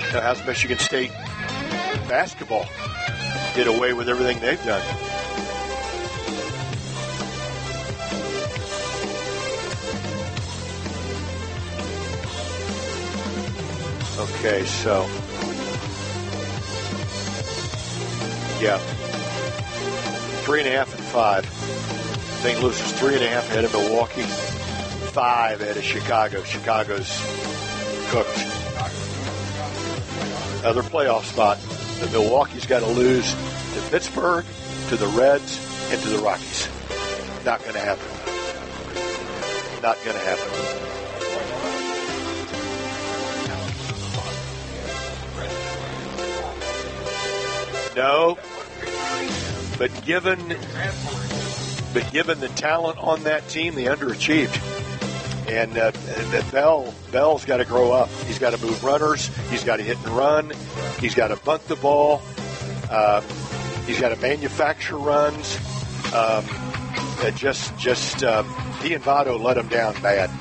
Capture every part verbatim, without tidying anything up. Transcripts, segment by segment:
Now, how's Michigan State basketball get away with everything they've done? Okay, so, yeah, three and a half and five. Saint Louis is three and a half ahead of Milwaukee, five ahead of Chicago. Chicago's cooked. Another playoff spot. But Milwaukee's got to lose to Pittsburgh, to the Reds, and to the Rockies. Not going to happen. Not going to happen. No, but given, but given the talent on that team, they underachieved. And uh, Bell, Bell's got to grow up. He's got to move runners. He's got to hit and run. He's got to bunt the ball. Uh, he's got to manufacture runs. Um, uh, just, just uh, he and Votto let him down bad.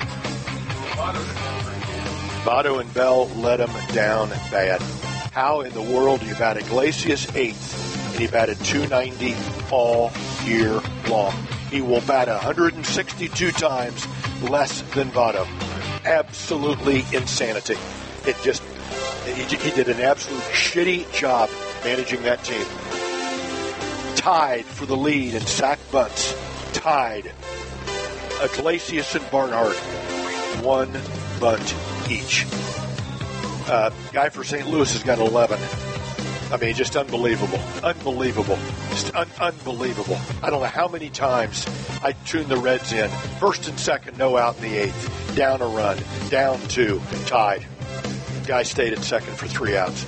Votto and Bell let him down bad. How in the world do you bat Iglesias eighth and he batted two ninety all year long? He will bat one hundred sixty-two times less than Votto. Absolutely insanity. It just, he, he did an absolute shitty job managing that team. Tied for the lead in sack bunts. Tied. Iglesias and Barnhart, one bunt each. Uh, guy for Saint Louis has got eleven. I mean, just unbelievable. Unbelievable. Just un- unbelievable. I don't know how many times I tuned the Reds in. First and second, no out in the eighth. Down a run. Down two. Tied. Guy stayed at second for three outs.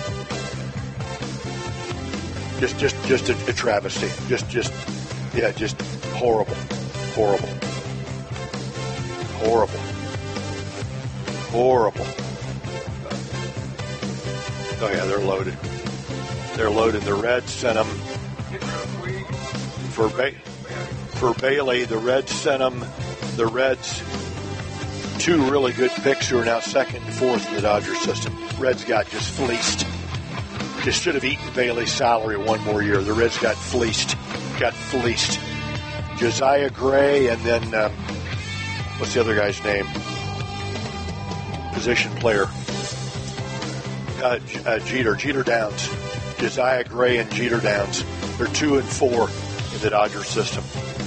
Just, just, just a, a travesty. Just, just, yeah, just horrible. Horrible. Horrible. Horrible. Oh, yeah, they're loaded. They're loaded. The Reds sent them for ba- for Bailey. The Reds sent them. The Reds, two really good picks who are now second and fourth in the Dodgers system. Reds got just fleeced. Just should have eaten Bailey's salary one more year. The Reds got fleeced. Got fleeced. Josiah Gray and then, um, what's the other guy's name? Position player. Uh, uh, Jeter, Jeter Downs, Josiah Gray and Jeter Downs. They're two and four in the Dodgers system.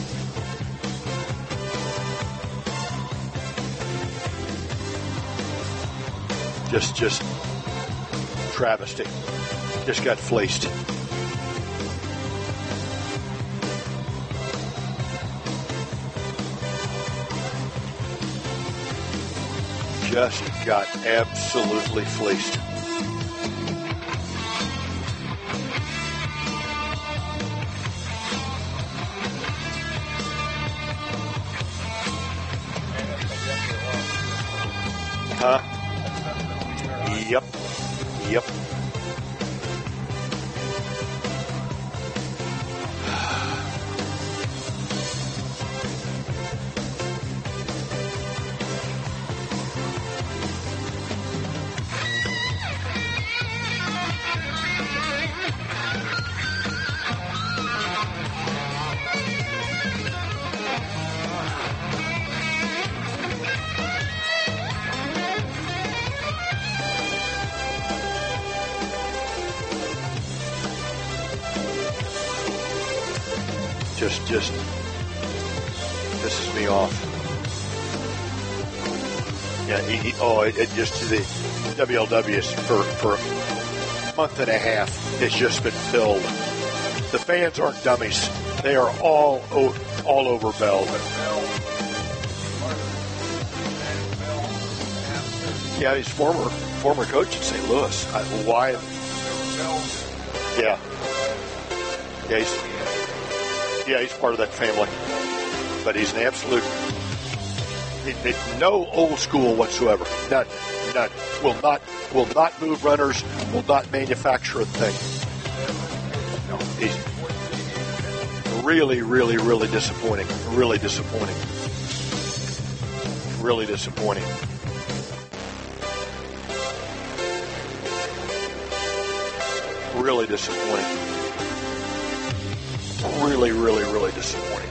Just, just travesty. Just got fleeced. Just got absolutely fleeced. Huh? Yep. Yep. Just, just pisses me off. Yeah, he, he, oh, it, it just the W L W is for for a month and a half. It's just been filled. The fans aren't dummies. They are all all over Bell. Yeah, he's former former coach at Saint Louis. I, why? Yeah. Yeah, he's. Yeah, he's part of that family, but he's an absolute, he, he, no old school whatsoever. None, none. Will not, will not move runners. Will not manufacture a thing. No, he's really, really, really disappointing. Really disappointing. Really disappointing. really disappointing. Really, really, really disappointing.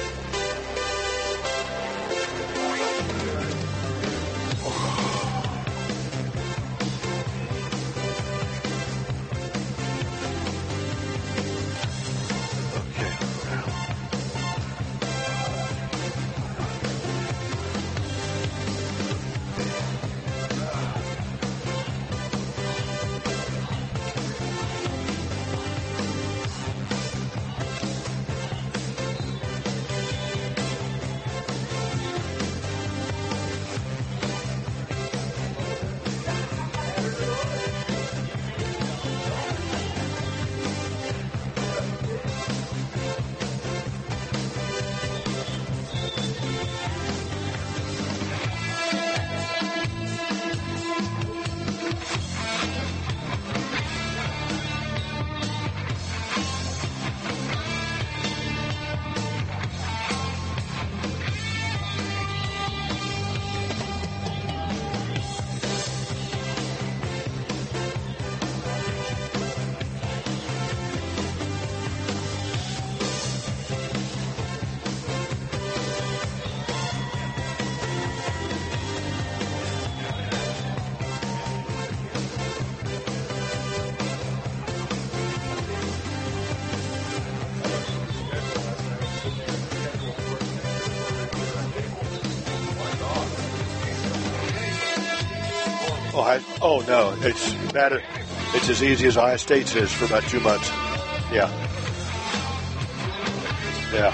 Oh, I, oh no, it's bad. It's as easy as Ohio State's is for about two months. Yeah. Yeah.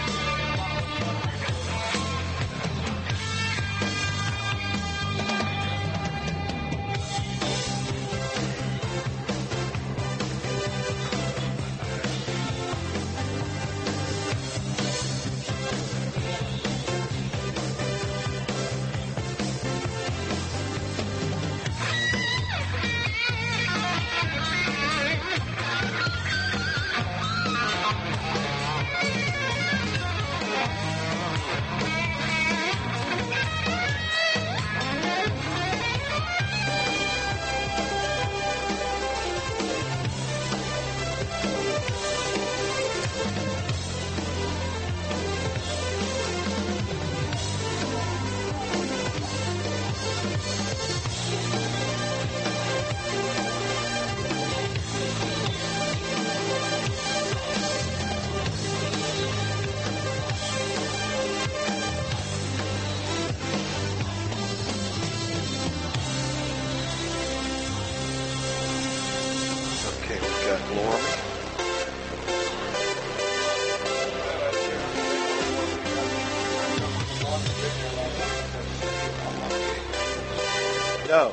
No.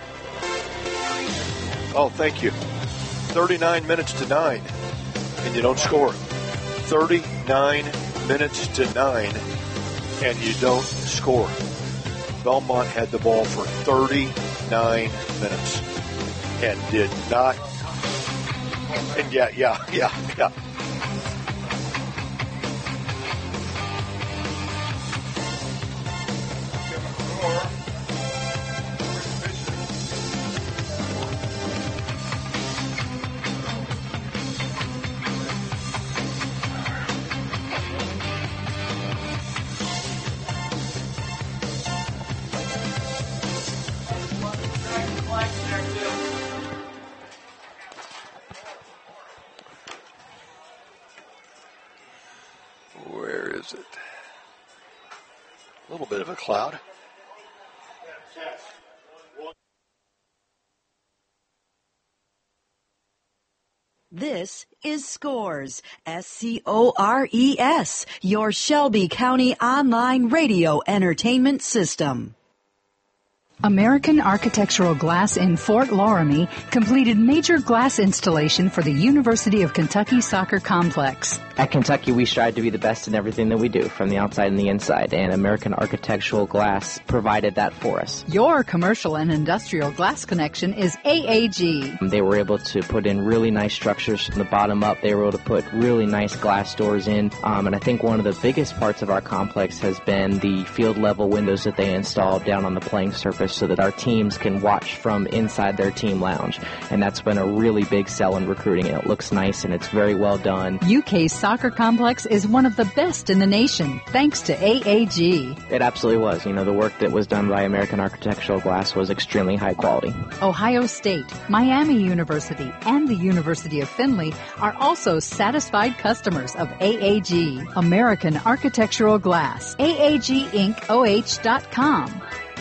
Oh, thank you. thirty-nine minutes to nine, and you don't score. thirty-nine minutes to nine, and you don't score. Belmont had the ball for thirty-nine minutes and did not. And yeah, yeah, yeah, yeah. Cloud. This is Scores, S C O R E S, your Shelby County online radio entertainment system. American Architectural Glass in Fort Loramie completed major glass installation for the University of Kentucky Soccer Complex. At Kentucky, we strive to be the best in everything that we do, from the outside and the inside, and American Architectural Glass provided that for us. Your commercial and industrial glass connection is A A G. They were able to put in really nice structures from the bottom up. They were able to put really nice glass doors in, um, and I think one of the biggest parts of our complex has been the field-level windows that they installed down on the playing surface office so that our teams can watch from inside their team lounge. And that's been a really big sell in recruiting. It looks nice and it's very well done. U K's soccer complex is one of the best in the nation, thanks to A A G. It absolutely was. You know, the work that was done by American Architectural Glass was extremely high quality. Ohio State, Miami University, and the University of Findlay are also satisfied customers of A A G, American Architectural Glass. A A G Inc O H dot com.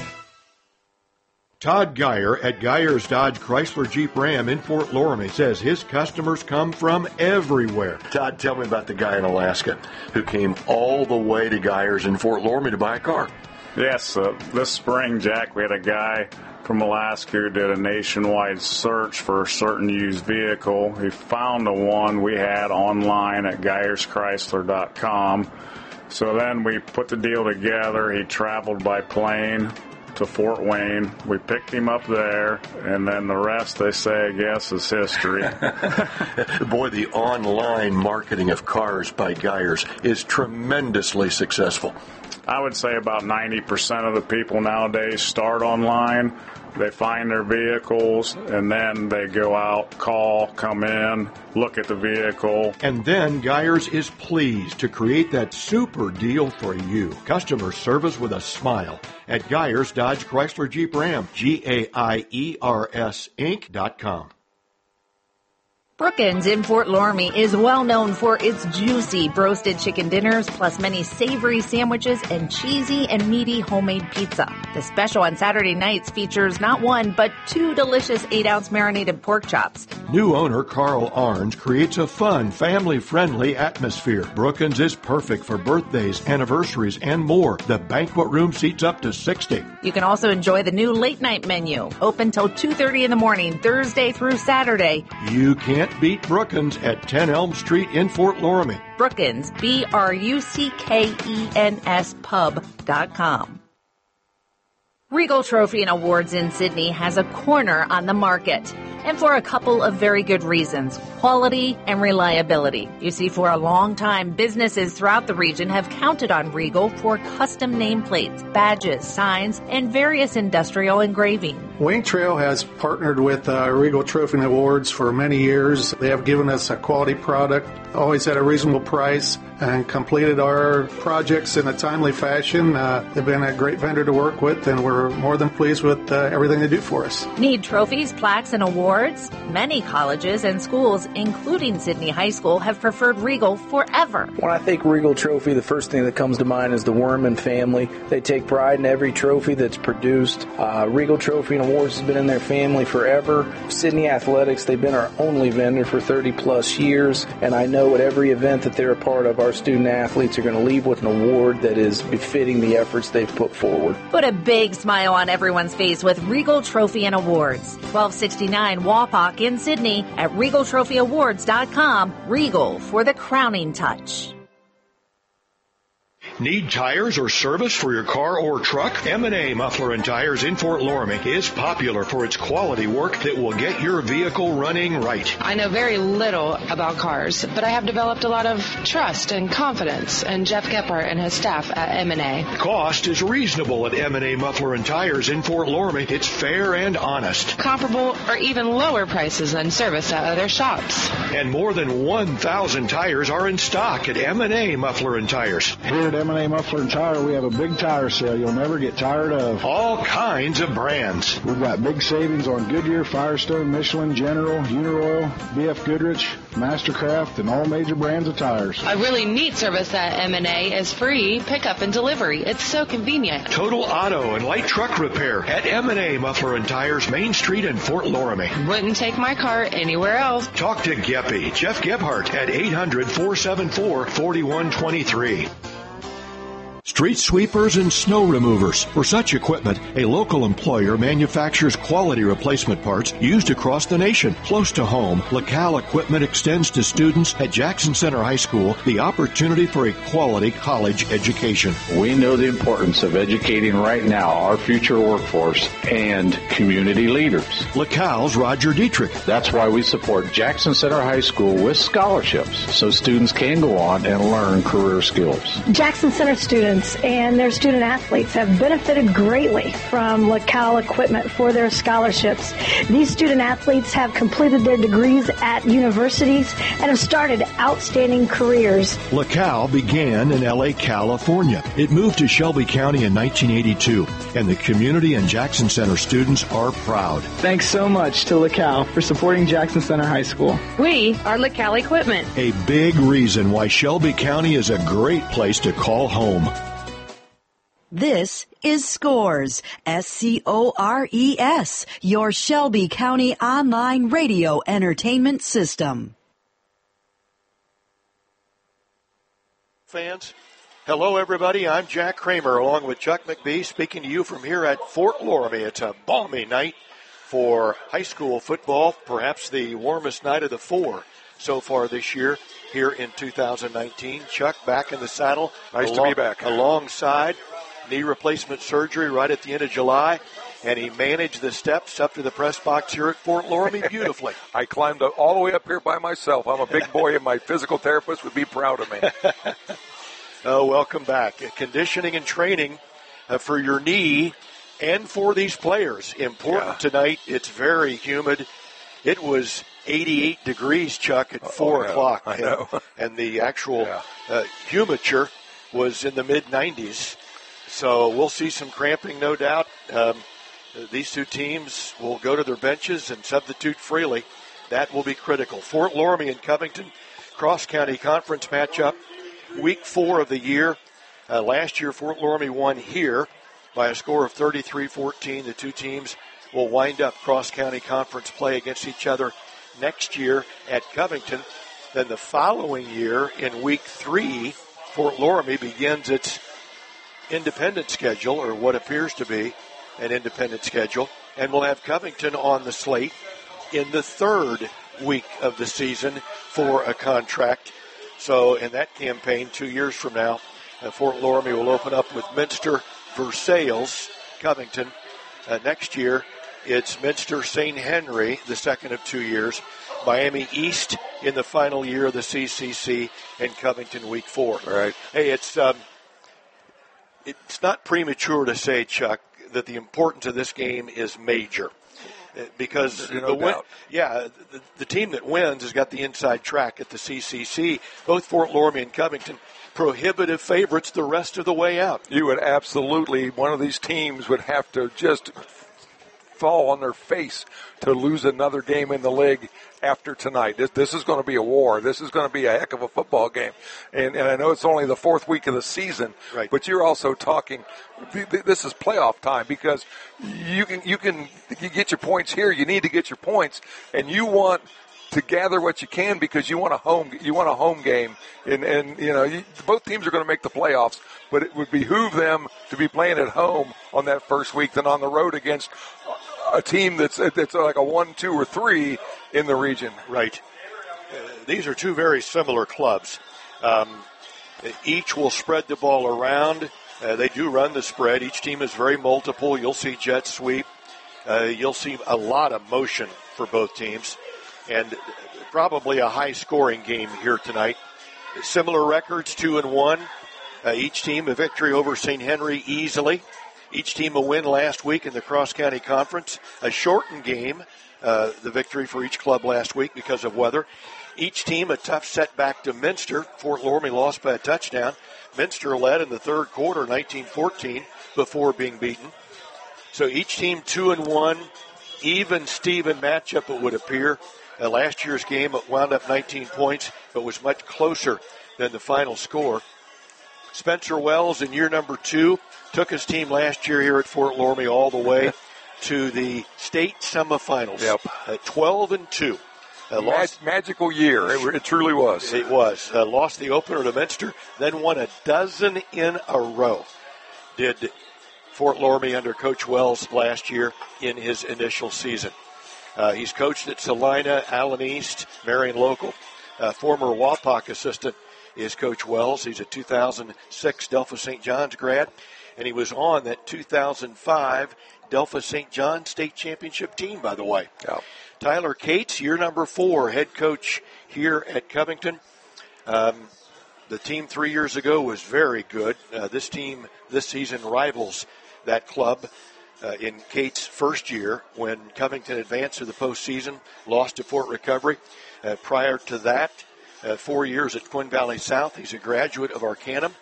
Todd Geyer at Geyer's Dodge Chrysler Jeep Ram in Fort Loramie says his customers come from everywhere. Todd, tell me about the guy in Alaska who came all the way to Geyer's in Fort Loramie to buy a car. Yes, uh, this spring, Jack, we had a guy from Alaska who did a nationwide search for a certain used vehicle. He found the one we had online at Geyers Chrysler dot com. So then we put the deal together. He traveled by plane to Fort Wayne. We picked him up there, and then the rest, they say, I guess, is history. Boy, the online marketing of cars by Geyers is tremendously successful. I would say about ninety percent of the people nowadays start online. They find their vehicles, and then they go out, call, come in, look at the vehicle. And then Geyers is pleased to create that super deal for you. Customer service with a smile at Geyers Dodge Chrysler Jeep Ram, G A I E R S Inc dot com. Brookins in Fort Loramie is well known for its juicy roasted chicken dinners, plus many savory sandwiches and cheesy and meaty homemade pizza. The special on Saturday nights features not one, but two delicious eight ounce marinated pork chops. New owner Carl Arns creates a fun, family-friendly atmosphere. Brookins is perfect for birthdays, anniversaries, and more. The banquet room seats up to sixty. You can also enjoy the new late night menu, open till two thirty in the morning, Thursday through Saturday. You can't beat Brookins at ten Elm Street in Fort Loramie. Brookins, B R U C K E N S pub dot com. Regal Trophy and Awards in Sydney has a corner on the market, and for a couple of very good reasons: quality and reliability. You see, for a long time, businesses throughout the region have counted on Regal for custom nameplates, badges, signs, and various industrial engraving. Wing Trail has partnered with uh, Regal Trophy and Awards for many years. They have given us a quality product, always at a reasonable price, and completed our projects in a timely fashion. Uh, they've been a great vendor to work with, and we're more than pleased with uh, everything they do for us. Need trophies, plaques, and awards? Many colleges and schools, including Sydney High School, have preferred Regal forever. When I think Regal Trophy, the first thing that comes to mind is the Werman family. They take pride in every trophy that's produced. Uh, Regal Trophy and Awards has been in their family forever. Sydney Athletics, they've been our only vendor for thirty plus years, and I know at every event that they're a part of, our student athletes are going to leave with an award that is befitting the efforts they've put forward. Put a big smile on everyone's face with Regal Trophy and Awards. twelve sixty-nine Wapak in Sydney at Regal Trophy Awards dot com. Regal for the crowning touch. Need tires or service for your car or truck? M and A Muffler and Tires in Fort Loramie is popular for its quality work that will get your vehicle running right. I know very little about cars, but I have developed a lot of trust and confidence in Jeff Gephardt and his staff at M and A. Cost is reasonable at M and A Muffler and Tires in Fort Loramie. It's fair and honest. Comparable or even lower prices than service at other shops. And more than one thousand tires are in stock at M and A Muffler and Tires. Here at M and A Muffler and Tire, we have a big tire sale you'll never get tired of. All kinds of brands. We've got big savings on Goodyear, Firestone, Michelin, General, Uniroyal, B F Goodrich, Mastercraft, and all major brands of tires. A really neat service at M and A is free pickup and delivery. It's so convenient. Total auto and light truck repair at M and A Muffler and Tires, Main Street in Fort Loramie. Wouldn't take my car anywhere else. Talk to Geppy, Jeff Gebhardt at eight hundred, four seven four, four one two three. Street sweepers and snow removers. For such equipment, a local employer manufactures quality replacement parts used across the nation. Close to home, LaCal Equipment extends to students at Jackson Center High School the opportunity for a quality college education. We know the importance of educating right now our future workforce and community leaders. LaCal's Roger Dietrich. That's why we support Jackson Center High School with scholarships so students can go on and learn career skills. Jackson Center students students and their student athletes have benefited greatly from LaCal equipment for their scholarships. These student athletes have completed their degrees at universities and have started outstanding careers. LaCal began in L A, California. It moved to Shelby County in nineteen eighty-two, and the community and Jackson Center students are proud. Thanks so much to LaCal for supporting Jackson Center High School. We are LaCal Equipment. A big reason why Shelby County is a great place to call home. This is Scores, S C O R E S, your Shelby County online radio entertainment system. Fans, hello everybody. I'm Jack Kramer along with Chuck McBee speaking to you from here at Fort Loramie. It's a balmy night for high school football, perhaps the warmest night of the four so far this year here in two thousand nineteen. Chuck back in the saddle. Nice along, to be back. Alongside knee replacement surgery right at the end of July, and he managed the steps up to the press box here at Fort Loramie beautifully. I climbed all the way up here by myself. I'm a big boy, and my physical therapist would be proud of me. Oh, welcome back. Conditioning and training uh, for your knee and for these players. Important yeah. tonight. It's very humid. It was eighty-eight degrees, Chuck, at four oh, o'clock. I know. And, and the actual yeah. uh, humiture was in the mid nineties. So we'll see some cramping, no doubt. Um, these two teams will go to their benches and substitute freely. That will be critical. Fort Loramie and Covington, cross-county conference matchup, week four of the year. Uh, last year, Fort Loramie won here by a score of thirty-three fourteen. The two teams will wind up cross-county conference play against each other next year at Covington. Then the following year, in week three, Fort Loramie begins its independent schedule, or what appears to be an independent schedule, and we'll have Covington on the slate in the third week of the season for a contract. So in that campaign, two years from now, uh, Fort Loramie will open up with Minster Versailles, Covington. Uh, next year, it's Minster Saint Henry, the second of two years. Miami East in the final year of the C C C, and Covington week four. All right. Hey, it's um, it's not premature to say, Chuck, that the importance of this game is major. Because no the win, doubt. yeah, the, the team that wins has got the inside track at the C C C. Both Fort Loramie and Covington, prohibitive favorites the rest of the way out. You would absolutely, one of these teams would have to just fall on their face to lose another game in the league after tonight. This, this is going to be a war. This is going to be a heck of a football game. And, and I know it's only the fourth week of the season, right. But you're also talking, this is playoff time because you can, you can you get your points here. You need to get your points, and you want to gather what you can because you want a home you want a home game, and and you know you, both teams are going to make the playoffs, but it would behoove them to be playing at home on that first week than on the road against a team that's that's like a one, two, or three in the region. Right. Uh, these are two very similar clubs. Um, each will spread the ball around. Uh, they do run the spread. Each team is very multiple. You'll see jet sweep. Uh, you'll see a lot of motion for both teams, and probably a high-scoring game here tonight. Similar records, two and one. Uh, each team a victory over Saint Henry easily. Each team a win last week in the cross-county conference. A shortened game, uh, the victory for each club last week because of weather. Each team a tough setback to Minster. Fort Loramie lost by a touchdown. Minster led in the third quarter, nineteen fourteen, before being beaten. So each team two and one, even Steven matchup it would appear. Uh, last year's game it wound up nineteen points, but was much closer than the final score. Spencer Wells in year number two took his team last year here at Fort Loramie all the way to the state semifinals. Yep. Uh, twelve and two. Uh, Mag- lost, magical year. It, it truly was. It was. Uh, lost the opener to Minster, then won a dozen in a row. Did Fort Loramie under Coach Wells last year in his initial season. Uh, he's coached at Salina, Allen East, Marion Local. Uh, former Wapak assistant is Coach Wells. He's a two thousand six Delphos Saint John's grad, and he was on that two thousand five Delphos Saint John state championship team, by the way. Yeah. Tyler Cates, year number four, head coach here at Covington. Um, the team three years ago was very good. Uh, this team this season rivals that club uh, in Kate's first year when Covington advanced to the postseason, lost to Fort Recovery. Uh, prior to that, uh, four years at Twin Valley South. He's a graduate of Arcanum.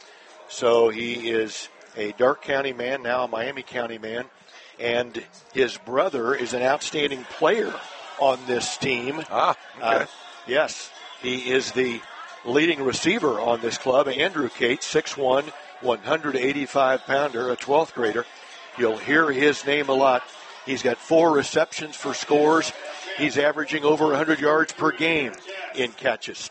So he is a Darke County man, now a Miami County man. And his brother is an outstanding player on this team. Ah, okay. Uh, yes, he is the leading receiver on this club, Andrew Cates, six one, one hundred eighty-five pounder, a twelfth grader. You'll hear his name a lot. He's got four receptions for scores. He's averaging over one hundred yards per game in catches.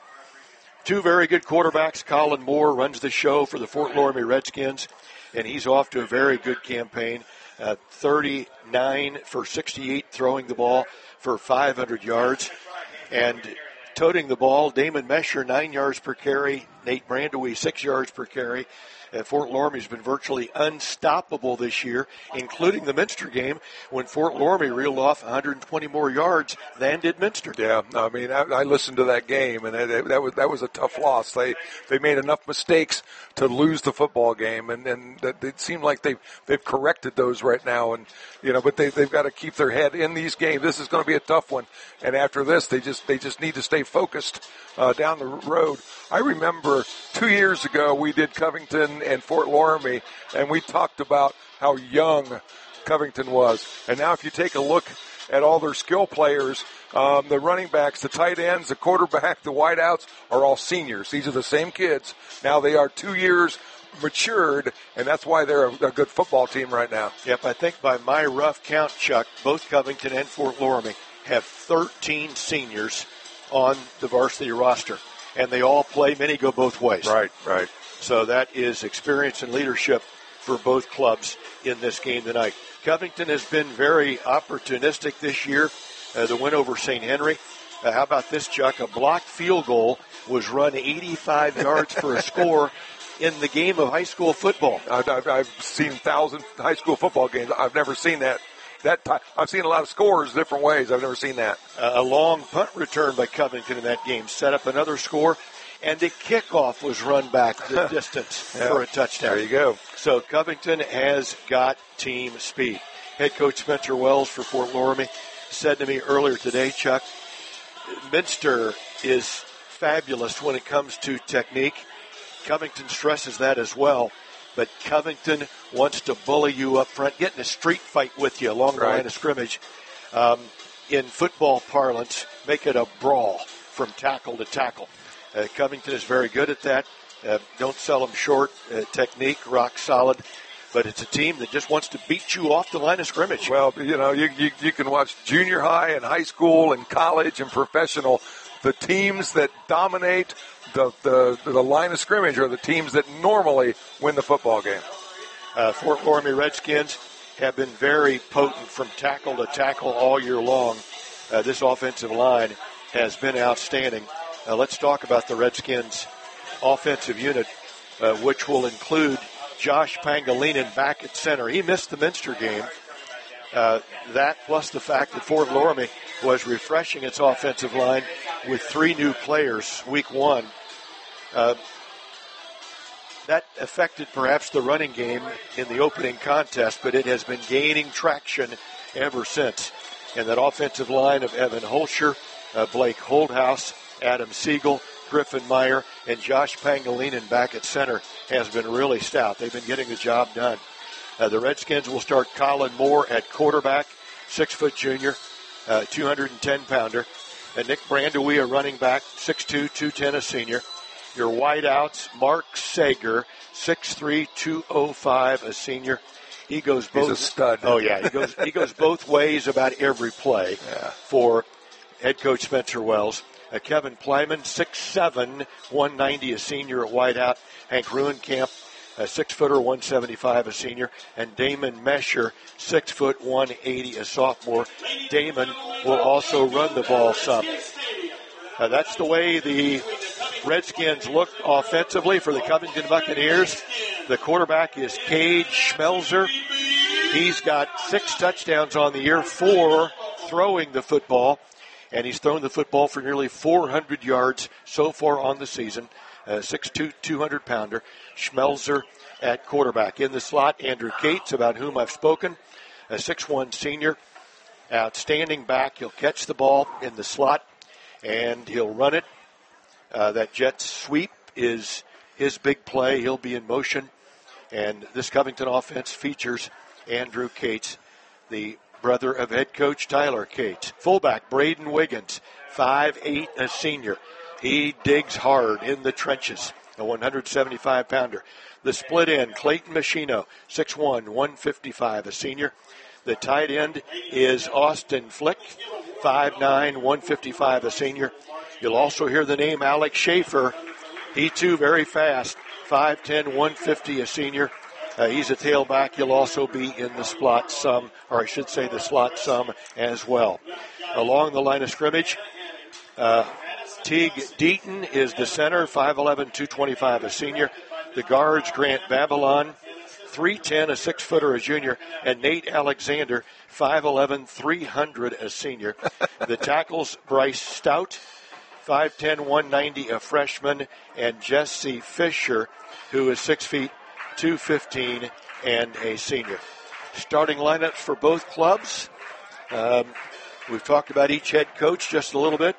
Two very good quarterbacks. Colin Moore runs the show for the Fort Loramie Redskins, and he's off to a very good campaign. Uh, thirty-nine for sixty-eight throwing the ball for five hundred yards. And toting the ball, Damon Mesher, nine yards per carry. Nate Brandewie, six yards per carry. Uh, Fort Loramie's been virtually unstoppable this year, including the Minster game when Fort Loramie reeled off one hundred twenty more yards than did Minster. Yeah, I mean, I, I listened to that game, and it, that was that was a tough loss. They they made enough mistakes to lose the football game, and and it seemed like they've they've corrected those right now, and you know, but they they've got to keep their head in these games. This is going to be a tough one, and after this, they just they just need to stay focused uh, down the road. I remember two years ago we did Covington and Fort Loramie, and we talked about how young Covington was. And now if you take a look at all their skill players, um, the running backs, the tight ends, the quarterback, the wideouts are all seniors. These are the same kids. Now they are two years matured, and that's why they're a, a good football team right now. Yep, I think by my rough count, Chuck, both Covington and Fort Loramie have thirteen seniors on the varsity roster. And they all play, many go both ways. Right, right. So that is experience and leadership for both clubs in this game tonight. Covington has been very opportunistic this year. Uh, the win over Saint Henry. Uh, how about this, Chuck? A blocked field goal was run eighty-five yards for a score in the game of high school football. I've, I've, I've seen thousand high school football games. I've never seen that. That time, I've seen a lot of scores different ways. I've never seen that. Uh, a long punt return by Covington in that game set up another score, and a kickoff was run back the distance yeah. for a touchdown. There you go. So Covington has got team speed. Head coach Spencer Wells for Fort Loramie said to me earlier today, Chuck, Minster is fabulous when it comes to technique. Covington stresses that as well. But Covington wants to bully you up front, get in a street fight with you along the right. line of scrimmage. Um, in football parlance, make it a brawl from tackle to tackle. Uh, Covington is very good at that. Uh, don't sell them short. Uh, technique, rock solid. But it's a team that just wants to beat you off the line of scrimmage. Well, you know, you, you, you can watch junior high and high school and college and professional. The teams that dominate the, the, the line of scrimmage are the teams that normally win the football game. Uh, Fort Loramie Redskins have been very potent from tackle to tackle all year long. Uh, this offensive line has been outstanding. Uh, let's talk about the Redskins' offensive unit, uh, which will include Josh Pangilinan back at center. He missed the Minster game. Uh, that plus the fact that Fort Loramie was refreshing its offensive line with three new players week one. Uh, that affected perhaps the running game in the opening contest, but it has been gaining traction ever since. And that offensive line of Evan Holscher, uh, Blake Holdhouse, Adam Siegel, Griffin Meyer, and Josh Pangilinan back at center has been really stout. They've been getting the job done. Uh, the Redskins will start Colin Moore at quarterback, six-foot junior, uh, two hundred ten pounder. And Nick Brandewie, a running back, six two, two ten, a senior. Your wideouts, Mark Sager, six three, two oh five, a senior. He goes both. He's a stud. Oh yeah, he goes he goes both ways about every play yeah. for head coach Spencer Wells. Uh, Kevin Plyman, six seven, one ninety, a senior at wideout. Hank Ruenkamp, a six-footer, one seventy-five, a senior. And Damon Mesher, six foot, one eighty, a sophomore. Damon will also run the ball some. Uh, that's the way the Redskins look offensively for the Covington Buccaneers. The quarterback is Cade Schmelzer. He's got six touchdowns on the year, four throwing the football. And he's thrown the football for nearly four hundred yards so far on the season. a six two, two hundred pounder. Schmelzer at quarterback. In the slot, Andrew Cates, about whom I've spoken, a six one senior. Outstanding back. He'll catch the ball in the slot, and he'll run it. Uh, that jet sweep is his big play. He'll be in motion. And this Covington offense features Andrew Cates, the brother of head coach Tyler Cates. Fullback, Braden Wiggins, five eight, a senior. He digs hard in the trenches, a one seventy-five pounder. The split end, Clayton Machino, six one, one fifty-five, a senior. The tight end is Austin Flick, five nine, one fifty-five, a senior. You'll also hear the name Alex Schaefer. He, too, very fast, five ten, one fifty, a senior. Uh, he's a tailback. He'll also be in the slot some, or I should say the slot some as well. Along the line of scrimmage, uh, Teague Deaton is the center, five eleven, two twenty-five, a senior. The guards, Grant Babylon, three ten, a six-footer, a junior, and Nate Alexander, five eleven, three hundred, a senior. The tackles, Bryce Stout, five ten, one ninety, a freshman, and Jesse Fisher, who is six feet, two fifteen, and a senior. Starting lineups for both clubs. Um, we've talked about each head coach just a little bit.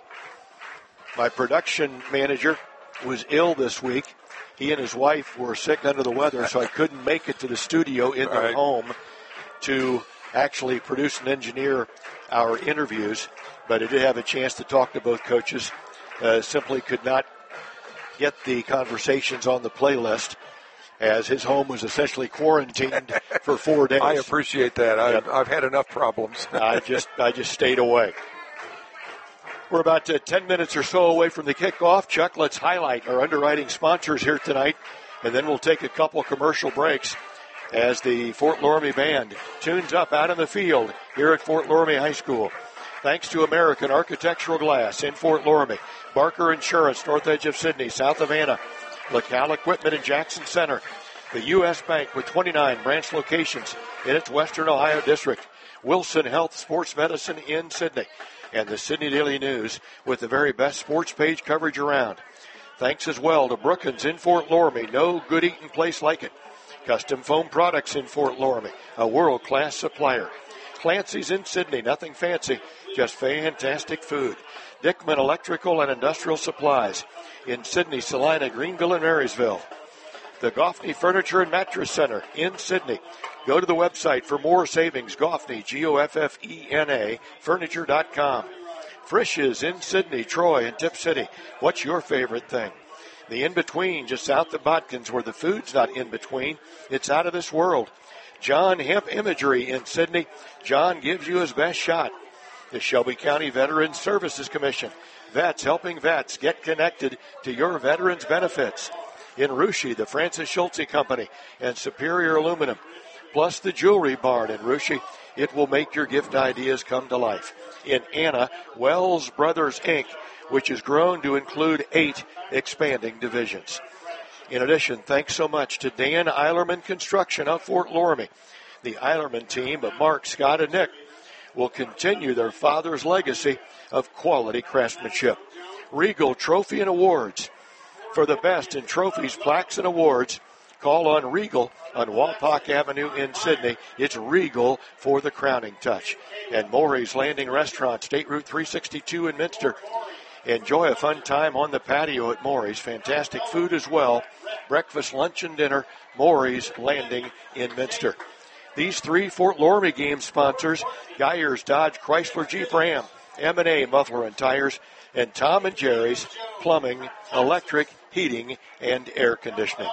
My production manager was ill this week. He and his wife were sick under the weather, so I couldn't make it to the studio in their right. home to actually produce and engineer our interviews. But I did have a chance to talk to both coaches. Uh, simply could not get the conversations on the playlist, as his home was essentially quarantined for four days. I appreciate that. I've, Yep. I've had enough problems. I just I just stayed away. We're about uh, ten minutes or so away from the kickoff. Chuck, let's highlight our underwriting sponsors here tonight, and then we'll take a couple commercial breaks as the Fort Loramie Band tunes up out in the field here at Fort Loramie High School. Thanks to American Architectural Glass in Fort Loramie, Barker Insurance, north edge of Sydney, south of Anna, LaCal Equipment in Jackson Center, the U S Bank with twenty-nine branch locations in its Western Ohio district, Wilson Health Sports Medicine in Sydney, and the Sydney Daily News with the very best sports page coverage around. Thanks as well to Brookins in Fort Loramie, no good eating place like it. Custom Foam Products in Fort Loramie, a world-class supplier. Clancy's in Sydney, nothing fancy, just fantastic food. Dickman Electrical and Industrial Supplies in Sydney, Salina, Greenville, and Marysville. The Goffney Furniture and Mattress Center in Sydney. Go to the website for more savings, Goffney, G O F F E N A, furniture dot com. Frisch's in Sydney, Troy, and Tip City. What's your favorite thing? The In-Between, just south of Botkins, where the food's not in-between. It's out of this world. John Hemp Imagery in Sydney. John gives you his best shot. The Shelby County Veterans Services Commission. Vets helping vets get connected to your veterans' benefits. In Russia, the Francis Schulze Company and Superior Aluminum. Plus the Jewelry Barn in Russia. It will make your gift ideas come to life. In Anna, Wells Brothers, Incorporated, which has grown to include eight expanding divisions. In addition, thanks so much to Dan Eilerman Construction of Fort Loramie. The Eilerman team of Mark, Scott, and Nick will continue their father's legacy of quality craftsmanship. Regal Trophy and Awards. For the best in trophies, plaques, and awards, call on Regal on Walpock Avenue in Sydney. It's Regal for the crowning touch. And Maury's Landing Restaurant, State Route three sixty-two in Minster. Enjoy a fun time on the patio at Maury's. Fantastic food as well. Breakfast, lunch, and dinner. Maury's Landing in Minster. These three Fort Loramie game sponsors, Geyers Dodge Chrysler Jeep Ram, M and A Muffler and Tires, and Tom and Jerry's Plumbing, Electric, Heating, and Air Conditioning.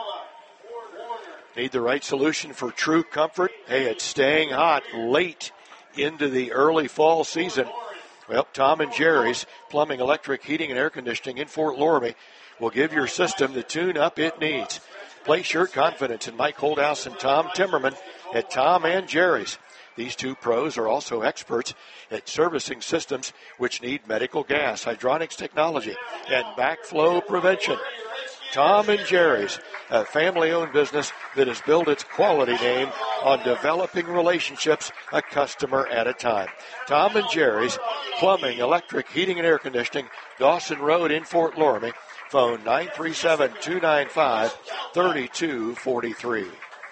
Need the right solution for true comfort? Hey, it's staying hot late into the early fall season. Well, Tom and Jerry's Plumbing, Electric, Heating, and Air Conditioning in Fort Loramie will give your system the tune-up it needs. Place your confidence in Mike Holdhouse and Tom Timmerman at Tom and Jerry's. These two pros are also experts at servicing systems which need medical gas, hydronics technology, and backflow prevention. Tom and Jerry's, a family-owned business that has built its quality name on developing relationships a customer at a time. Tom and Jerry's, Plumbing, Electric, Heating, and Air Conditioning, Dawson Road in Fort Loramie. Phone nine three seven, two nine five, three two four three.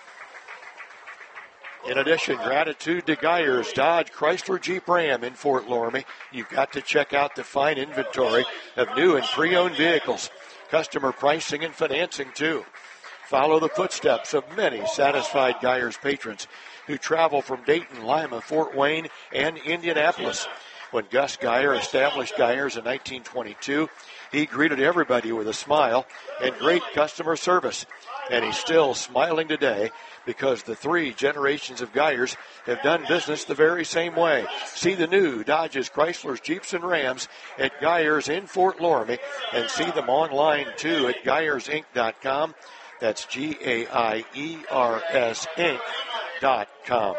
In addition, gratitude to Geyers Dodge Chrysler Jeep Ram in Fort Loramie. You've got to check out the fine inventory of new and pre-owned vehicles. Customer pricing and financing, too. Follow the footsteps of many satisfied Geyers patrons who travel from Dayton, Lima, Fort Wayne, and Indianapolis. When Gus Geyer established Geyers in nineteen twenty-two, he greeted everybody with a smile and great customer service. And he's still smiling today because the three generations of Geyers have done business the very same way. See the new Dodges, Chryslers, Jeeps, and Rams at Geyers in Fort Loramie, and see them online, too, at Geyers Inc dot com. That's G A I E R S Inc dot com.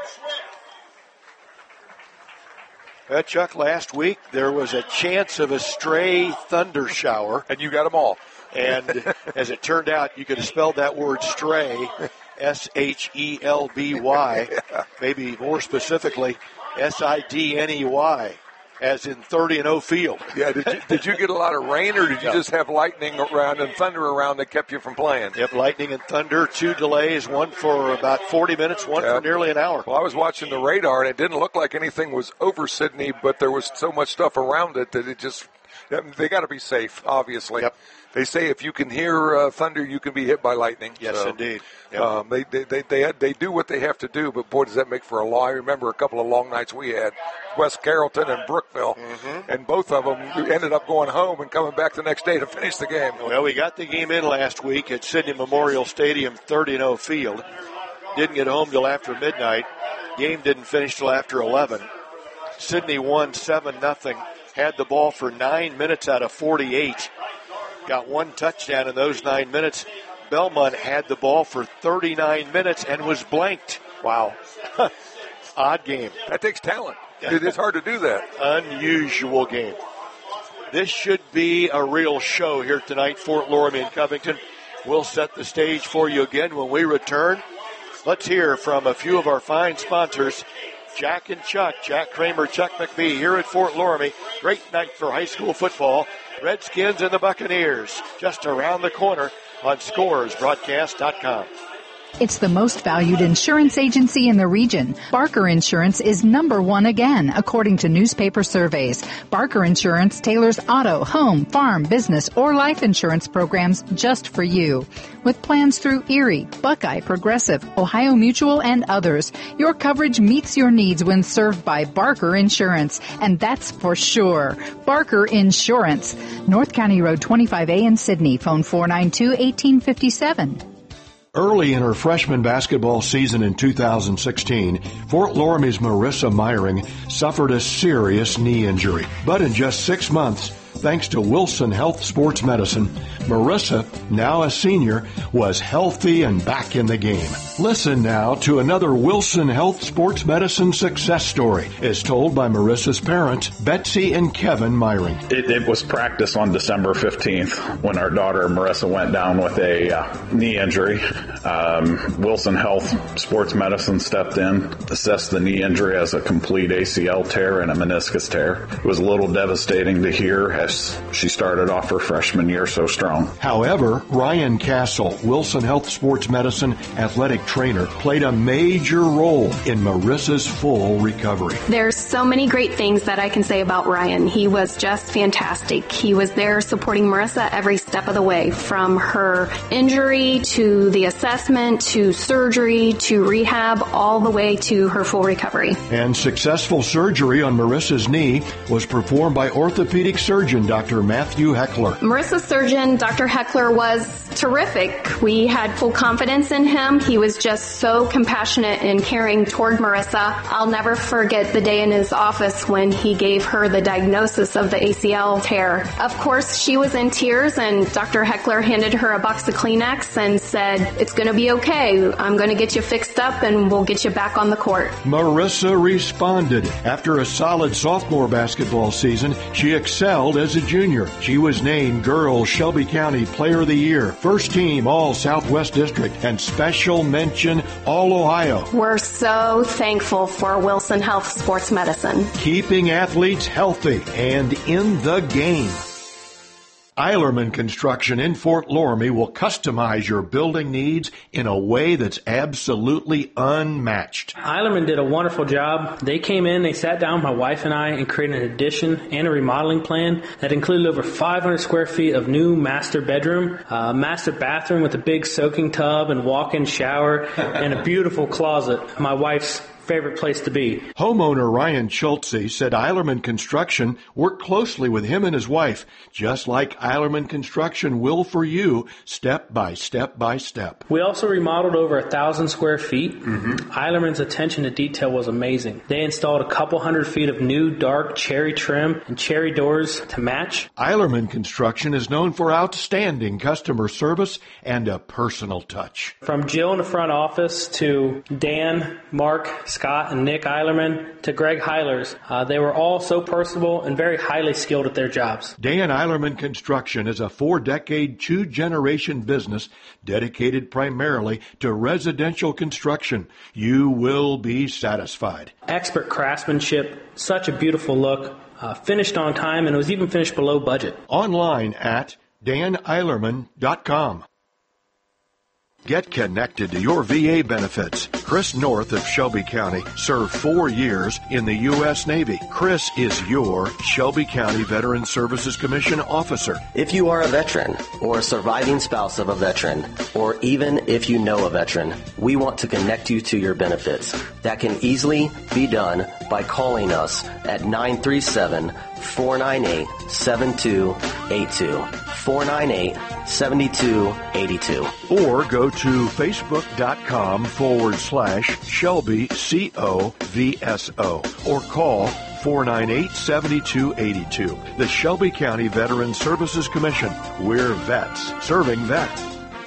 Uh, Chuck, last week there was a chance of a stray thunder shower. And you got them all. And as it turned out, you could have spelled that word stray, S H E L B Y, maybe more specifically, S I D N E Y, as in thirty and oh field. Yeah, did you, did you get a lot of rain, or did you no. just have lightning around and thunder around that kept you from playing? Yep, lightning and thunder, two delays, one for about forty minutes, one yep. for nearly an hour. Well, I was watching the radar, and it didn't look like anything was over Sydney, but there was so much stuff around it that it just, they got to be safe, obviously. Yep. They say if you can hear uh, thunder, you can be hit by lightning. Yes, so, indeed. Yep. Um, they, they they they they do what they have to do, but boy, does that make for a long. I remember a couple of long nights we had, West Carrollton and Brookville, mm-hmm. and both of them ended up going home and coming back the next day to finish the game. Well, we got the game in last week at Sydney Memorial Stadium, thirty and oh field. Didn't get home till after midnight. Game didn't finish till after eleven. Sydney won seven nothing. Had the ball for nine minutes out of forty-eight. Got one touchdown in those nine minutes. Belmont had the ball for thirty-nine minutes and was blanked. Wow. Odd game. That takes talent. It is hard to do that. Unusual game. This should be a real show here tonight, Fort Loramie and Covington. We'll set the stage for you again when we return. Let's hear from a few of our fine sponsors. Jack and Chuck, Jack Kramer, Chuck McBee here at Fort Loramie. Great night for high school football. Redskins and the Buccaneers just around the corner on Scores Broadcast dot com. It's the most valued insurance agency in the region. Barker Insurance is number one again, according to newspaper surveys. Barker Insurance tailors auto, home, farm, business, or life insurance programs just for you. With plans through Erie, Buckeye, Progressive, Ohio Mutual, and others, your coverage meets your needs when served by Barker Insurance, and that's for sure. Barker Insurance. North County Road twenty-five A in Sydney. Phone four nine two, one eight five seven. Early in her freshman basketball season in two thousand sixteen, Fort Loramie's Marissa Myring suffered a serious knee injury. But in just six months, thanks to Wilson Health Sports Medicine, Marissa, now a senior, was healthy and back in the game. Listen now to another Wilson Health Sports Medicine success story, as told by Marissa's parents, Betsy and Kevin Myring. It, it was practice on December fifteenth when our daughter Marissa went down with a uh, knee injury. Um, Wilson Health Sports Medicine stepped in, assessed the knee injury as a complete A C L tear and a meniscus tear. It was a little devastating to hear as she started off her freshman year so strong. However, Ryan Castle, Wilson Health Sports Medicine athletic trainer, played a major role in Marissa's full recovery. There's so many great things that I can say about Ryan. He was just fantastic. He was there supporting Marissa every step of the way, from her injury to the assessment to surgery to rehab, all the way to her full recovery. And successful surgery on Marissa's knee was performed by orthopedic surgeon Doctor Matthew Heckler. Marissa's surgeon, Doctor Heckler, was terrific. We had full confidence in him. He was just so compassionate and caring toward Marissa. I'll never forget the day in his office when he gave her the diagnosis of the A C L tear. Of course, she was in tears, and Doctor Heckler handed her a box of Kleenex and said, "It's going to be okay. I'm going to get you fixed up and we'll get you back on the court." Marissa responded. After a solid sophomore basketball season, she excelled as a junior. She was named Girls Shelby County Player of the Year, First Team All Southwest District, and Special Mention All Ohio. We're so thankful for Wilson Health Sports Medicine. Keeping athletes healthy and in the game. Eilerman Construction in Fort Loramie will customize your building needs in a way that's absolutely unmatched. Eilerman did a wonderful job. They came in, they sat down with my wife and I and created an addition and a remodeling plan that included over five hundred square feet of new master bedroom, a master bathroom with a big soaking tub and walk-in shower, and a beautiful closet. My wife's favorite place to be. Homeowner Ryan Schultze said Eilerman Construction worked closely with him and his wife, just like Eilerman Construction will for you, step by step by step. We also remodeled over a thousand square feet. Mm-hmm. Eilerman's attention to detail was amazing. They installed a couple hundred feet of new dark cherry trim and cherry doors to match. Eilerman Construction is known for outstanding customer service and a personal touch. From Jill in the front office to Dan, Mark, Scott, and Nick Eilerman to Greg Heilers. Uh, they were all so personable and very highly skilled at their jobs. Dan Eilerman Construction is a four-decade, two-generation business dedicated primarily to residential construction. You will be satisfied. Expert craftsmanship, such a beautiful look, uh, finished on time, and it was even finished below budget. Online at dan eilerman dot com. Get connected to your V A benefits. Chris North of Shelby County served four years in the U S Navy. Chris is your Shelby County Veteran Services Commission officer. If you are a veteran or a surviving spouse of a veteran, or even if you know a veteran, we want to connect you to your benefits. That can easily be done by calling us at nine three seven, four nine eight, seven two eight two. four nine eight, seven two eight two. Or go to facebook.com forward slash Shelby C O V S O or call four nine eight, seven two eight two. The Shelby County Veteran Services Commission. We're vets serving vets.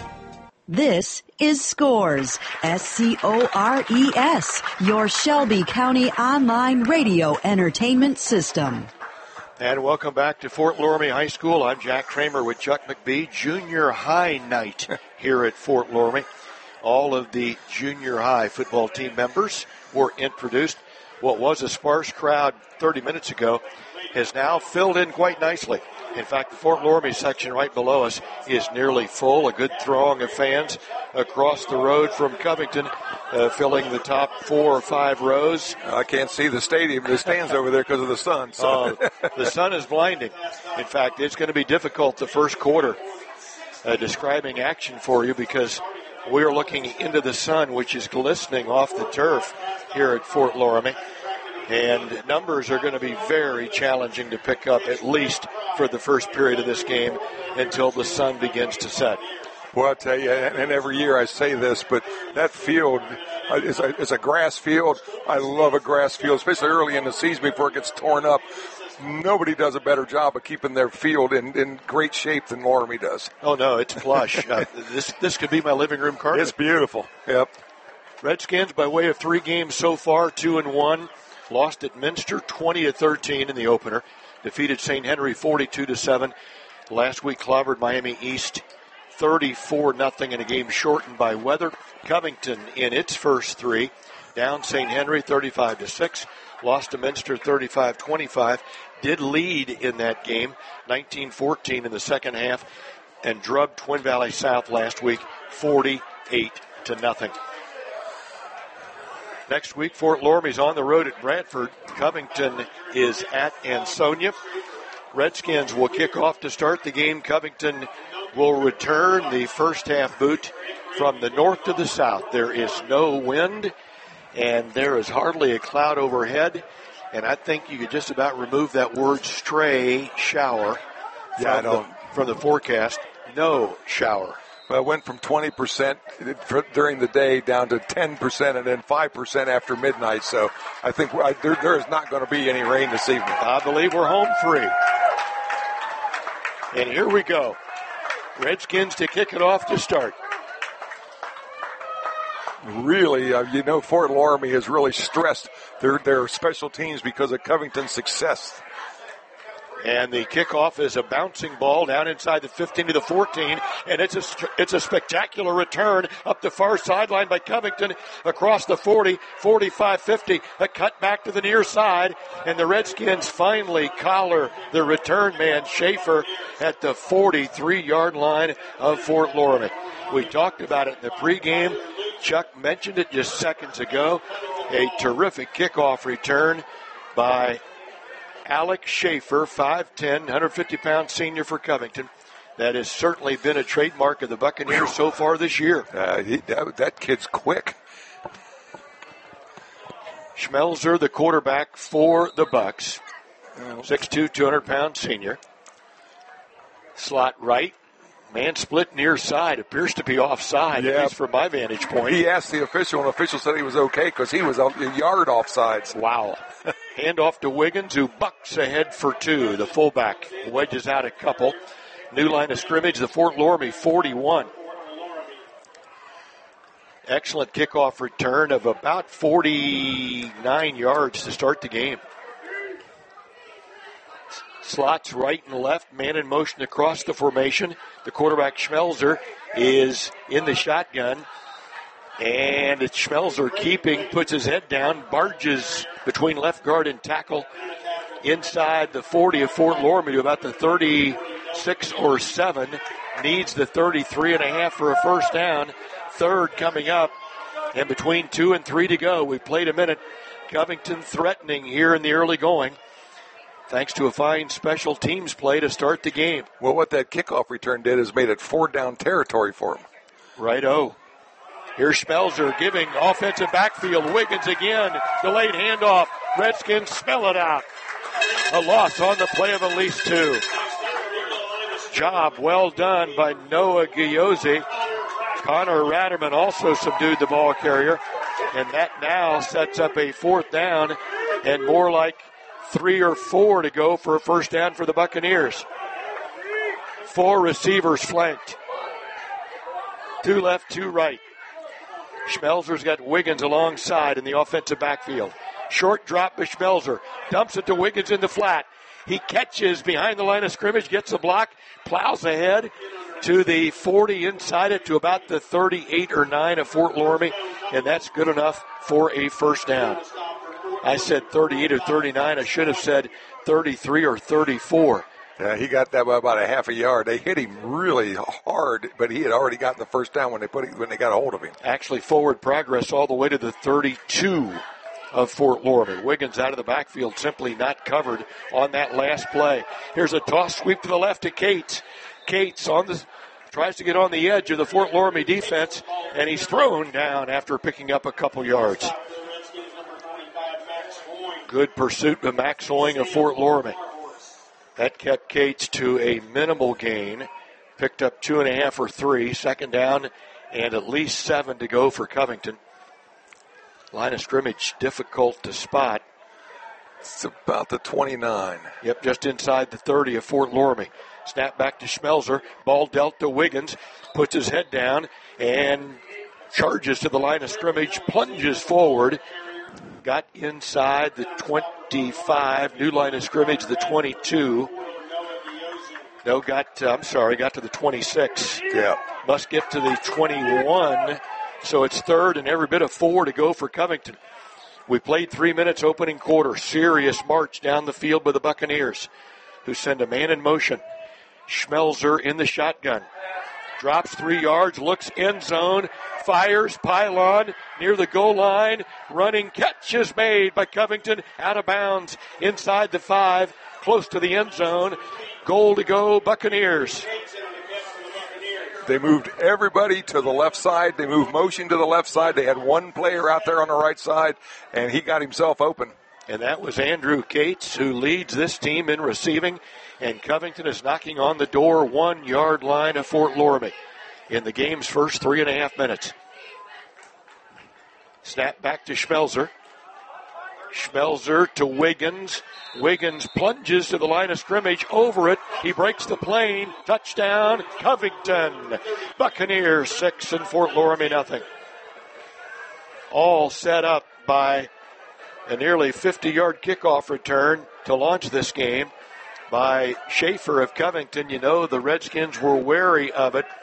This is Scores, S C O R E S, your Shelby County online radio entertainment system. And welcome back to Fort Loramie High School. I'm Jack Kramer with Chuck McBee. Junior high night here at Fort Loramie. All of the junior high football team members were introduced. What was a sparse crowd thirty minutes ago has now filled in quite nicely. In fact, the Fort Loramie section right below us is nearly full. A good throng of fans across the road from Covington, uh, filling the top four or five rows. I can't see the stadium, the stands over there because of the sun. So. Uh, the sun is blinding. In fact, it's going to be difficult the first quarter uh, describing action for you because we're looking into the sun, which is glistening off the turf here at Fort Loramie. And numbers are going to be very challenging to pick up, at least for the first period of this game, until the sun begins to set. Well, I'll tell you, and every year I say this, but that field is a, is a grass field. I love a grass field, especially early in the season before it gets torn up. Nobody does a better job of keeping their field in, in great shape than Loramie does. Oh, no, it's plush. uh, this this could be my living room carpet. It's beautiful. Yep. Redskins, by way of three games so far, two and one. Lost at Minster twenty to thirteen in the opener. Defeated Saint Henry forty-two to seven. Last week clobbered Miami East thirty-four nothing in a game shortened by weather. Covington in its first three. Down Saint Henry thirty-five to six. Lost to Minster thirty-five twenty-five. Did lead in that game nineteen fourteen in the second half and drubbed Twin Valley South last week forty-eight to nothing. Next week, Fort Loramie's on the road at Bradford. Covington is at Ansonia. Redskins will kick off to start the game. Covington will return the first half boot from the north to the south. There is no wind, and there is hardly a cloud overhead. And I think you could just about remove that word stray shower yeah, from, the, from the forecast. No shower. Well, it went from twenty percent during the day down to ten percent and then five percent after midnight. So I think I, there, there is not going to be any rain this evening. I believe we're home free. And here we go. Redskins to kick it off to start. Really, uh, you know, Fort Loramie has really stressed their, their special teams because of Covington's success. And the kickoff is a bouncing ball down inside the fifteen to the fourteen, and it's a it's a spectacular return up the far sideline by Covington across the forty, forty-five, fifty, a cut back to the near side, and the Redskins finally collar the return man, Schaefer, at the forty-three-yard line of Fort Loramie. We talked about it in the pregame. Chuck mentioned it just seconds ago. A terrific kickoff return by Alex Schaefer, five ten, one hundred fifty pound senior for Covington. That has certainly been a trademark of the Buccaneers so far this year. Uh, he, that, that kid's quick. Schmelzer, the quarterback for the Bucks. six two, two hundred pound senior. Slot right. Man split near side. Appears to be offside, yeah. at least from my vantage point. He asked the official, and the official said he was okay because he was a yard offsides. Wow. Hand off to Wiggins, who bucks ahead for two. The fullback wedges out a couple. New line of scrimmage, the Fort Loramie forty-one. Excellent kickoff return of about forty-nine yards to start the game. Slots right and left, man in motion across the formation. The quarterback, Schmelzer, is in the shotgun. And it's Schmelzer keeping, puts his head down, barges between left guard and tackle inside the forty of Fort Loramie to about the thirty-six or seven. Needs the thirty-three and a half for a first down. Third coming up, and between two and three to go. We played a minute. Covington threatening here in the early going, thanks to a fine special teams play to start the game. Well, what that kickoff return did is made it four down territory for him. Right-o. Here's Schmelzer giving offensive backfield. Wiggins again. Delayed handoff. Redskins spell it out. A loss on the play of at least two. Job well done by Noah Guyose. Connor Ratterman also subdued the ball carrier. And that now sets up a fourth down and more like three or four to go for a first down for the Buccaneers. Four receivers flanked. Two left, two right. Schmelzer's got Wiggins alongside in the offensive backfield. Short drop by Schmelzer. Dumps it to Wiggins in the flat. He catches behind the line of scrimmage, gets the block, plows ahead to the forty, inside it to about the thirty-eight or nine of Fort Loramie, and that's good enough for a first down. I said thirty-eight or thirty-nine. I should have said thirty-three or thirty-four. Yeah, he got that by about a half a yard. They hit him really hard, but he had already gotten the first down when they put it, when they got a hold of him. Actually, forward progress all the way to the thirty-two of Fort Loramie. Wiggins out of the backfield, simply not covered on that last play. Here's a toss sweep to the left to Cates. Cates on the tries to get on the edge of the Fort Loramie defense, and he's thrown down after picking up a couple yards. Good pursuit by Max Hoying of Fort Loramie. That kept Cates to a minimal gain. Picked up two and a half or three. Second down and at least seven to go for Covington. Line of scrimmage difficult to spot. It's about the twenty-nine. Yep, just inside the thirty of Fort Loramie. Snap back to Schmelzer. Ball dealt to Wiggins. Puts his head down and charges to the line of scrimmage. Plunges forward. Got inside the twenty-five. New line of scrimmage, the twenty-two. No, got, uh, I'm sorry, got to the twenty-six. Yeah. Must get to the twenty-one. So it's third and every bit of four to go for Covington. We played three minutes opening quarter. Serious march down the field by the Buccaneers, who send a man in motion. Schmelzer in the shotgun. Drops three yards, looks end zone, fires, pylon, near the goal line. Running catch is made by Covington, out of bounds, inside the five, close to the end zone. Goal to go, Buccaneers. They moved everybody to the left side. They moved motion to the left side. They had one player out there on the right side, and he got himself open. And that was Andrew Cates, who leads this team in receiving. And Covington is knocking on the door one-yard line of Fort Loramie in the game's first three and a half minutes. Snap back to Schmelzer. Schmelzer to Wiggins. Wiggins plunges to the line of scrimmage, over it. He breaks the plane. Touchdown, Covington. Buccaneers six and Fort Loramie nothing. All set up by a nearly fifty-yard kickoff return to launch this game by Schaefer of Covington. You know the Redskins were wary of it.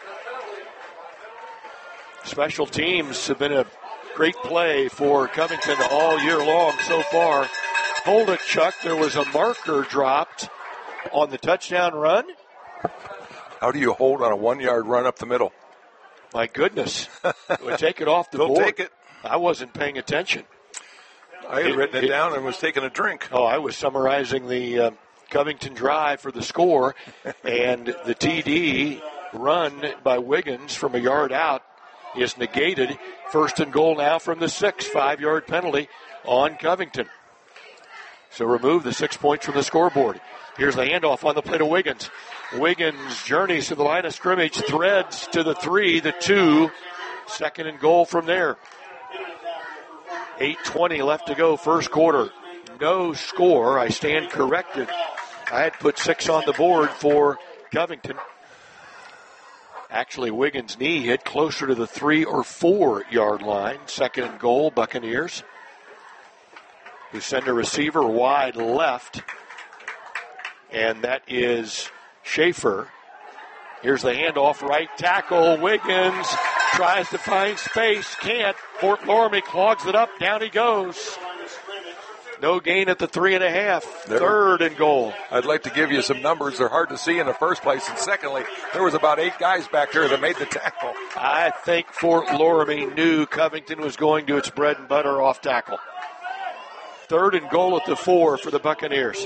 Special teams have been a great play for Covington all year long so far. Hold it, Chuck. There was a marker dropped on the touchdown run. How do you hold on a one-yard run up the middle? My goodness. We'll take it off the They'll board. take it. I wasn't paying attention. I had it, written it, it down and was taking a drink. Oh, I was summarizing the uh, Covington drive for the score, and the T D run by Wiggins from a yard out is negated. First and goal now from the six, five-yard penalty on Covington. So remove the six points from the scoreboard. Here's the handoff on the play to Wiggins. Wiggins journeys to the line of scrimmage, threads to the three, the two. Second and goal from there. eight twenty left to go, first quarter. No score. I stand corrected. I had put six on the board for Covington. Actually, Wiggins' knee hit closer to the three or four yard line. Second and goal, Buccaneers. Who send a receiver wide left. And that is Schaefer. Here's the handoff, right tackle. Wiggins tries to find space, can't. Fort Loramie clogs it up, down he goes. No gain at the three and a half. Third and goal. I'd like to give you some numbers. They're hard to see in the first place. And secondly, there was about eight guys back there that made the tackle. I think Fort Loramie knew Covington was going to its bread and butter off tackle. Third and goal at the four for the Buccaneers.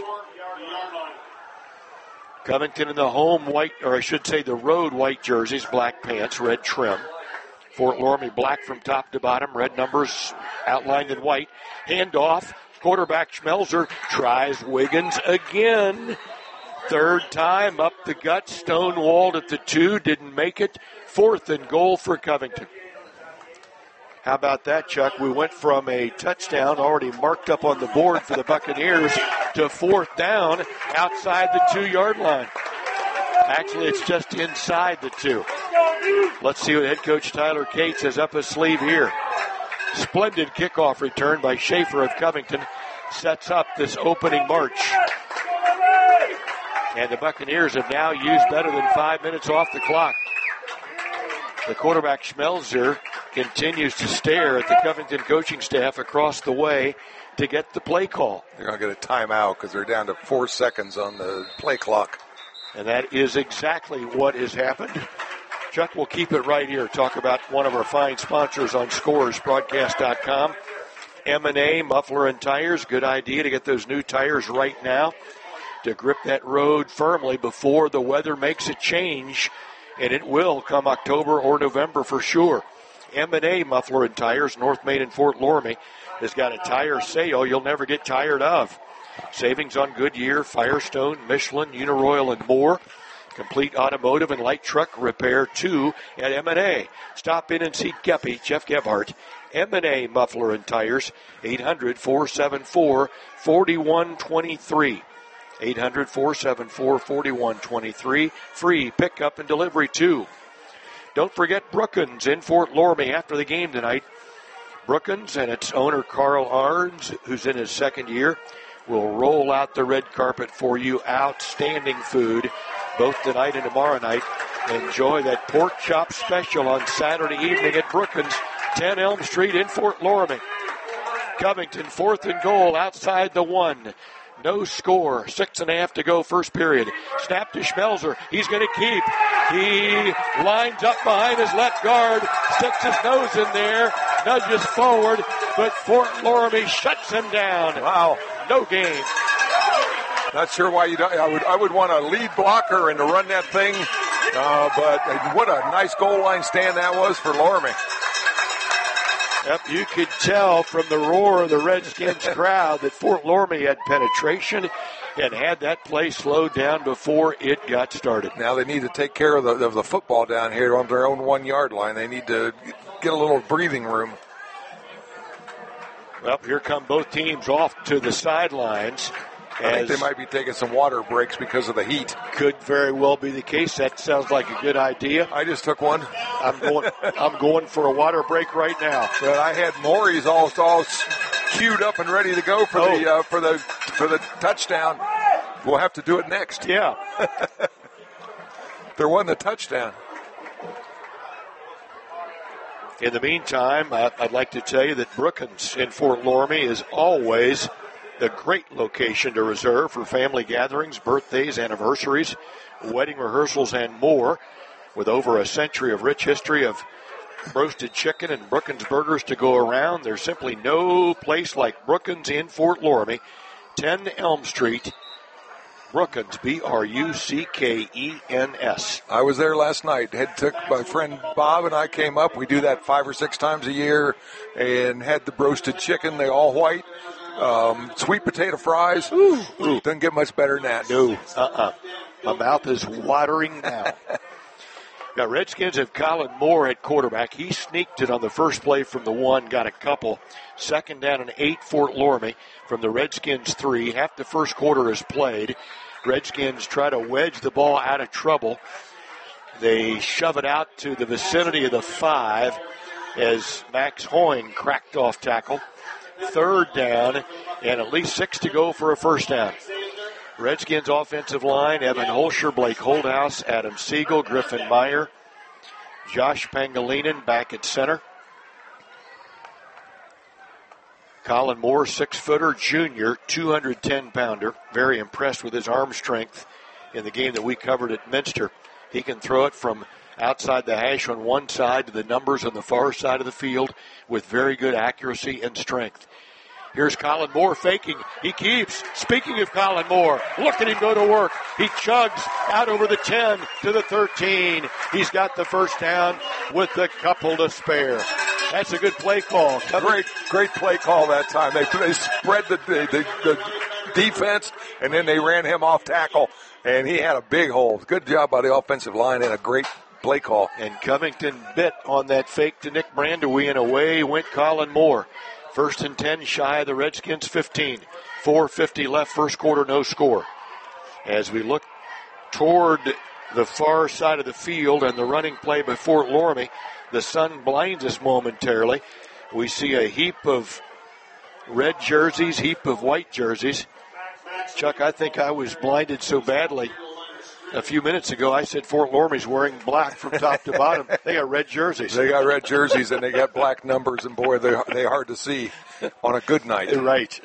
Covington in the home white, or I should say the road white jerseys, black pants, red trim. Fort Loramie black from top to bottom, red numbers outlined in white. Handoff, quarterback Schmelzer tries Wiggins again. Third time up the gut, stonewalled at the two, didn't make it. Fourth and goal for Covington. How about that, Chuck? We went from a touchdown already marked up on the board for the Buccaneers to fourth down outside the two-yard line. Actually, it's just inside the two. Let's see what head coach Tyler Cates has up his sleeve here. Splendid kickoff return by Schaefer of Covington sets up this opening march. And the Buccaneers have now used better than five minutes off the clock. The quarterback Schmelzer continues to stare at the Covington coaching staff across the way to get the play call. They're going to get a timeout because they're down to four seconds on the play clock. And that is exactly what has happened. Chuck, will keep it right here. Talk about one of our fine sponsors on Scores Broadcast dot com. M and A Muffler and Tires. Good idea to get those new tires right now to grip that road firmly before the weather makes a change. And it will come October or November for sure. M and A Muffler and Tires, North Main and Fort Loramie, has got a tire sale you'll never get tired of. Savings on Goodyear, Firestone, Michelin, Uniroyal, and more. Complete automotive and light truck repair, too, at M and A. Stop in and see Geppy, Jeff Gebhardt. M and A Muffler and Tires, eight hundred, four seven four, four one two three. eight hundred, four seven four, four one two three. Free pickup and delivery, too. Don't forget Brookins in Fort Loramie after the game tonight. Brookins and its owner, Carl Arns, who's in his second year, will roll out the red carpet for you. Outstanding food, both tonight and tomorrow night. Enjoy that pork chop special on Saturday evening at Brookins, ten Elm Street in Fort Loramie. Covington, fourth and goal outside the one. No score. Six and a half to go, first period. Snap to Schmelzer. He's going to keep. He lines up behind his left guard, sticks his nose in there, nudges forward, but Fort Loramie shuts him down. Wow. No gain. Not sure why you don't. I would, I would want a lead blocker and to run that thing, uh, but what a nice goal line stand that was for Loramie. Yep, you could tell from the roar of the Redskins crowd that Fort Loramie had penetration and had that play slowed down before it got started. Now they need to take care of the, of the football down here on their own one-yard line. They need to get a little breathing room. Well, here come both teams off to the sidelines. I think they might be taking some water breaks because of the heat. Could very well be the case. That sounds like a good idea. I just took one. I'm going. I'm going for a water break right now. But I had Maury's all all queued up and ready to go for oh. the uh, for the for the touchdown. We'll have to do it next. Yeah. There wasn't a touchdown. In the meantime, I'd like to tell you that Brookins in Fort Loramie is always a great location to reserve for family gatherings, birthdays, anniversaries, wedding rehearsals, and more. With over a century of rich history of roasted chicken and Brookins burgers to go around, there's simply no place like Brookins in Fort Loramie. ten Elm Street, Brookins, B R U C K E N S. I was there last night. Had took my friend Bob and I came up. We do that five or six times a year, and had the roasted chicken, they all white, um, sweet potato fries. Ooh, ooh, doesn't get much better than that. No, uh-uh. My mouth is watering now. Now, Redskins have Colin Moore at quarterback. He sneaked it on the first play from the one, got a couple. Second down and eight, Fort Loramie from the Redskins three. Half the first quarter is played. Redskins try to wedge the ball out of trouble. They shove it out to the vicinity of the five as Max Hoying cracked off tackle. Third down and at least six to go for a first down. Redskins offensive line, Evan Holscher, Blake Holdhouse, Adam Siegel, Griffin Meyer, Josh Pangilinan back at center. Colin Moore, six-footer, junior, two hundred ten pounder. Very impressed with his arm strength in the game that we covered at Minster. He can throw it from outside the hash on one side to the numbers on the far side of the field with very good accuracy and strength. Here's Colin Moore faking. He keeps. Speaking of Colin Moore, look at him go to work. He chugs out over the ten to the thirteen. He's got the first down with a couple to spare. That's a good play call. Great, great play call that time. They, they spread the, the, the defense, and then they ran him off tackle, and he had a big hole. Good job by the offensive line and a great play call. And Covington bit on that fake to Nick Brandewie, and away went Colin Moore. First and ten, shy of the Redskins fifteen. four fifty left, first quarter, no score. As we look toward the far side of the field and the running play by Fort Loramie, the sun blinds us momentarily. We see a heap of red jerseys, heap of white jerseys. Chuck, I think I was blinded so badly a few minutes ago, I said Fort Loramie's wearing black from top to bottom. They got red jerseys. They got red jerseys, and they got black numbers, and, boy, they're, they're hard to see on a good night. Right.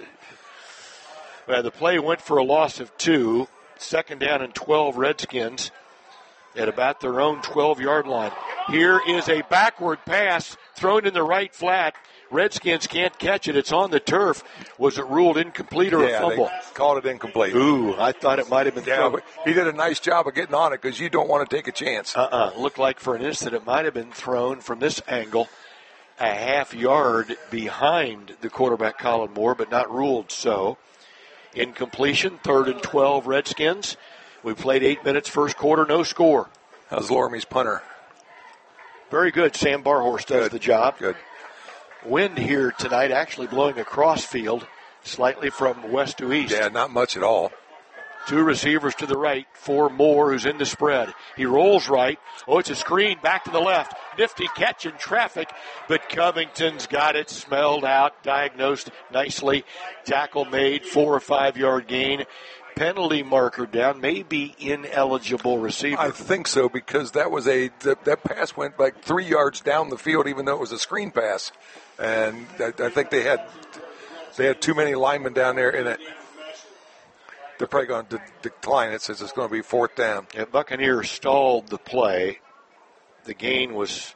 Well, the play went for a loss of two. Second down and twelve Redskins at about their own twelve-yard line. Here is a backward pass thrown in the right flat. Redskins can't catch it. It's on the turf. Was it ruled incomplete or yeah, a fumble? They called it incomplete. Ooh, I thought it might have been yeah, thrown. But he did a nice job of getting on it because you don't want to take a chance. Uh-uh. Looked like for an instant it might have been thrown from this angle a half yard behind the quarterback Colin Moore, but not ruled so. Incompletion, third and twelve Redskins. We played eight minutes, first quarter, no score. How's Loramie's punter? Very good. Sam Barhorst does good. the job. Good. Wind here tonight actually blowing across field, slightly from west to east. Yeah, not much at all. Two receivers to the right for Moore, who's in the spread. He rolls right. Oh, it's a screen back to the left. Nifty catch in traffic, but Covington's got it smelled out, diagnosed nicely. Tackle made, four or five yard gain. Penalty marker down, maybe ineligible receiver. I think so, because that was a that, that pass went like three yards down the field, even though it was a screen pass, and I, I think they had they had too many linemen down there in it. They're probably going to de- decline it since it's going to be fourth down. And Buccaneers stalled the play. The gain was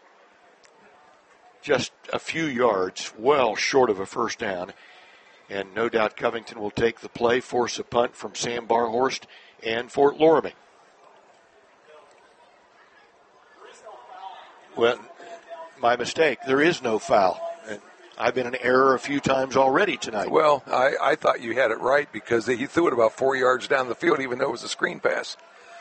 just a few yards, well short of a first down. And no doubt Covington will take the play, force a punt from Sam Barhorst and Fort Loramie. Well, my mistake. There is no foul. And I've been in error a few times already tonight. Well, I, I thought you had it right because he threw it about four yards down the field, even though it was a screen pass.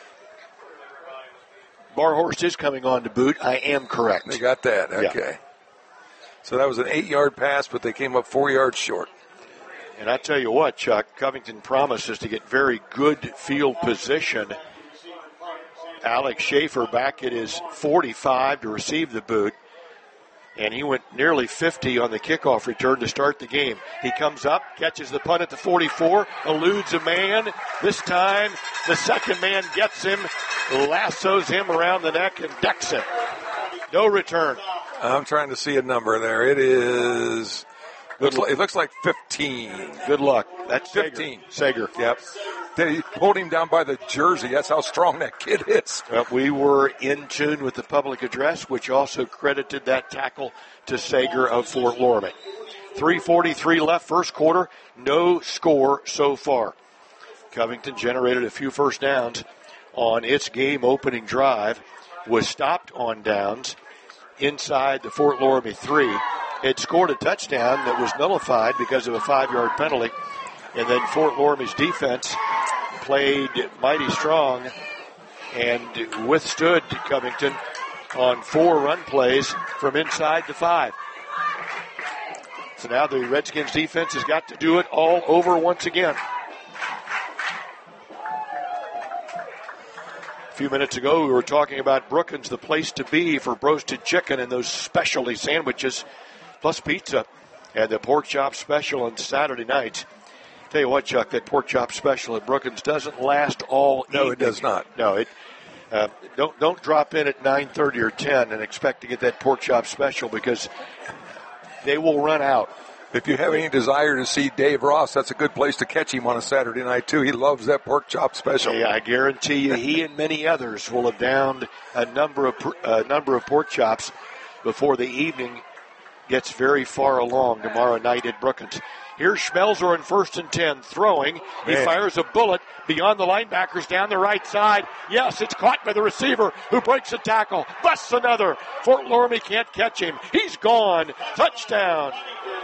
Barhorst is coming on to boot. I am correct. They got that. Okay. Yeah. So that was an eight-yard pass, but they came up four yards short. And I tell you what, Chuck, Covington promises to get very good field position. Alex Schaefer back at his forty-five to receive the boot. and he went nearly fifty on the kickoff return to start the game. He comes up, catches the punt at the forty-four, eludes a man. This time, the second man gets him, lassos him around the neck, and decks him. No return. I'm trying to see a number there. It is... Looks like, it looks like fifteen. Good luck. That's fifteen. Sager. Yep. They hold him down by the jersey. That's how strong that kid is. Well, we were in tune with the public address, which also credited that tackle to Sager of Fort Loramie. three forty-three left, first quarter. No score so far. Covington generated a few first downs on its game-opening drive. Was stopped on downs inside the Fort Loramie three. It scored a touchdown that was nullified because of a five-yard penalty. And then Fort Loramie's defense played mighty strong and withstood Covington on four run plays from inside the five. So now the Redskins defense has got to do it all over once again. A few minutes ago, we were talking about Brookins, the place to be for roasted chicken and those specialty sandwiches, plus pizza, and the pork chop special on Saturday nights. Tell you what, Chuck, that pork chop special at Brookins doesn't last all No, evening. it does not. No, it uh, don't don't drop in at nine thirty or ten and expect to get that pork chop special because they will run out. If you have any desire to see Dave Ross, that's a good place to catch him on a Saturday night, too. He loves that pork chop special. Yeah, I guarantee you he and many others will have downed a number of a number of pork chops before the evening gets very far along tomorrow night at Brookins. Here's Schmelzer in first and ten, throwing. He Man. fires a bullet beyond the linebackers down the right side. Yes, it's caught by the receiver who breaks a tackle. Busts another. Fort Loramie can't catch him. He's gone. Touchdown.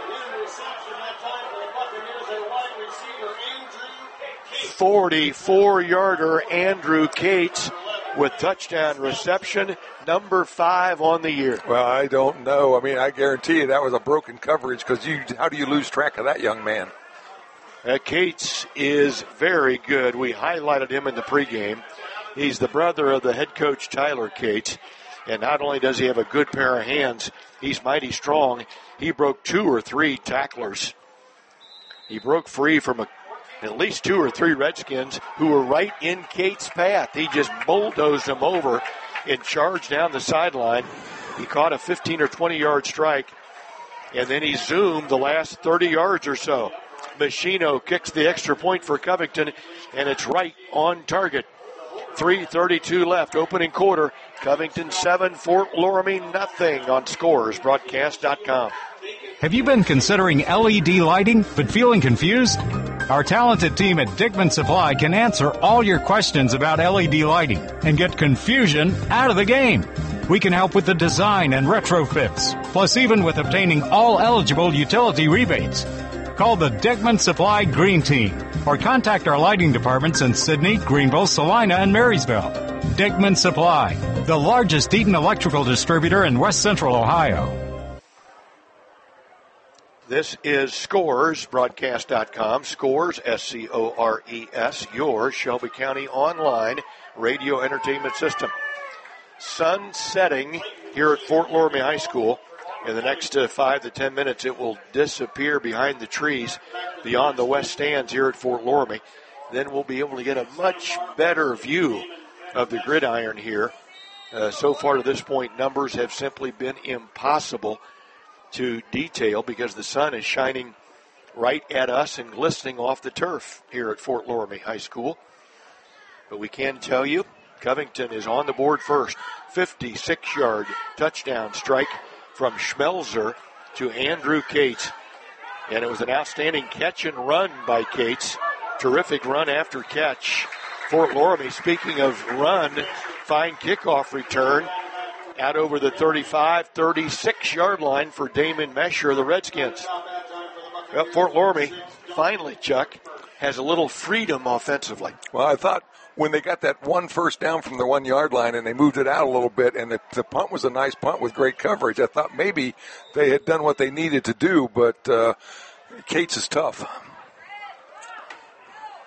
forty-four-yarder Andrew Cates with touchdown reception, number five on the year. Well, I don't know. I mean, I guarantee you that was a broken coverage because you, how do you lose track of that young man? Uh, Cates is very good. We highlighted him in the pregame. He's the brother of the head coach, Tyler Cates. And not only does he have a good pair of hands, he's mighty strong. He broke two or three tacklers. He broke free from a, at least two or three Redskins who were right in Cates' path. He just bulldozed them over and charged down the sideline. He caught a fifteen or twenty-yard strike, and then he zoomed the last thirty yards or so. Machino kicks the extra point for Covington, and it's right on target. three thirty-two left, opening quarter. Covington seven, Fort Loramie nothing on scores broadcast dot com. Have you been considering L E D lighting but feeling confused? Our talented team at Dickman Supply can answer all your questions about L E D lighting and get confusion out of the game. We can help with the design and retrofits, plus even with obtaining all eligible utility rebates. Call the Dickman Supply Green Team or contact our lighting departments in Sydney, Greenville, Salina, and Marysville. Dickman Supply, the largest Eaton electrical distributor in West Central Ohio. This is Scores, broadcast dot com. Scores, S C O R E S, your Shelby County online radio entertainment system. Sun setting here at Fort Loramie High School. In the next uh, five to ten minutes, it will disappear behind the trees beyond the west stands here at Fort Loramie. Then we'll be able to get a much better view of the gridiron here. Uh, so far to this point, numbers have simply been impossible to detail because the sun is shining right at us and glistening off the turf here at Fort Loramie High School. But we can tell you, Covington is on the board first. fifty-six-yard touchdown strike from Schmelzer to Andrew Cates. And it was an outstanding catch and run by Cates. Terrific run after catch. Fort Loramie, speaking of run, fine kickoff return out over the thirty-five, thirty-six-yard line for Damon Mesher of the Redskins. Well, Fort Loramie, finally, Chuck, has a little freedom offensively. Well, I thought when they got that one first down from the one-yard line and they moved it out a little bit, and the, the punt was a nice punt with great coverage, I thought maybe they had done what they needed to do, but uh, Cates is tough.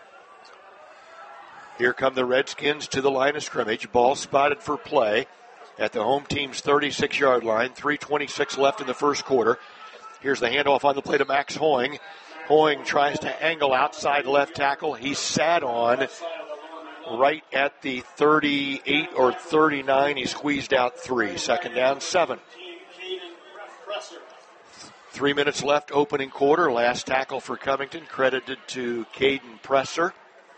Here come the Redskins to the line of scrimmage. Ball spotted for play. at the home team's thirty-six-yard line. three twenty-six left in the first quarter. Here's the handoff on the play to Max Hoying. Hoying tries to angle outside left tackle. He sat on right at the thirty-eight or thirty-nine. He squeezed out three. Second down, seven. Three minutes left, opening quarter. Last tackle for Covington, credited to Caden Presser.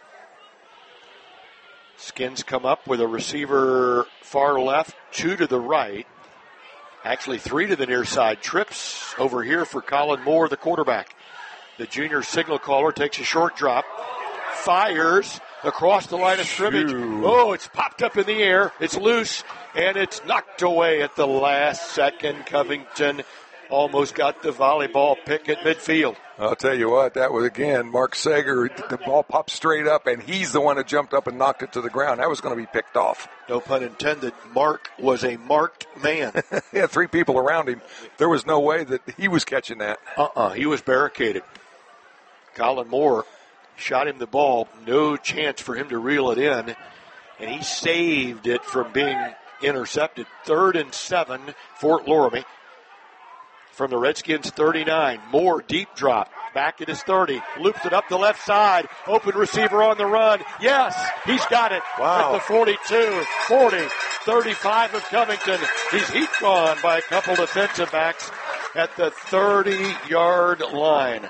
Skins come up with a receiver far left, two to the right. Actually, three to the near side. Trips over here for Colin Moore, the quarterback. The junior signal caller takes a short drop, fires across the line of scrimmage. Shoo. Oh, it's popped up in the air. It's loose, and it's knocked away at the last second. Covington almost got the volleyball pick at midfield. I'll tell you what, that was, again, Mark Sager. The ball popped straight up, and he's the one that jumped up and knocked it to the ground. That was going to be picked off. No pun intended. Mark was a marked man. He had three people around him. There was no way that he was catching that. Uh-uh. He was barricaded. Colin Moore shot him the ball. No chance for him to reel it in. And he saved it from being intercepted. Third and seven, Fort Loramie. From the Redskins thirty-nine. Moore, deep drop. Back at his thirty. Loops it up the left side. Open receiver on the run. Yes, he's got it. Wow. At the forty-two, forty, thirty-five of Covington. He's heat gone by a couple defensive backs at the thirty-yard line.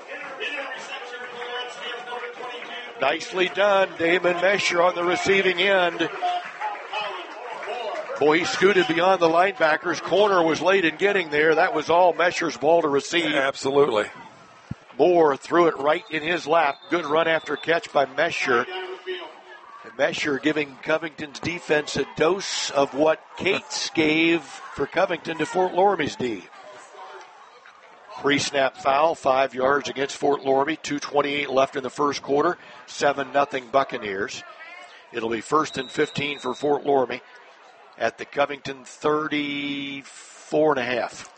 Nicely done. Damon Mesher on the receiving end. Boy, he scooted beyond the linebackers. Corner was late in getting there. That was all Mesher's ball to receive. Absolutely. Moore threw it right in his lap. Good run after catch by Mesher. And Mesher giving Covington's defense a dose of what Cates gave for Covington to Fort Loramie's D. Pre-snap foul, five yards against Fort Loramie. two twenty-eight left in the first quarter. seven nothing Buccaneers. It'll be first and fifteen for Fort Loramie at the Covington thirty-four and a half.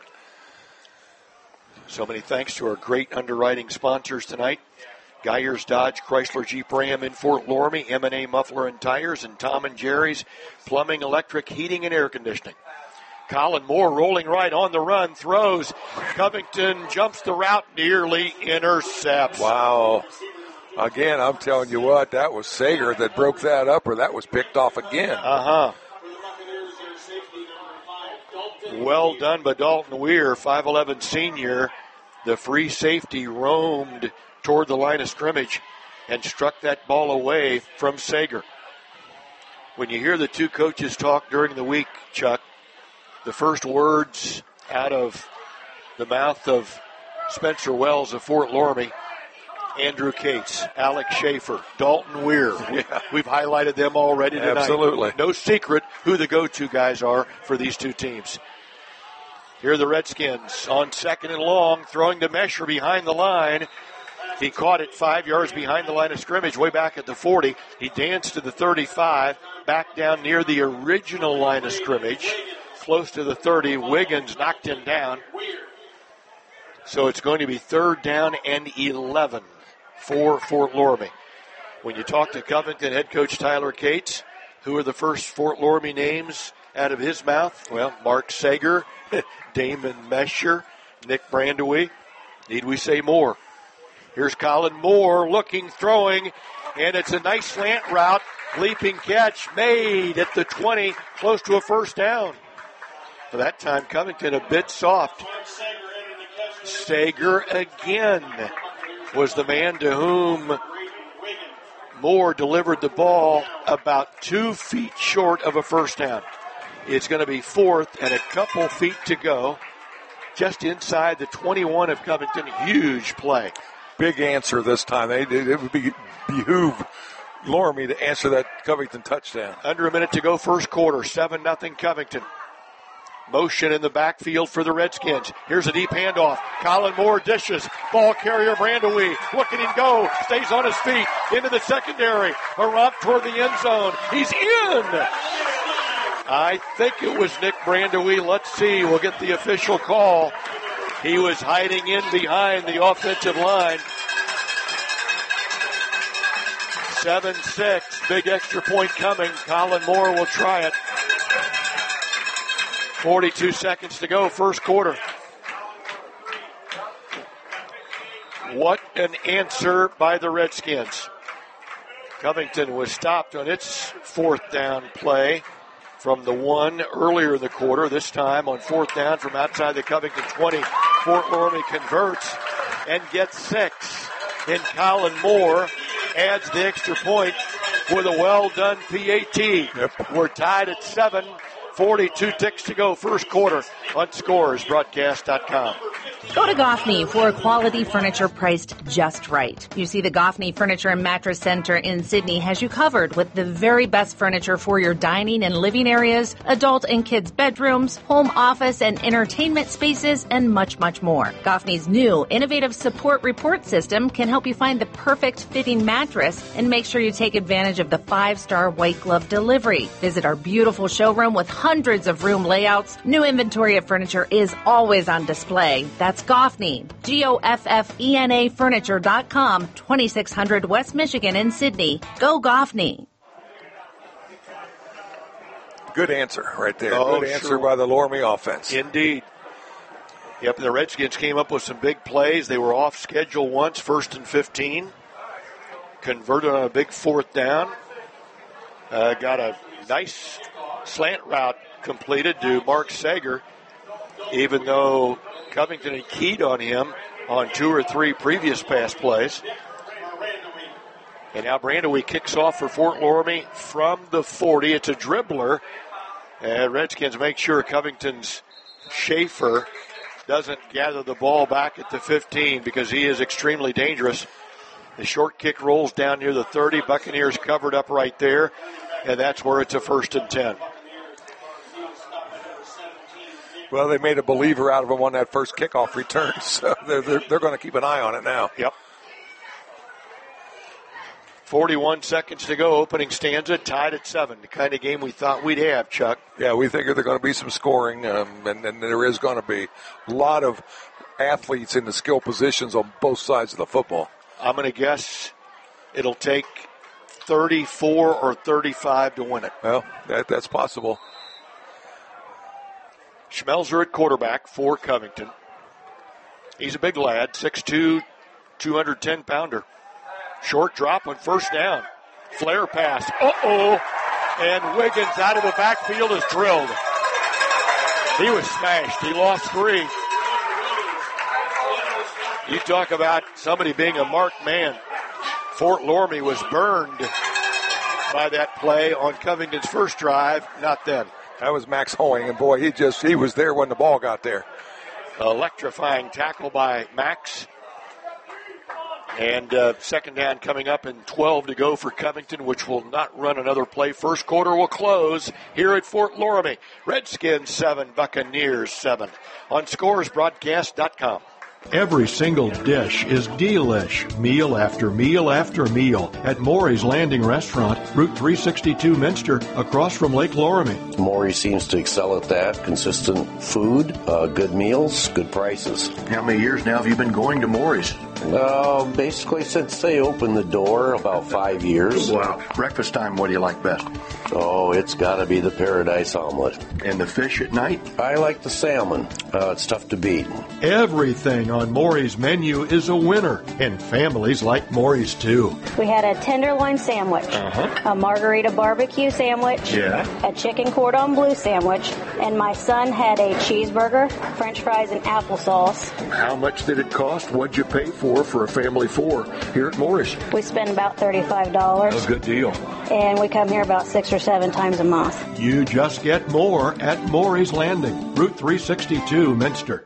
So many thanks to our great underwriting sponsors tonight. Geyers Dodge Chrysler Jeep Ram in Fort Loramie, M and A Muffler and Tires, and Tom and Jerry's Plumbing, Electric, Heating, and Air Conditioning. Colin Moore rolling right on the run, throws. Covington jumps the route, nearly intercepts. Wow. Again, I'm telling you what, that was Sager that broke that up, or that was picked off again. Uh-huh. Well done by Dalton Weir, five eleven senior. The free safety roamed toward the line of scrimmage and struck that ball away from Sager. When you hear the two coaches talk during the week, Chuck, the first words out of the mouth of Spencer Wells of Fort Loramie, Andrew Cates, Alex Schaefer, Dalton Weir. Yeah. We've highlighted them already tonight. Absolutely. No secret who the go-to guys are for these two teams. Here are the Redskins on second and long, throwing to Mesher behind the line. He caught it five yards behind the line of scrimmage, way back at the forty. He danced to the thirty-five, back down near the original line of scrimmage, close to the thirty. Wiggins knocked him down. So it's going to be third down and eleven for Fort Loramie. When you talk to Covington head coach Tyler Cates, who are the first Fort Loramie names out of his mouth? Well, Mark Sager, Damon Mesher, Nick Brandewee. Need we say more? Here's Colin Moore looking, throwing, and it's a nice slant route. Leaping catch made at the twenty, close to a first down. For that time, Covington a bit soft. Sager again was the man to whom Moore delivered the ball about two feet short of a first down. It's going to be fourth and a couple feet to go. Just inside the twenty-one of Covington. Huge play. Big answer this time. They, it would be behoove Loramie to answer that Covington touchdown. Under a minute to go first quarter. seven nothing Covington. Motion in the backfield for the Redskins. Here's a deep handoff. Colin Moore dishes. Ball carrier Brandewee. Look at him go. Stays on his feet. Into the secondary. A romp toward the end zone. He's in. I think it was Nick Brandewee. Let's see. We'll get the official call. He was hiding in behind the offensive line. seven six. Big extra point coming. Colin Moore will try it. forty-two seconds to go, first quarter. What an answer by the Redskins. Covington was stopped on its fourth down play from the one earlier in the quarter. This time on fourth down from outside the Covington twenty. Fort Loramie converts and gets six. And Colin Moore adds the extra point with a well-done P A T. Yep. We're tied at seven. forty-two ticks to go, first quarter on Scores Broadcast dot com. Go to Goffney for quality furniture priced just right. You see, the Goffney Furniture and Mattress Center in Sydney has you covered with the very best furniture for your dining and living areas, adult and kids' bedrooms, home office and entertainment spaces, and much, much more. Goffney's new innovative support report system can help you find the perfect fitting mattress and make sure you take advantage of the five-star white glove delivery. Visit our beautiful showroom with hundreds of room layouts. New inventory of furniture is always on display. That's Goffney, G O F F E N A Furniture dot com, twenty-six hundred West Michigan in Sydney. Go Goffney. Good answer right there. Oh, Good answer sure. by the Loramie offense. Indeed. Yep, the Redskins came up with some big plays. They were off schedule once, first and fifteen. Converted on a big fourth down. Uh, got a nice slant route completed to Mark Sager, even though Covington had keyed on him on two or three previous pass plays. And now Brandaway kicks off for Fort Loramie from the forty. It's a dribbler. And Redskins make sure Covington's Schaefer doesn't gather the ball back at the fifteen because he is extremely dangerous. The short kick rolls down near the thirty. Buccaneers covered up right there. And that's where it's a first and ten. Well, they made a believer out of him on that first kickoff return, so they're, they're, they're going to keep an eye on it now. Yep. forty-one seconds to go, opening stanza, tied at seven. The kind of game we thought we'd have, Chuck. Yeah, we think there's going to be some scoring, um, and, and there is going to be a lot of athletes in the skill positions on both sides of the football. I'm going to guess it'll take thirty-four or thirty-five to win it. Well, that, that's possible. Schmelzer at quarterback for Covington. He's a big lad, six two, two hundred ten pounder. Short drop on first down. Flare pass. Uh-oh. And Wiggins out of the backfield is drilled. He was smashed. He lost three. You talk about somebody being a marked man. Fort Loramie was burned by that play on Covington's first drive. Not then. That was Max Hoeing, and boy, he just he was there when the ball got there. Electrifying tackle by Max. And uh, second down coming up and twelve to go for Covington, which will not run another play. First quarter will close here at Fort Loramie. Redskins seven, Buccaneers seven on Scores Broadcast dot com. Every single dish is delish, meal after meal after meal at Maury's Landing Restaurant, Route three sixty-two Minster, across from Lake Loramie. Maury seems to excel at that. Consistent food, uh, good meals, good prices. How many years now have you been going to Maury's? Uh, basically since they opened the door, about five years. Wow. Breakfast time, what do you like best? Oh, it's got to be the Paradise Omelet. And the fish at night? I like the salmon. Uh, it's tough to beat. Everything on Maury's menu is a winner, and families like Maury's too. We had a tenderloin sandwich, uh-huh. a margarita barbecue sandwich, yeah. a chicken cordon bleu sandwich, and my son had a cheeseburger, french fries, and applesauce. How much did it cost? What'd you pay for for a family four here at Maury's? We spend about thirty-five dollars. That's a good deal. And we come here about six or seven times a month. You just get more at Maury's Landing, Route three sixty-two, Minster.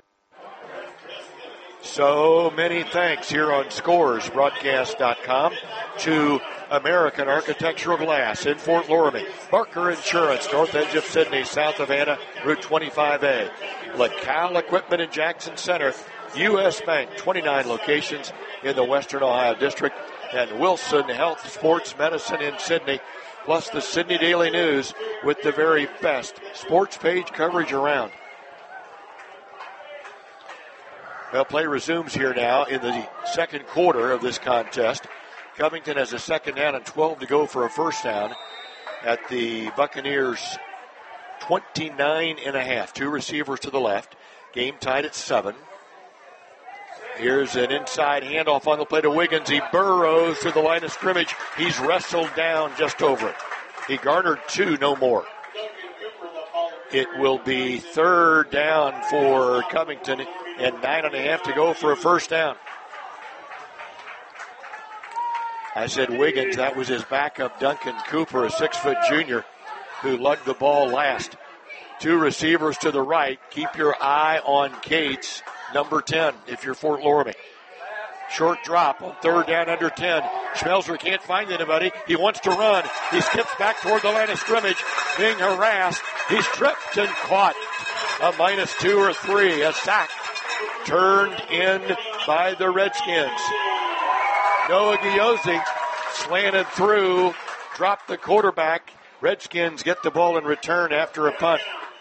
So many thanks here on Scores Broadcast dot com to American Architectural Glass in Fort Loramie, Barker Insurance, north edge of Sydney, south of Anna, Route twenty-five A, LaCal Equipment in Jackson Center, U S Bank, twenty-nine locations in the Western Ohio District, and Wilson Health Sports Medicine in Sydney, plus the Sydney Daily News with the very best sports page coverage around. Well, play resumes here now in the second quarter of this contest. Covington has a second down and twelve to go for a first down at the Buccaneers' twenty-nine and a half. Two receivers to the left. Game tied at seven. Here's an inside handoff on the play to Wiggins. He burrows to the line of scrimmage. He's wrestled down just over it. He garnered two, no more. It will be third down for Covington and nine and a half to go for a first down. I said Wiggins, that was his backup, Duncan Cooper, a six-foot junior who lugged the ball last. Two receivers to the right. Keep your eye on Cates, number ten, if you're Fort Loramie. Short drop on third down under ten. Schmelzer can't find anybody. He wants to run. He skips back toward the line of scrimmage, being harassed. He's tripped and caught. A minus two or three. A sack turned in by the Redskins. Noah Giosi slanted through, dropped the quarterback. Redskins get the ball in return after a punt.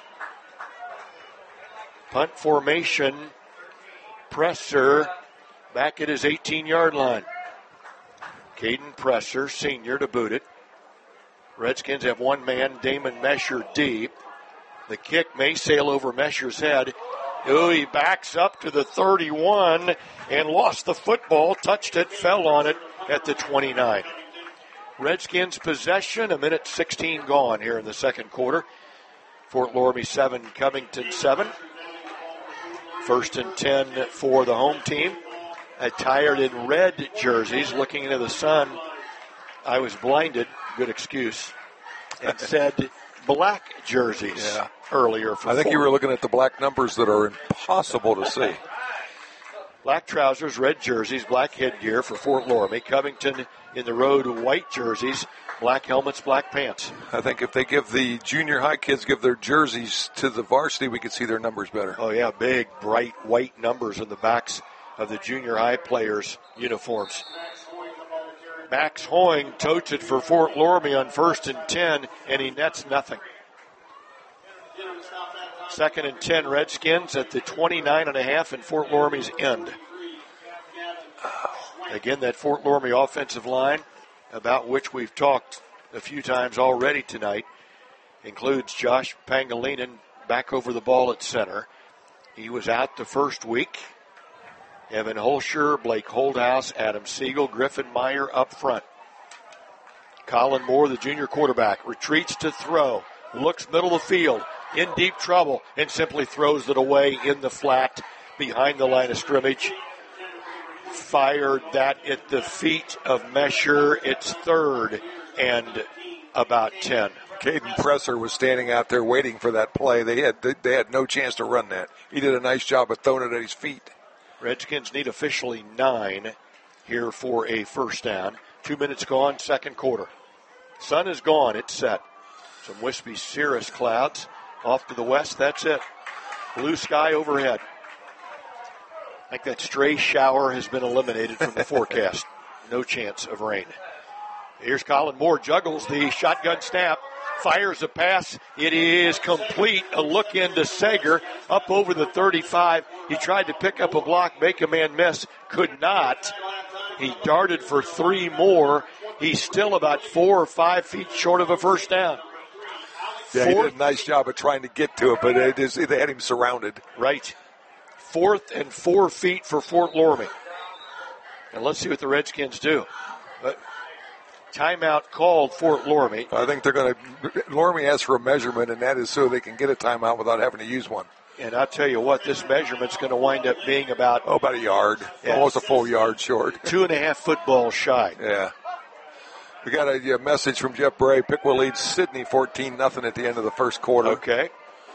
Punt formation. Presser back at his eighteen-yard line. Caden Presser, senior, to boot it. Redskins have one man, Damon Mesher, deep. The kick may sail over Mesher's head. Oh, he backs up to the thirty-one and lost the football, touched it, fell on it at the twenty-nine. Redskins possession, a minute sixteen gone here in the second quarter. Fort Loramie seven, Covington seven. First and ten for the home team. Attired in red jerseys, looking into the sun. I was blinded, good excuse, and said black jerseys yeah. earlier. For I think Fort. you were looking at the black numbers that are impossible to see. Black trousers, red jerseys, black headgear for Fort Loramie. Covington in the road, white jerseys, black helmets, black pants. I think if they give the junior high kids give their jerseys to the varsity, we could see their numbers better. Oh, yeah, big, bright, white numbers on the backs of the junior high players' uniforms. Max Hoying totes it for Fort Loramie on first and ten, and he nets nothing. Second and ten, Redskins at the twenty-nine and a half in Fort Loramie's end. Again, that Fort Loramie offensive line, about which we've talked a few times already tonight, includes Josh Pangilinan back over the ball at center. He was out the first week. Evan Holscher, Blake Holdhouse, Adam Siegel, Griffin Meyer up front. Colin Moore, the junior quarterback, retreats to throw, looks middle of the field, in deep trouble, and simply throws it away in the flat behind the line of scrimmage. Fired that at the feet of Mesher. It's third and about ten. Caden Presser was standing out there waiting for that play. They had they had no chance to run that. He did a nice job of throwing it at his feet. Redskins need officially nine here for a first down. Two minutes gone, second quarter. Sun is gone. It's set. Some wispy cirrus clouds off to the west. That's it. Blue sky overhead. I think that stray shower has been eliminated from the forecast. No chance of rain. Here's Colin Moore. Juggles the shotgun snap. Fires a pass. It is complete. A look into Sager up over the thirty-five. He tried to pick up a block, make a man miss. Could not. He darted for three more. He's still about four or five feet short of a first down. Yeah, he did a nice job of trying to get to it, but it is, they had him surrounded. Right. Fourth and four feet for Fort Loramie. And let's see what the Redskins do. But timeout called Fort Loramie. I think they're going to – Loramie asked for a measurement, and that is so they can get a timeout without having to use one. And I'll tell you what, this measurement's going to wind up being about – Oh, about a yard. Yeah. Almost a full yard short. Two and a half footballs shy. Yeah. We got a, a message from Jeff Bray. Piqua leads Sidney fourteen nothing at the end of the first quarter. Okay.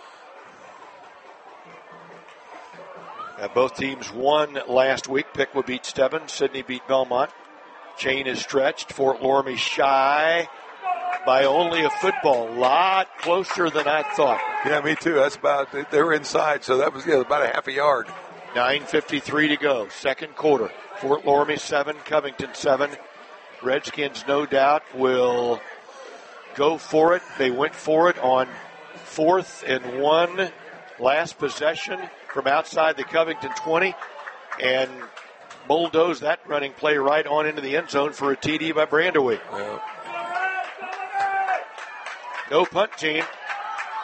Uh, both teams won last week. Piqua beat Stebbins. Sidney beat Belmont. Chain is stretched. Fort Loramie shy by only a football. Lot closer than I thought. Yeah, me too. That's about, they were inside, so that was yeah, about a half a yard. nine fifty-three to go. Second quarter. Fort Loramie seven, Covington seven. Redskins, no doubt, will go for it. They went for it on fourth and one. Last possession from outside the Covington twenty. And bulldoze that running play right on into the end zone for a T D by Brandewie. Yeah. No punt team.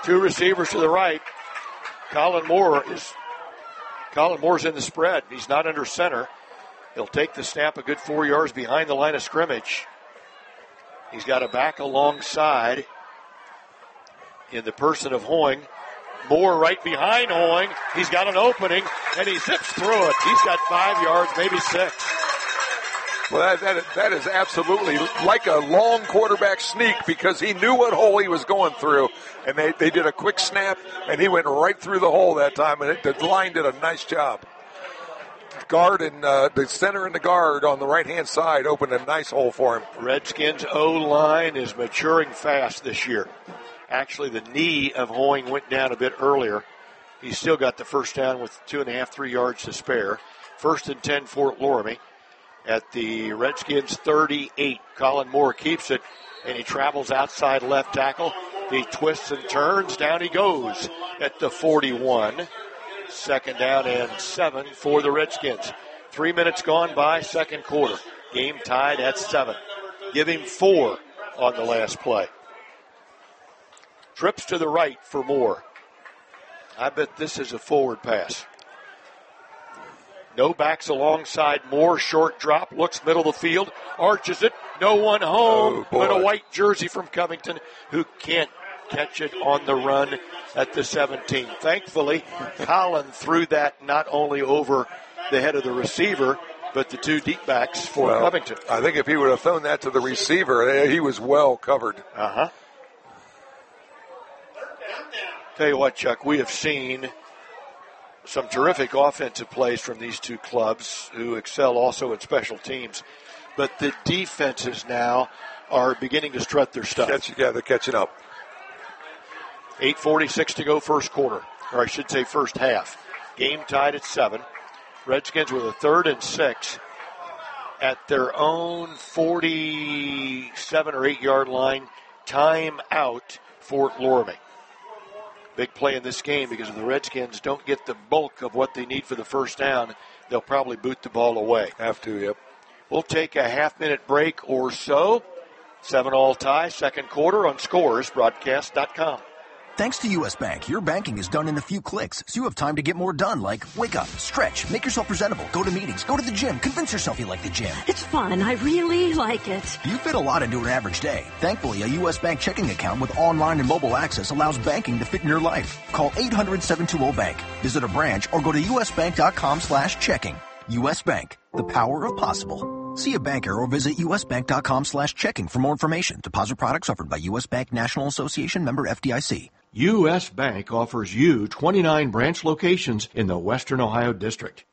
Two receivers to the right. Colin Moore is Colin Moore's in the spread. He's not under center. He'll take the snap a good four yards behind the line of scrimmage. He's got a back alongside in the person of Hoying. Moore right behind Hoying. He's got an opening, and he zips through it. He's got five yards, maybe six. Well, that, that, that is absolutely like a long quarterback sneak because he knew what hole he was going through, and they, they did a quick snap, and he went right through the hole that time, and it, the line did a nice job. Guard and uh, the center and the guard on the right-hand side opened a nice hole for him. Redskins O-line is maturing fast this year. Actually, the knee of Hoying went down a bit earlier. He's still got the first down with two and a half, three yards to spare. First and ten, Fort Loramie. At the Redskins thirty-eight, Colin Moore keeps it, and he travels outside left tackle. He twists and turns. Down he goes at the forty-one. Second down and seven for the Redskins. Three minutes gone by, second quarter. Game tied at seven. Give him four on the last play. Trips to the right for Moore. I bet this is a forward pass. No backs alongside Moore. Short drop. Looks middle of the field. Arches it. No one home. Oh, but a white jersey from Covington who can't catch it on the run at the seventeen. Thankfully, Collin threw that not only over the head of the receiver, but the two deep backs for well, Covington. I think if he would have thrown that to the receiver, he was well covered. Uh-huh. Tell you what, Chuck, we have seen some terrific offensive plays from these two clubs who excel also in special teams. But the defenses now are beginning to strut their stuff. Catch, yeah, they're catching up. eight forty-six to go first quarter, or I should say first half. Game tied at seven. Redskins with a third and six at their own forty-seven or eight yard line. Time out, Fort Loramie. Big play in this game because if the Redskins don't get the bulk of what they need for the first down, they'll probably boot the ball away. Have to, yep. We'll take a half-minute break or so. Seven all tie, second quarter on scores broadcast dot com. Thanks to U S. Bank, your banking is done in a few clicks, so you have time to get more done, like wake up, stretch, make yourself presentable, go to meetings, go to the gym, convince yourself you like the gym. It's fun. I really like it. You fit a lot into an average day. Thankfully, a U S. Bank checking account with online and mobile access allows banking to fit in your life. Call eight hundred, seven two zero, bank. Visit a branch or go to usbank.com slash checking. U S. Bank, the power of possible. See a banker or visit usbank.com slash checking for more information. Deposit products offered by U S. Bank National Association, member F D I C. U S. Bank offers you twenty-nine branch locations in the Western Ohio District.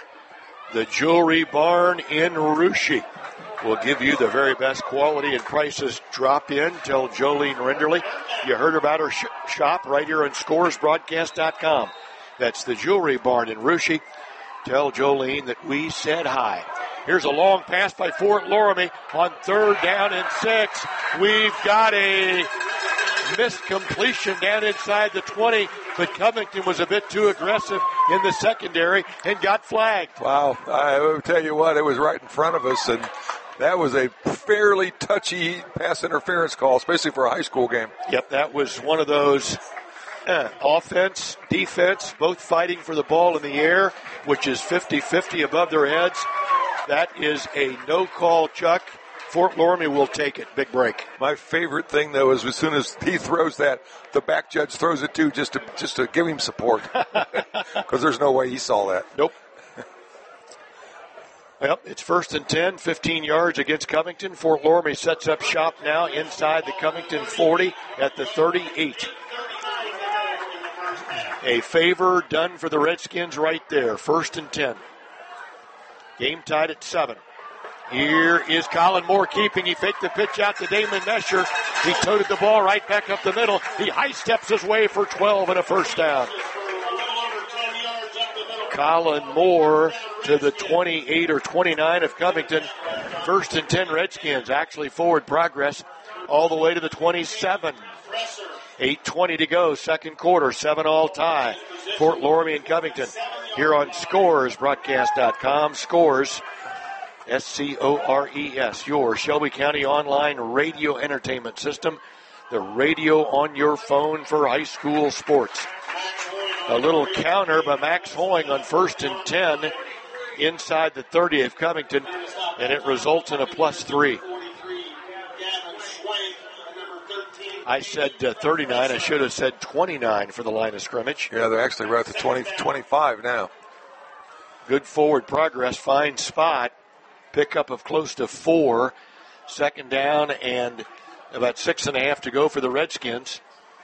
The Jewelry Barn in Russia will give you the very best quality and prices. Drop in. Tell Jolene Renderly you heard about her sh- shop right here on scores broadcast dot com. That's the Jewelry Barn in Russia. Tell Jolene that we said hi. Here's a long pass by Fort Loramie on third down and six. We've got a missed completion down inside the twenty, but Covington was a bit too aggressive in the secondary and got flagged. Wow, I will tell you what, it was right in front of us, and that was a fairly touchy pass interference call, especially for a high school game. Yep, that was one of those eh, offense, defense, both fighting for the ball in the air, which is fifty-fifty above their heads. That is a no-call, Chuck. Fort Loramie will take it. Big break. My favorite thing, though, is as soon as he throws that, the back judge throws it, too, just to just to give him support. Because there's no way he saw that. Nope. Well, it's first and ten, fifteen yards against Covington. Fort Loramie sets up shop now inside the Covington forty at the thirty-eight. A favor done for the Redskins right there. First and ten. Game tied at seven. Here is Colin Moore keeping. He faked the pitch out to Damon Mesher. He toted the ball right back up the middle. He high steps his way for twelve and a first down. Colin Moore to the twenty-eight or twenty-nine of Covington. First and ten Redskins. Actually forward progress all the way to the twenty-seven. eight twenty to go. Second quarter. Seven all tie. Fort Loramie and Covington. Here on scores broadcast dot com. Scores. S C O R E S, your Shelby County online radio entertainment system. the radio on your phone for high school sports. A little counter by Max Hoying on first and ten inside the thirty of Covington, and it results in a plus three. I said uh, thirty-nine. I should have said twenty-nine for the line of scrimmage. Yeah, they're actually right at the twenty, twenty-five now. Good forward progress. Fine spot. Pickup of close to four. Second down and about six and a half to go for the Redskins.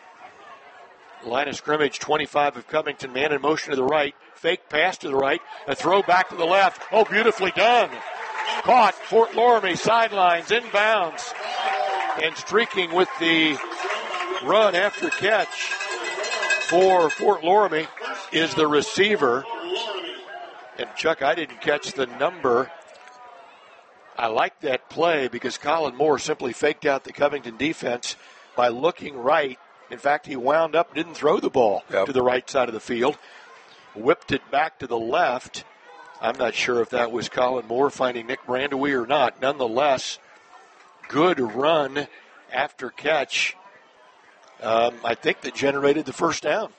Line of scrimmage, twenty-five of Covington. Man in motion to the right. Fake pass to the right. A throw back to the left. Oh, beautifully done. Caught. Fort Loramie sidelines, inbounds. And streaking with the run after catch for Fort Loramie is the receiver. And Chuck, I didn't catch the number. I like that play because Colin Moore simply faked out the Covington defense by looking right. In fact, he wound up, didn't throw the ball yep. to the right side of the field. Whipped it back to the left. I'm not sure if that was Colin Moore finding Nick Brandewie or not. Nonetheless, good run after catch. Um, I think that generated the first down.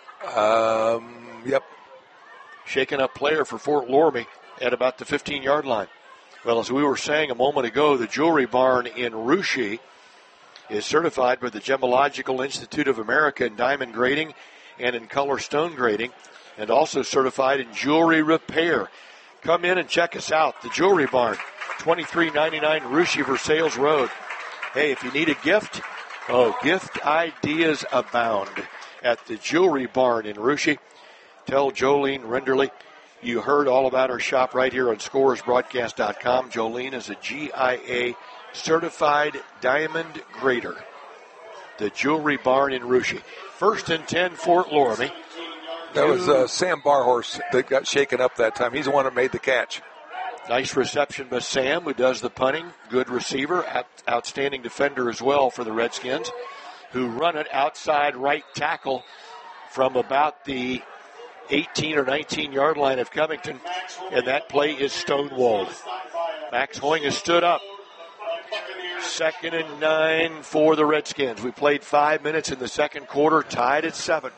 Um, yep. Shaken up player for Fort Loramie at about the fifteen-yard line. Well, as we were saying a moment ago, the Jewelry Barn in Russia is certified by the Gemological Institute of America in diamond grading and in color stone grading, and also certified in jewelry repair. Come in and check us out. The Jewelry Barn, twenty-three ninety-nine Russia Versailles Road. Hey, if you need a gift, oh, gift ideas abound at the Jewelry Barn in Russia. Tell Jolene Renderly you heard all about our shop right here on Scores Broadcast dot com. Jolene is a G I A certified diamond grader. The Jewelry Barn in Russia. First and ten, Fort Loramie. That was uh, Sam Barhorse that got shaken up that time. He's the one that made the catch. Nice reception by Sam, who does the punting. Good receiver, out, outstanding defender as well for the Redskins, who run it outside right tackle from about the eighteen or nineteen-yard line of Covington, and that play is stonewalled. Max Hoying has stood up. Second and nine for the Redskins. We played five minutes in the second quarter, tied at seven.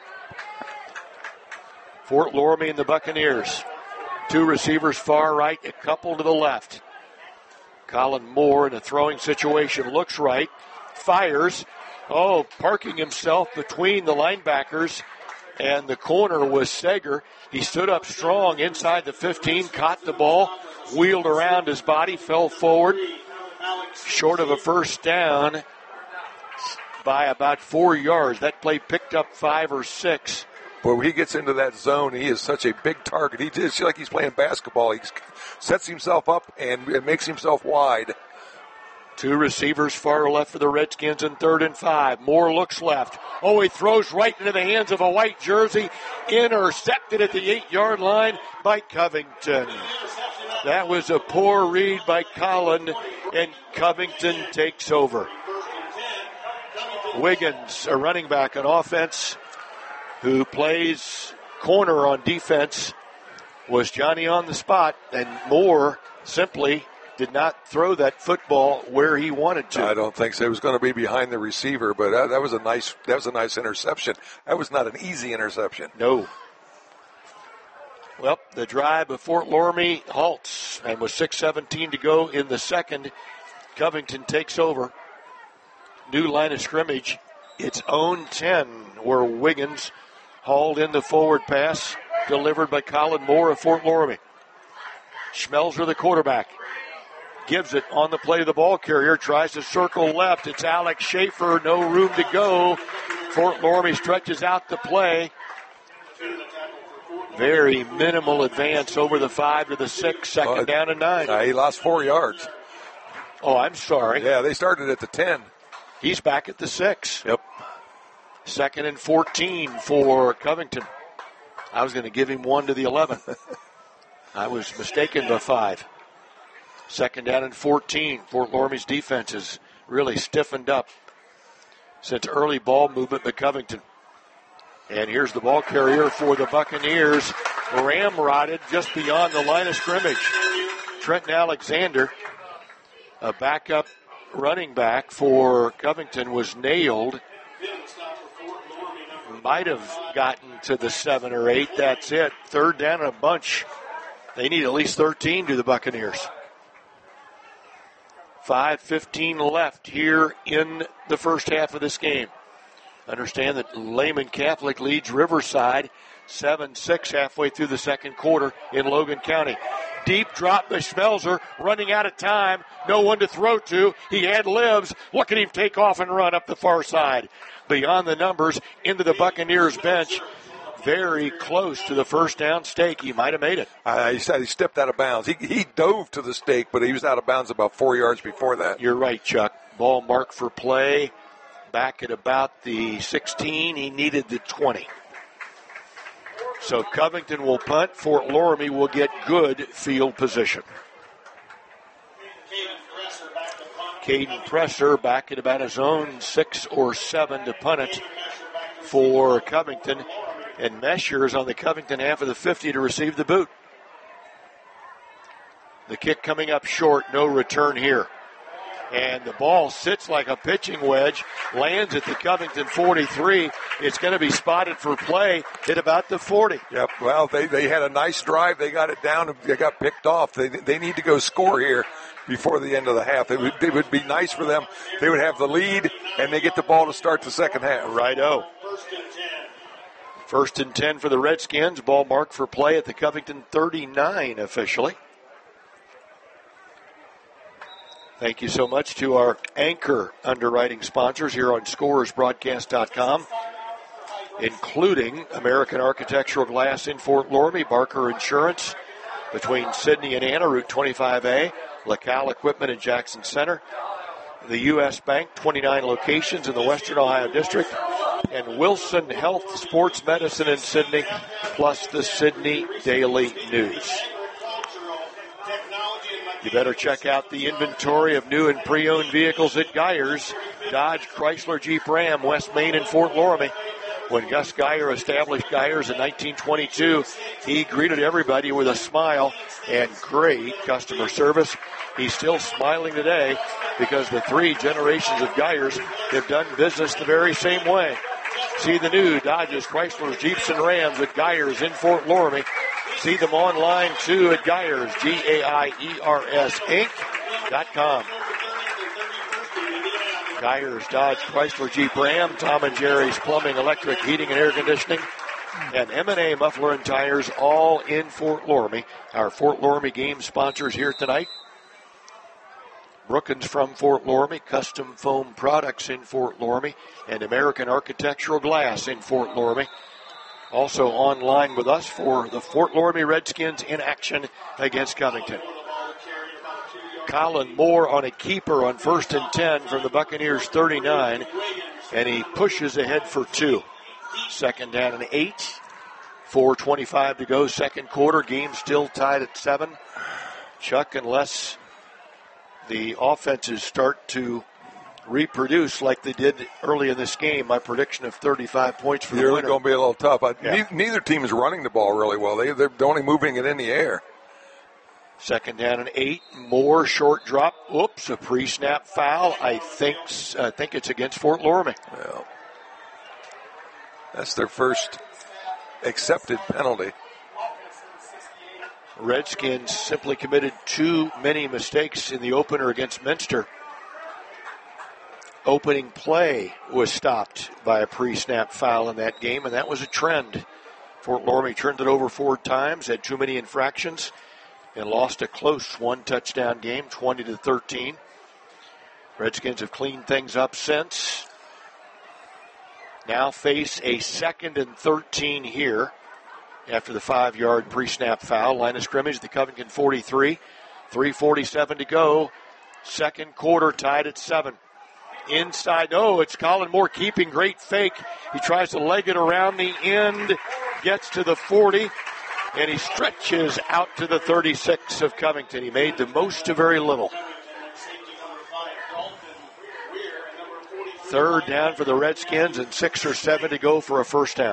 Fort Loramie and the Buccaneers. Two receivers far right, a couple to the left. Colin Moore in a throwing situation looks right, fires. Oh, parking himself between the linebackers, and the corner was Sager. He stood up strong inside the fifteen, caught the ball, wheeled around his body, fell forward, short of a first down by about four yards. That play picked up five or six. But when he gets into that zone, he is such a big target. He just like he's playing basketball. He sets himself up and makes himself wide. Two receivers far left for the Redskins in third and five. Moore looks left. Oh, he throws right into the hands of a white jersey. Intercepted at the eight-yard line by Covington. That was a poor read by Collin, and Covington takes over. Wiggins, a running back on offense, who plays corner on defense, was Johnny on the spot, and Moore simply did not throw that football where he wanted to. I don't think so. It was going to be behind the receiver, but that, that was a nice that was a nice interception. That was not an easy interception. No. Well, the drive of Fort Loramie halts, and with six seventeen to go in the second, Covington takes over. New line of scrimmage, its own ten, where Wiggins hauled in the forward pass, delivered by Colin Moore of Fort Loramie. Schmelzer, the quarterback, gives it on the play of the ball carrier, tries to circle left. It's Alex Schaefer, no room to go. Fort Loramie stretches out the play. Very minimal advance over the five to the six, second uh, down and nine. Uh, he lost four yards. Oh, I'm sorry. Yeah, they started at the ten. He's back at the six. Yep. Second and fourteen for Covington. I was going to give him one to the eleven. I was mistaken by five. Second down and fourteen. Fort Loramie's defense has really stiffened up since early ball movement by Covington. And here's the ball carrier for the Buccaneers. Ramrodded just beyond the line of scrimmage. Trenton Alexander, a backup running back for Covington was nailed. Might have gotten to the seven or eight. That's it. Third down and a bunch. They need at least thirteen to the Buccaneers. five fifteen left here in the first half of this game. Understand that Lehman Catholic leads Riverside seven six halfway through the second quarter in Logan County. Deep drop by Schmelzer, running out of time. No one to throw to. He had lives. Look at him take off and run up the far side. Beyond the numbers, into the Buccaneers bench. Very close to the first down stake. He might have made it. Uh, he said he stepped out of bounds. He, he dove to the stake, but he was out of bounds about four yards before that. You're right, Chuck. Ball marked for play. Back at about the sixteen. He needed the twenty. So Covington will punt. Fort Loramie will get good field position. Caden Presser back at about his own six or seven to punt it for Covington. And Mesher is on the Covington half of the fifty to receive the boot. The kick coming up short, no return here. And the ball sits like a pitching wedge, lands at the Covington forty-three. It's going to be spotted for play at about the forty. Yep, well, they, they had a nice drive. They got it down and they got picked off. They they need to go score here before the end of the half. It would, it would be nice for them. They would have the lead, and they get the ball to start the second half. Righto. First and ten for the Redskins. Ball marked for play at the Covington thirty-nine officially. Thank you so much to our anchor underwriting sponsors here on Scores Broadcast dot com, including American Architectural Glass in Fort Loramie, Barker Insurance between Sidney and Anna, Route twenty-five A, LaCal Equipment in Jackson Center, the U S Bank, twenty-nine locations in the Western Ohio District, and Wilson Health Sports Medicine in Sidney, plus the Sidney Daily News. You better check out the inventory of new and pre-owned vehicles at Geyers, Dodge, Chrysler, Jeep, Ram, West Main, and Fort Loramie. When Gus Geyer established Geyers in nineteen twenty-two, he greeted everybody with a smile and great customer service. He's still smiling today because the three generations of Geyers have done business the very same way. See the new Dodges, Chryslers, Jeeps, and Rams at Geyers in Fort Loramie. See them online, too, at Geyers, G A I E R S Inc dot com. Geyers, Dodge, Chrysler, Jeep, Ram, Tom and Jerry's Plumbing, Electric, Heating, and Air Conditioning, and M and A Muffler and Tires, all in Fort Loramie. Our Fort Loramie game sponsors here tonight. Brookins from Fort Loramie, Custom Foam Products in Fort Loramie, and American Architectural Glass in Fort Loramie. Also online with us for the Fort Loramie Redskins in action against Covington. Colin Moore on a keeper on first and ten from the Buccaneers thirty-nine, and he pushes ahead for two. Second down and eight. four twenty-five to go, second quarter. Game still tied at seven. Chuck, unless the offenses start to reproduce like they did early in this game, my prediction of thirty-five points for the winner. It's going to be a little tough. Yeah. Neither team is running the ball really well. They, they're only moving it in the air. Second down and eight. More short drop. Oops, a pre-snap foul. I think I think it's against Fort Loramie. Well, that's their first accepted penalty. Redskins simply committed too many mistakes in the opener against Minster. Opening play was stopped by a pre-snap foul in that game, and that was a trend. Fort Loramie turned it over four times, had too many infractions, and lost a close one-touchdown game, twenty to thirteen. Redskins have cleaned things up since. Now face a second and thirteen here after the five-yard pre-snap foul. Line of scrimmage, the Covington forty-three. three forty-seven to go. Second quarter tied at seven. Inside, oh, it's Colin Moore keeping, great fake. He tries to leg it around the end, gets to the forty, and he stretches out to the thirty-six of Covington. He made the most of very little. Third down for the Redskins and six or seven to go for a first down.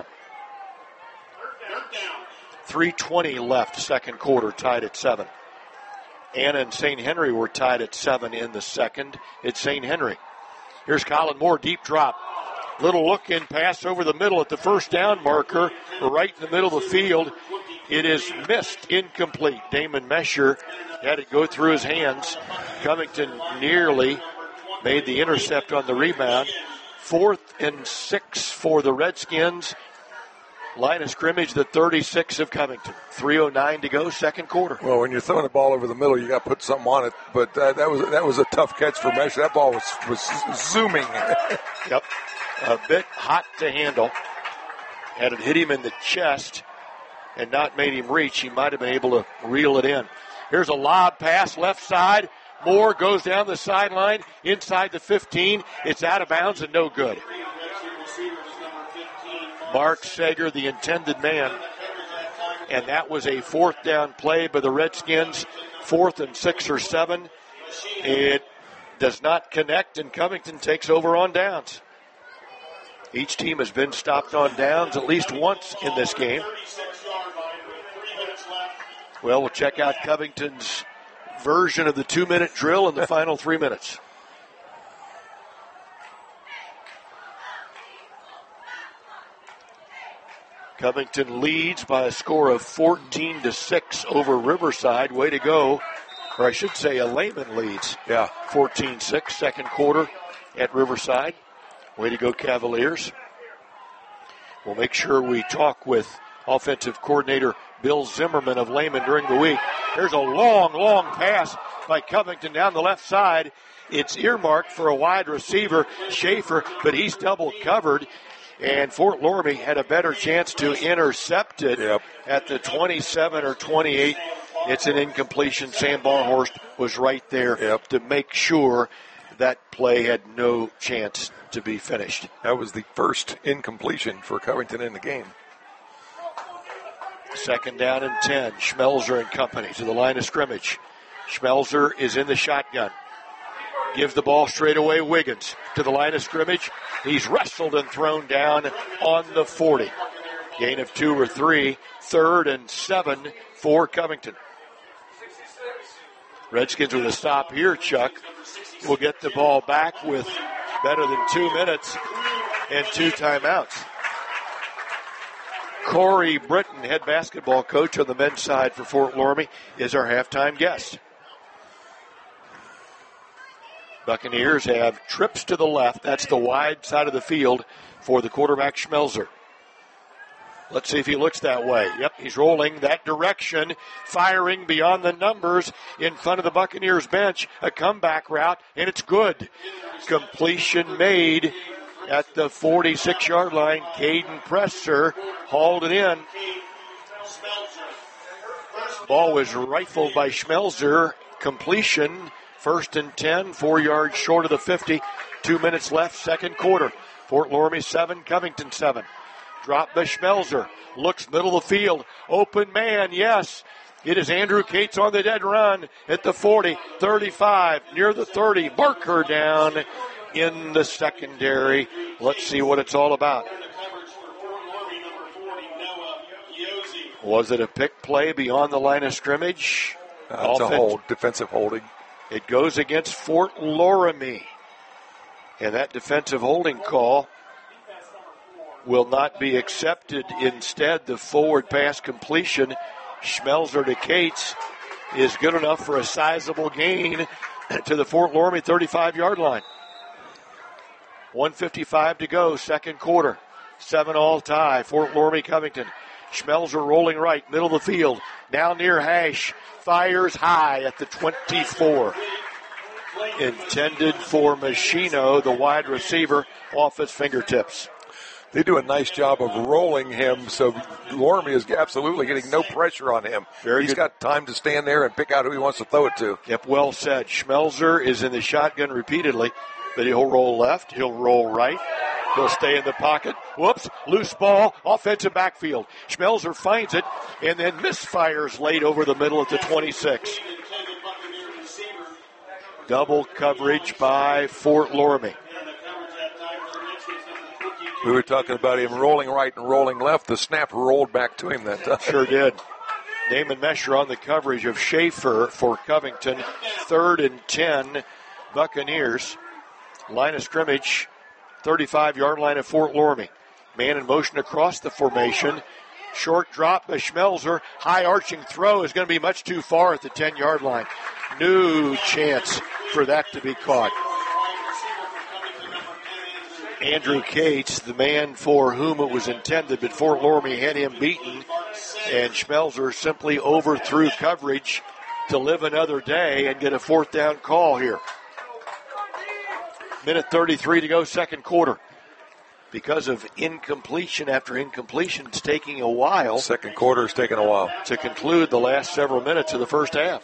three twenty left, second quarter, tied at seven. Anna and Saint Henry were tied at seven in the second. It's Saint Henry. Here's Colin Moore, deep drop. Little look-in pass over the middle at the first down marker, right in the middle of the field. It is missed, incomplete. Damon Mesher had it go through his hands. Covington nearly made the intercept on the rebound. Fourth and six for the Redskins. Line of scrimmage, the thirty-six of Covington. three oh nine to go, second quarter. Well, when you're throwing the ball over the middle, you got to put something on it. But uh, that was that was a tough catch for Mesher. That ball was was zooming. Yep, a bit hot to handle. Had it hit him in the chest and not made him reach, he might have been able to reel it in. Here's a lob pass, left side. Moore goes down the sideline, inside the fifteen. It's out of bounds and no good. Mark Sager, the intended man. And that was a fourth down play by the Redskins. Fourth and six or seven. It does not connect, and Covington takes over on downs. Each team has been stopped on downs at least once in this game. Well, we'll check out Covington's version of the two-minute drill in the final three minutes. Covington leads by a score of fourteen to six over Riverside. Way to go. Or I should say, a Lehman leads. Yeah. fourteen six, second quarter at Riverside. Way to go, Cavaliers. We'll make sure we talk with offensive coordinator Bill Zimmerman of Lehman during the week. There's a long, long pass by Covington down the left side. It's earmarked for a wide receiver, Schaefer, but he's double covered. And Fort Loramie had a better chance to intercept it yep. at the twenty-seven or twenty-eight. It's an incompletion. Sam Barnhorst was right there yep. to make sure that play had no chance to be finished. That was the first incompletion for Covington in the game. Second down and ten. Schmelzer and company to the line of scrimmage. Schmelzer is in the shotgun. Gives the ball straight away. Wiggins to the line of scrimmage. He's wrestled and thrown down on the forty. Gain of two or three. Third and seven for Covington. Redskins with a stop here, Chuck, will get the ball back with better than two minutes and two timeouts. Corey Britton, head basketball coach on the men's side for Fort Loramie, is our halftime guest. Buccaneers have trips to the left. That's the wide side of the field for the quarterback, Schmelzer. Let's see if he looks that way. Yep, he's rolling that direction, firing beyond the numbers in front of the Buccaneers bench. A comeback route, and it's good. Completion made at the forty-six-yard line. Caden Presser hauled it in. Ball was rifled by Schmelzer. Completion. First and ten, four yards short of the fifty. Two minutes left, second quarter. Fort Loramie seven, Covington seven. Drop by Schmelzer. Looks middle of the field. Open man, yes. It is Andrew Cates on the dead run at the forty, thirty-five, near the thirty. Barker down in the secondary. Let's see what it's all about. Was it a pick play beyond the line of scrimmage? Uh, it's a hold, defensive holding. It goes against Fort Loramie. And that defensive holding call will not be accepted. Instead, the forward pass completion, Schmelzer to Cates, is good enough for a sizable gain to the Fort Loramie thirty-five-yard line. one fifty-five to go, second quarter. Seven all tie, Fort Loramie Covington. Schmelzer rolling right, middle of the field. Now near hash. Fires high at the twenty-four. Intended for Machino, the wide receiver, off his fingertips. They do a nice job of rolling him, so Loramie is absolutely getting no pressure on him. Very He's good. got time to stand there and pick out who he wants to throw it to. Yep, well said. Schmelzer is in the shotgun repeatedly, but he'll roll left, he'll roll right. He'll stay in the pocket. Whoops, loose ball, offensive backfield. Schmelzer finds it and then misfires late over the middle at the twenty-six. Double coverage by Fort Loramie. We were talking about him rolling right and rolling left. The snap rolled back to him that time. Sure did. Damon Mesher on the coverage of Schaefer for Covington. Third and ten, Buccaneers. Line of scrimmage, thirty-five-yard line of Fort Loramie. Man in motion across the formation. Short drop by Schmelzer. High arching throw is going to be much too far at the ten-yard line. No chance for that to be caught. Andrew Cates, the man for whom it was intended, but Fort Loramie had him beaten. And Schmelzer simply overthrew coverage to live another day and get a fourth down call here. Minute thirty-three to go, second quarter. Because of incompletion after incompletion, it's taking a while. Second quarter is taking a while. To conclude the last several minutes of the first half.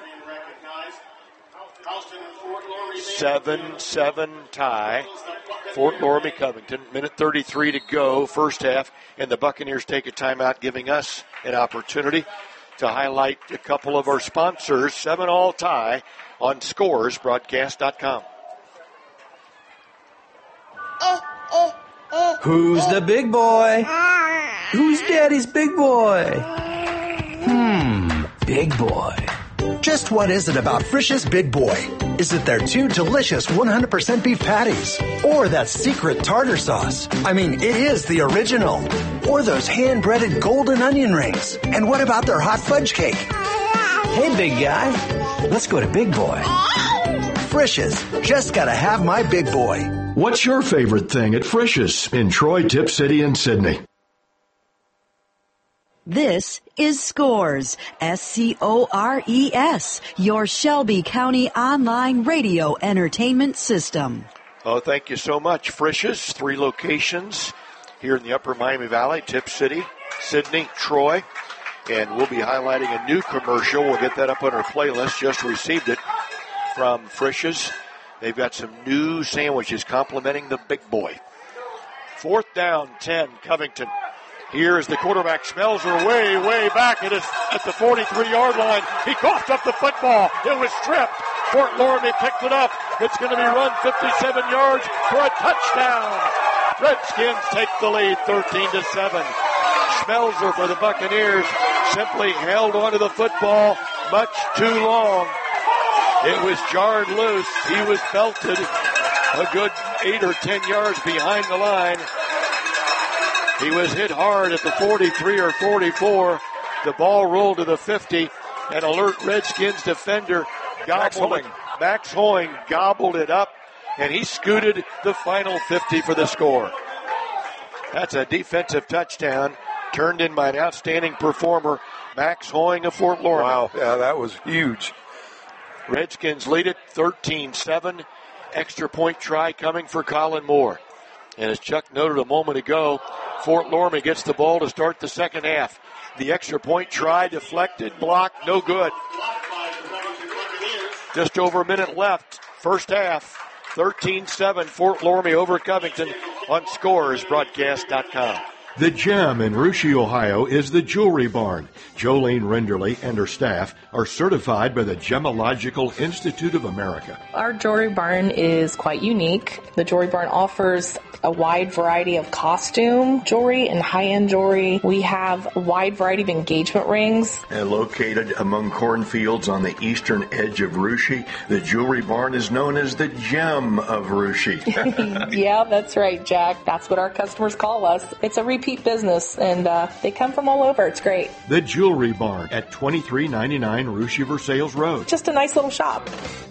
seven seven tie. Fort Loramie Covington. Minute thirty-three to go, first half. And the Buccaneers take a timeout, giving us an opportunity to highlight a couple of our sponsors. Seven all tie on scores broadcast dot com. Who's the big boy? Who's Daddy's big boy? Hmm, big boy. Just what is it about Frisch's Big Boy? Is it their two delicious one hundred percent beef patties? Or that secret tartar sauce? I mean, it is the original. Or those hand-breaded golden onion rings? And what about their hot fudge cake? Hey, big guy. Let's go to Big Boy. Frisch's. Just gotta have my Big Boy. What's your favorite thing at Frisch's in Troy, Tip City, and Sydney? This is Scores, S C O R E S, your Shelby County online radio entertainment system. Oh, thank you so much. Frisch's, three locations here in the Upper Miami Valley, Tip City, Sydney, Troy. And we'll be highlighting a new commercial. We'll get that up on our playlist. Just received it from Frisch's. They've got some new sandwiches complimenting the big boy. Fourth down, ten, Covington. Here is the quarterback, Schmelzer, way, way back at, his, at the forty-three-yard line. He coughed up the football. It was stripped. Fort Loramie picked it up. It's going to be run fifty-seven yards for a touchdown. Redskins take the lead, thirteen to seven. Schmelzer for the Buccaneers simply held onto the football much too long. It was jarred loose. He was belted a good eight or ten yards behind the line. He was hit hard at the forty-three or forty-four. The ball rolled to the fifty. An alert Redskins defender gobbled it. Max Hoying gobbled it up, and he scooted the final fifty for the score. That's a defensive touchdown turned in by an outstanding performer, Max Hoying of Fort Loramie. Wow, yeah, that was huge. Redskins lead it thirteen seven. Extra point try coming for Colin Moore. And as Chuck noted a moment ago, Fort Loramie gets the ball to start the second half. The extra point try deflected, blocked, no good. Just over a minute left. First half, thirteen seven, Fort Loramie over Covington on scores broadcast dot com. The Gem in Russia, Ohio is the Jewelry Barn. Jolene Renderly and her staff are certified by the Gemological Institute of America. Our Jewelry Barn is quite unique. The Jewelry Barn offers a wide variety of costume jewelry and high-end jewelry. We have a wide variety of engagement rings. And located among cornfields on the eastern edge of Russia, the Jewelry Barn is known as the Gem of Russia. Yeah, that's right, Jack. That's what our customers call us. It's a repeat business, and uh, they come from all over. It's great. The Jewelry Barn at twenty-three ninety-nine Russia Versailles Road. Just a nice little shop.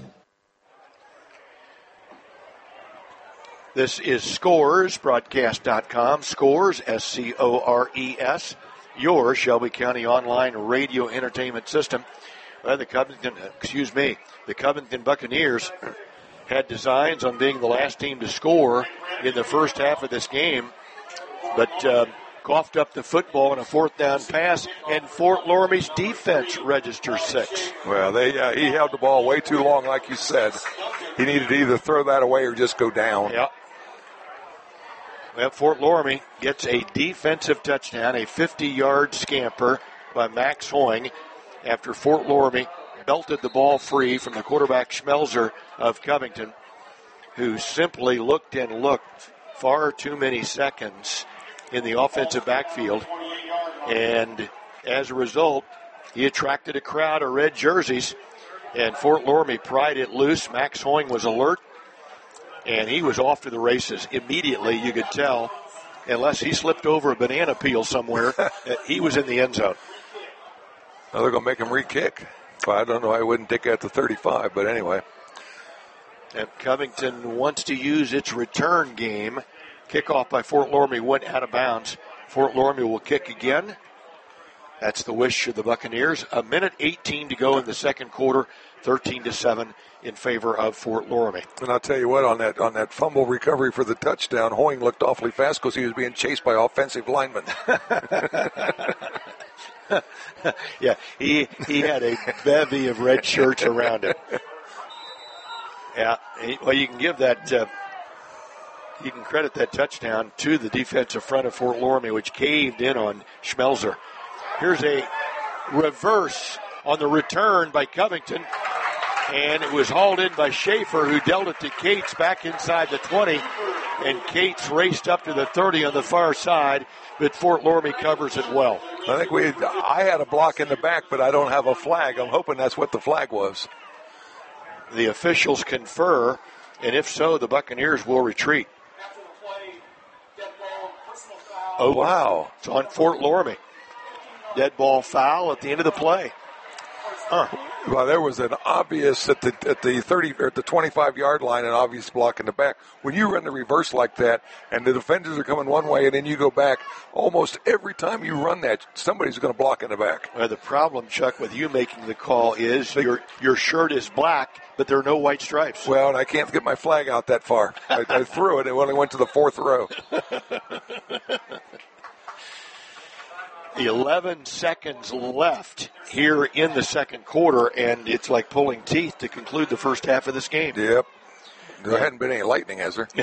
This is Scores, broadcast dot com. Scores, S C O R E S, your Shelby County online radio entertainment system. Well, the Covington, excuse me, the Covington Buccaneers had designs on being the last team to score in the first half of this game, but uh, coughed up the football on a fourth down pass, and Fort Loramie's defense registers six. Well, they uh, he held the ball way too long, like you said. He needed to either throw that away or just go down. Yeah. Well, Fort Loramie gets a defensive touchdown, a fifty-yard scamper by Max Hoying after Fort Loramie belted the ball free from the quarterback Schmelzer of Covington, who simply looked and looked far too many seconds in the offensive backfield. And as a result, He attracted a crowd of red jerseys, and Fort Loramie pried it loose. Max Hoying was alert, and he was off to the races. Immediately, you could tell, unless he slipped over a banana peel somewhere, he was in the end zone. Now they're going to make him re-kick. Well, I don't know. I wouldn't take it at the thirty-five, but anyway. And Covington wants to use its return game. Kickoff by Fort Loramie went out of bounds. Fort Loramie will kick again. That's the wish of the Buccaneers. A minute eighteen to go in the second quarter, thirteen to seven in favor of Fort Loramie. And I'll tell you what, on that on that fumble recovery for the touchdown, Hoying looked awfully fast because he was being chased by offensive linemen. Yeah, he he had a bevy of red shirts around him. Yeah, he, well, you can give that, uh, you can credit that touchdown to the defensive front of Fort Loramie, which caved in on Schmelzer. Here's a reverse on the return by Covington, and it was hauled in by Schaefer, who dealt it to Cates back inside the twenty, and Cates raced up to the thirty on the far side, but Fort Loramie covers it well. I think we, I had a block in the back, but I don't have a flag. I'm hoping that's what the flag was. The officials confer, and if so, the Buccaneers will retreat. Oh, wow. It's on Fort Loramie. Dead ball foul at the end of the play. Huh. Well, there was an obvious at the at the thirty or at the twenty-five yard line, an obvious block in the back. When you run the reverse like that, and the defenders are coming one way, and then you go back, almost every time you run that, somebody's going to block in the back. Well, the problem, Chuck, with you making the call is your your shirt is black, but there are no white stripes. Well, and I can't get my flag out that far. I, I threw it; it only went to the fourth row. eleven seconds left here in the second quarter, and it's like pulling teeth to conclude the first half of this game. Yep. There hadn't been any lightning, has there?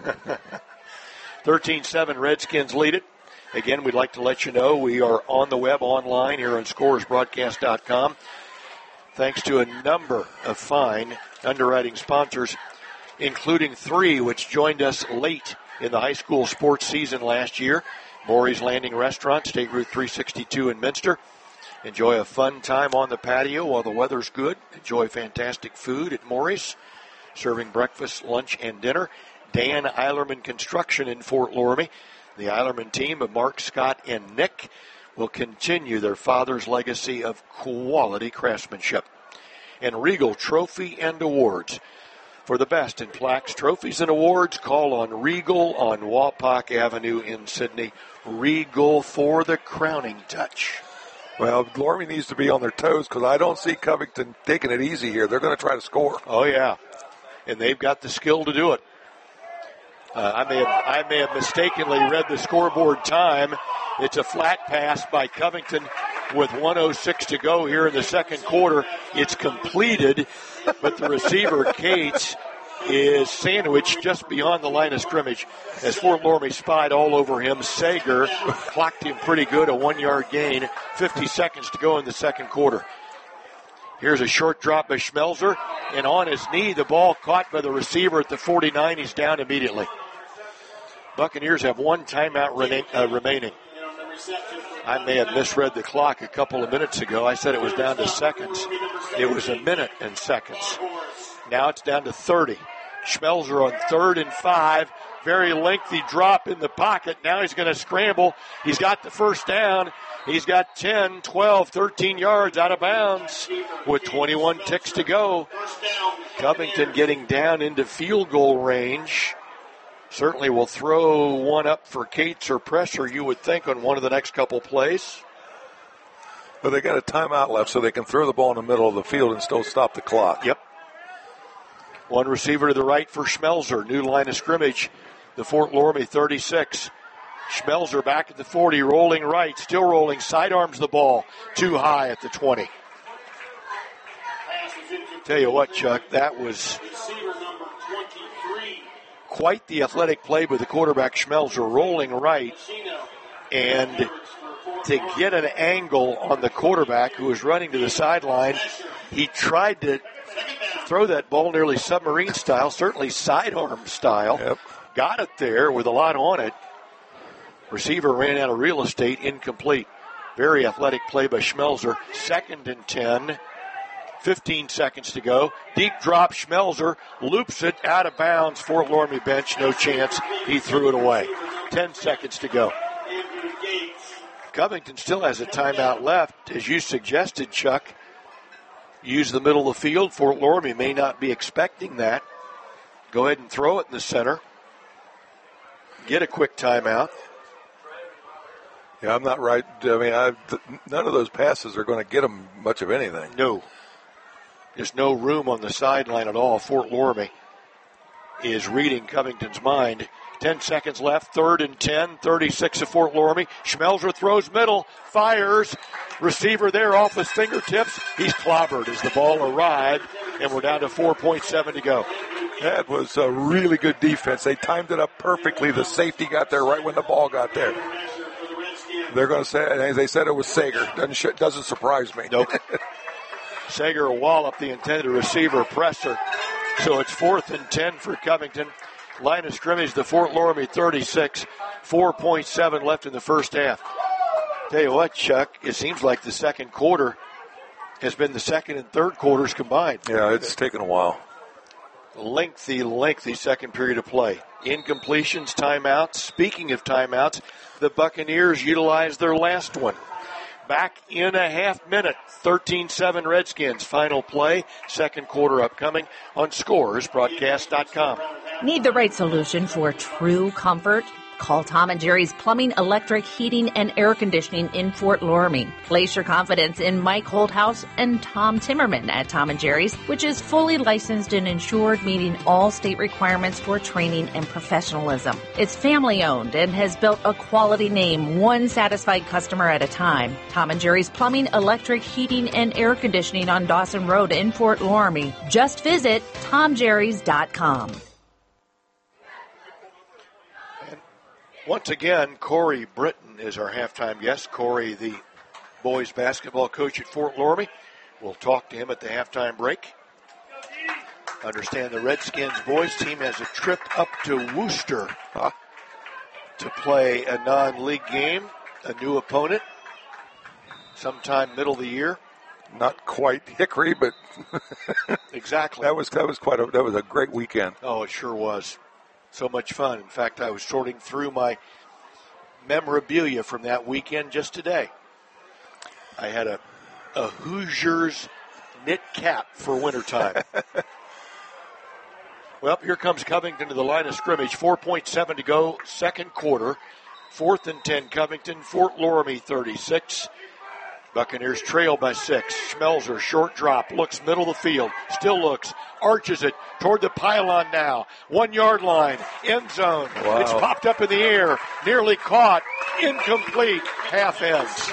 thirteen seven, Redskins lead it. Again, we'd like to let you know we are on the web online here on scores broadcast dot com. Thanks to a number of fine underwriting sponsors, including three which joined us late in the high school sports season last year. Maury's Landing Restaurant, State Route three sixty-two in Minster. Enjoy a fun time on the patio while the weather's good. Enjoy fantastic food at Maury's, serving breakfast, lunch, and dinner. Dan Eilerman Construction in Fort Loramie. The Eilerman team of Mark, Scott, and Nick will continue their father's legacy of quality craftsmanship. And Regal Trophy and Awards. For the best in plaques, trophies, and awards, call on Regal on Wapak Avenue in Sydney. Regal for the crowning touch. Well, Loramie needs to be on their toes because I don't see Covington taking it easy here. They're going to try to score. Oh, yeah. And they've got the skill to do it. Uh, I may have I may have mistakenly read the scoreboard time. It's a flat pass by Covington with one oh six to go here in the second quarter. It's completed, but the receiver, Cates, is sandwiched just beyond the line of scrimmage as Fort Loramie spied all over him. Sager clocked him pretty good, a one-yard gain, fifty seconds to go in the second quarter. Here's a short drop by Schmelzer, and on his knee, the ball caught by the receiver at the forty-nine. He's down immediately. Buccaneers have one timeout rena- uh, remaining. I may have misread the clock a couple of minutes ago. I said it was down to seconds. It was a minute and seconds. Now it's down to thirty. Schmelzer on third and five. Very lengthy drop in the pocket. Now he's going to scramble. He's got the first down. He's got ten, twelve, thirteen yards out of bounds with twenty-one ticks to go. Covington getting down into field goal range. Certainly will throw one up for Cates or pressure, you would think, on one of the next couple plays. But they got a timeout left, so they can throw the ball in the middle of the field and still stop the clock. Yep. One receiver to the right for Schmelzer. New line of scrimmage, the Fort Loramie thirty-six. Schmelzer back at the forty, rolling right, still rolling, sidearms the ball, too high at the twenty. Tell you what, Chuck, that was quite the athletic play by the quarterback Schmelzer, rolling right, and to get an angle on the quarterback who was running to the sideline, he tried to throw that ball nearly submarine style, certainly sidearm style. Yep. Got it there with a lot on it. Receiver ran out of real estate, incomplete. Very athletic play by Schmelzer. Second and ten. fifteen seconds to go. Deep drop. Schmelzer loops it out of bounds. Fort Loramie bench. No chance. He threw it away. ten seconds to go. Covington still has a timeout left. As you suggested, Chuck, use the middle of the field. Fort Loramie may not be expecting that. Go ahead and throw it in the center. Get a quick timeout. Yeah, I'm not right. I mean, I, th- none of those passes are going to get them much of anything. No. There's no room on the sideline at all. Fort Loramie is reading Covington's mind. Ten seconds left, third and ten, thirty-six of Fort Loramie. Schmelzer throws middle, fires. Receiver there off his fingertips. He's clobbered as the ball arrived, and we're down to four point seven to go. That was a really good defense. They timed it up perfectly. The safety got there right when the ball got there. They're going to say, as they said, it was Sager. Doesn't, doesn't surprise me. Nope. Sager will wallop the intended receiver, Presser. So it's fourth and ten for Covington. Line of scrimmage to Fort Loramie thirty-six. four point seven left in the first half. Tell you what, Chuck, it seems like the second quarter has been the second and third quarters combined. Yeah, it's taken a while. Lengthy, lengthy second period of play. Incompletions, timeouts. Speaking of timeouts, the Buccaneers utilized their last one. Back in a half minute, thirteen seven Redskins. Final play, second quarter upcoming on scores broadcast dot com. Need the right solution for true comfort? Call Tom and Jerry's Plumbing, Electric, Heating, and Air Conditioning in Fort Loramie. Place your confidence in Mike Holthouse and Tom Timmerman at Tom and Jerry's, which is fully licensed and insured, meeting all state requirements for training and professionalism. It's family-owned and has built a quality name, one satisfied customer at a time. Tom and Jerry's Plumbing, Electric, Heating, and Air Conditioning on Dawson Road in Fort Loramie. Just visit tom jerrys dot com. Once again, Corey Britton is our halftime guest. Corey, the boys basketball coach at Fort Loramie. We'll talk to him at the halftime break. Understand the Redskins boys team has a trip up to Worcester huh, to play a non-league game, a new opponent, sometime middle of the year. Not quite Hickory, but exactly. That was that was quite a that was a great weekend. Oh, it sure was. So much fun. In fact, I was sorting through my memorabilia from that weekend just today. I had a, a Hoosiers knit cap for wintertime. Well, here comes Covington to the line of scrimmage. four point seven to go, second quarter. Fourth and ten, Covington. Fort Loramie thirty-six. Buccaneers trail by six. Schmelzer, short drop, looks middle of the field, still looks, arches it toward the pylon now. One yard line, end zone. Wow. It's popped up in the air, nearly caught, incomplete, half ends.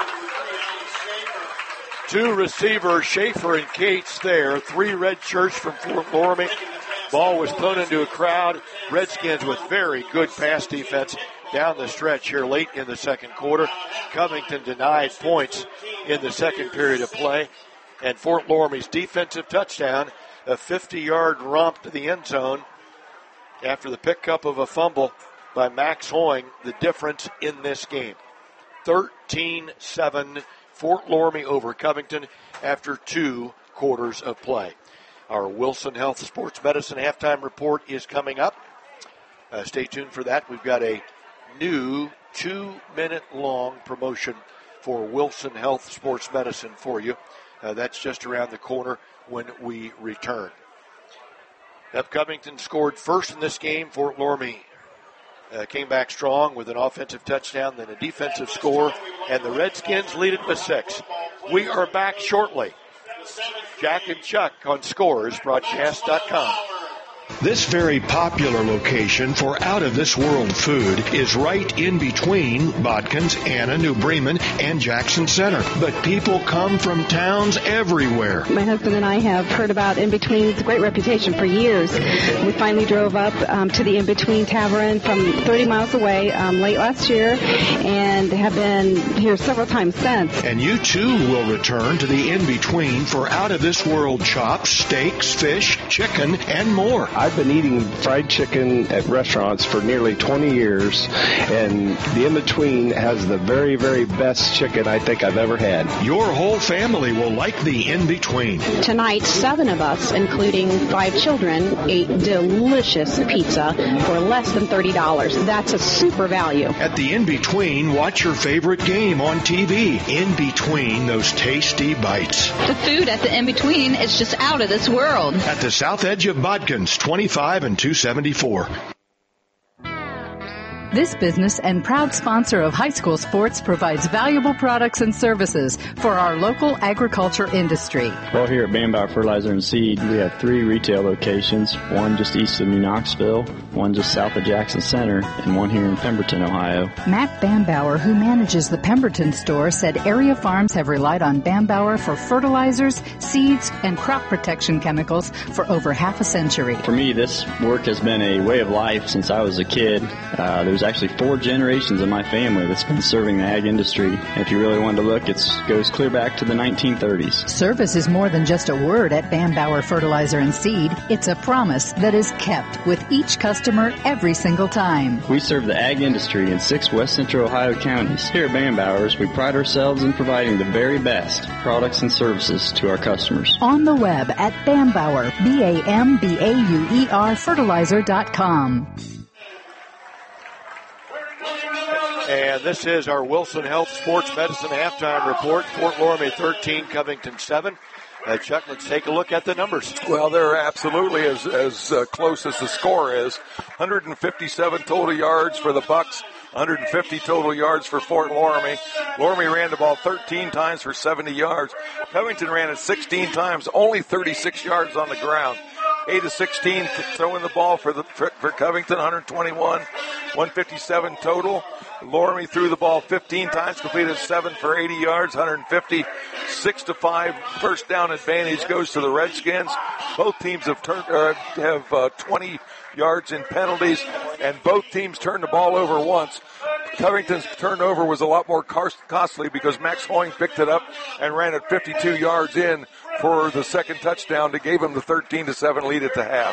Two receivers, Schaefer and Cates there, three red shirts from Fort Loramie. Ball was thrown into a crowd. Redskins with very good pass defense down the stretch here late in the second quarter. Covington denied points in the second period of play. And Fort Loramie's defensive touchdown, a fifty-yard romp to the end zone after the pickup of a fumble by Max Hoying, the difference in this game. thirteen seven, Fort Loramie over Covington after two quarters of play. Our Wilson Health Sports Medicine halftime report is coming up. Uh, stay tuned for that. We've got a new two-minute long promotion for Wilson Health Sports Medicine for you. Uh, that's just around the corner when we return. Up Covington scored first in this game. Fort Loramie uh, came back strong with an offensive touchdown, then a defensive score, and the Redskins lead it by six. We are back shortly. Jack and Chuck on scores broadcast dot com. This very popular location for out-of-this-world food is right in between Botkins, Anna, New Bremen, and Jackson Center. But people come from towns everywhere. My husband and I have heard about In Between. It's a great reputation for years. We finally drove up um, to the In Between Tavern from thirty miles away um, late last year and have been here several times since. And you, too, will return to the In Between for out-of-this-world chops, steaks, fish, chicken, and more. I've been eating fried chicken at restaurants for nearly twenty years, and the in-between has the very, very best chicken I think I've ever had. Your whole family will like the in-between. Tonight, seven of us, including five children, ate delicious pizza for less than thirty dollars. That's a super value. At the in-between, watch your favorite game on T V. In between those tasty bites. The food at the in-between is just out of this world. At the south edge of Bodkins, twenty-five and two seventy-four. This business and proud sponsor of high school sports provides valuable products and services for our local agriculture industry. Well, here at Bambauer Fertilizer and Seed, we have three retail locations, one just east of New Knoxville, one just south of Jackson Center, and one here in Pemberton, Ohio. Matt Bambauer, who manages the Pemberton store, said area farms have relied on Bambauer for fertilizers, seeds, and crop protection chemicals for over half a century. For me, this work has been a way of life since I was a kid. Uh, there's actually four generations of my family that's been serving the ag industry. If you really wanted to look, it goes clear back to the nineteen thirties. Service is more than just a word at Bambauer Fertilizer and Seed. It's a promise that is kept with each customer every single time. We serve the ag industry in six west central Ohio counties. Here at Bambauer's, we pride ourselves in providing the very best products and services to our customers. On the web at Bambauer, B A M B A U E R fertilizer dot com. And this is our Wilson Health Sports Medicine halftime report. Fort Loramie thirteen, Covington seven. Uh, Chuck, let's take a look at the numbers. Well, they're absolutely as as uh, close as the score is. one hundred fifty-seven total yards for the Bucks, one hundred fifty total yards for Fort Loramie. Loramie ran the ball thirteen times for seventy yards. Covington ran it sixteen times, only thirty-six yards on the ground. eight of sixteen throwing the ball for the for, for Covington, one hundred twenty-one, one fifty-seven total. Loramie threw the ball fifteen times, completed seven for eighty yards, one hundred fifty, six to five. First down advantage goes to the Redskins. Both teams have turned uh, have uh, twenty yards in penalties, and both teams turned the ball over once. Covington's turnover was a lot more costly because Max Hoying picked it up and ran it fifty-two yards in for the second touchdown to give him the thirteen to seven lead at the half.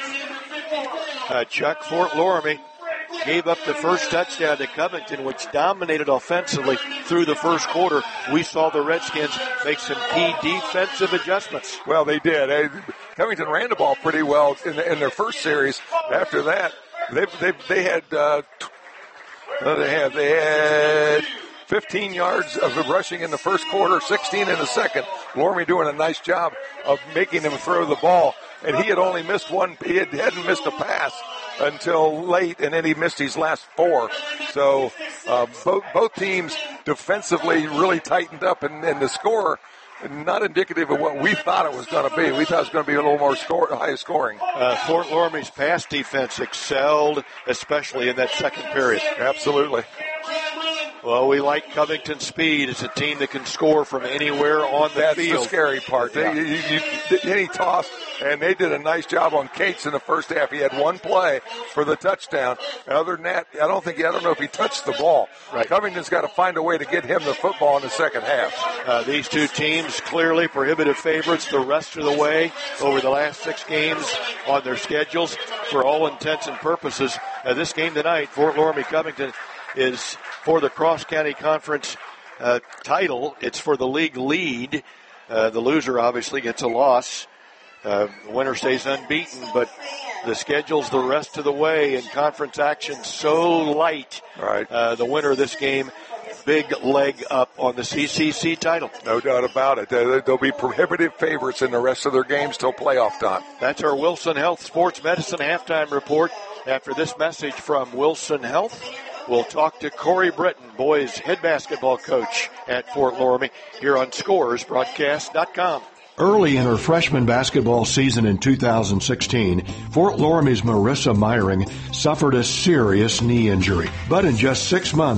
Uh, Chuck, Fort Loramie gave up the first touchdown to Covington, which dominated offensively through the first quarter. We saw the Redskins make some key defensive adjustments. Well, they did. They, Covington ran the ball pretty well in, the, in their first series. After that, they they they had uh, they had they had fifteen yards of rushing in the first quarter, sixteen in the second. Loramie doing a nice job of making him throw the ball, and he had only missed one. He had, hadn't missed a pass until late, and then he missed his last four. So uh, both both teams defensively really tightened up, and, and the score not indicative of what we thought it was going to be. We thought it was going to be a little more score, high scoring. Uh, Fort Loramie's pass defense excelled, especially in that second period. Absolutely. Well, we like Covington's speed. It's a team that can score from anywhere on the That's field. That's the scary part. Yeah. They, you, you, then he tossed, and they did a nice job on Cates in the first half. He had one play for the touchdown. Other than that, I don't think, I don't know if he touched the ball. Right. Covington's got to find a way to get him the football in the second half. Uh, these two teams clearly prohibitive favorites the rest of the way over the last six games on their schedules. For all intents and purposes, uh, this game tonight, Fort Loramie Covington, is for the cross-county conference uh, title. It's for the league lead. Uh, the loser obviously gets a loss. Uh, the winner stays unbeaten, but the schedule's the rest of the way, and conference action so light. Right. Uh, the winner of this game, big leg up on the C C C title. No doubt about it. They'll be prohibitive favorites in the rest of their games till playoff time. That's our Wilson Health Sports Medicine halftime report. After this message from Wilson Health, we'll talk to Corey Britton, boys head basketball coach at Fort Loramie, here on Scores Broadcast dot com. Early in her freshman basketball season in two thousand sixteen, Fort Loramie's Marissa Meyering suffered a serious knee injury. But in just six months,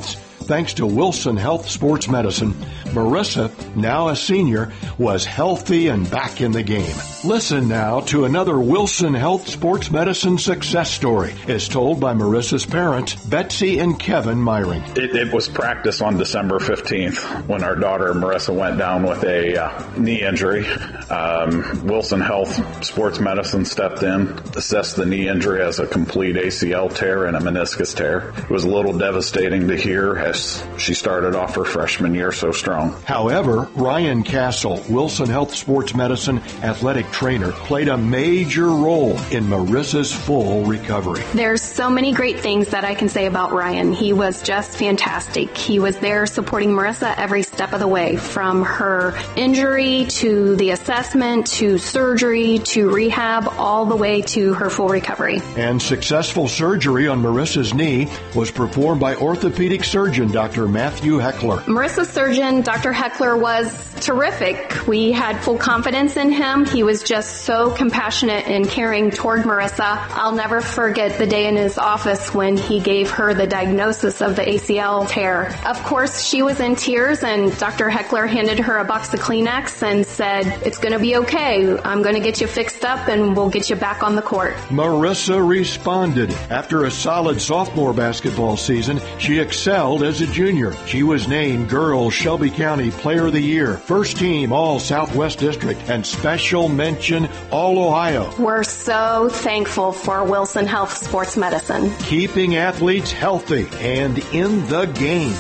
thanks to Wilson Health Sports Medicine, Marissa, now a senior, was healthy and back in the game. Listen now to another Wilson Health Sports Medicine success story as told by Marissa's parents, Betsy and Kevin Myring. It, it was practice on December fifteenth when our daughter Marissa went down with a uh, knee injury. Um, Wilson Health Sports Medicine stepped in, assessed the knee injury as a complete A C L tear and a meniscus tear. It was a little devastating to hear as she started off her freshman year so strong. However, Ryan Castle, Wilson Health Sports Medicine athletic trainer, played a major role in Marissa's full recovery. There's so many great things that I can say about Ryan. He was just fantastic. He was there supporting Marissa every step of the way, from her injury to the assessment to surgery to rehab, all the way to her full recovery. And successful surgery on Marissa's knee was performed by orthopedic surgeon Doctor Matthew Heckler. Marissa's surgeon, Doctor Heckler, was terrific. We had full confidence in him. He was just so compassionate and caring toward Marissa. I'll never forget the day in his office when he gave her the diagnosis of the A C L tear. Of course, she was in tears, and Doctor Heckler handed her a box of Kleenex and said, "It's going to be okay. I'm going to get you fixed up and we'll get you back on the court." Marissa responded. After a solid sophomore basketball season, she excelled as a junior. She was named Girls Shelby County Player of the Year, First Team All Southwest District, and Special Mention All Ohio. We're so thankful for Wilson Health Sports Medicine. Keeping athletes healthy and in the game.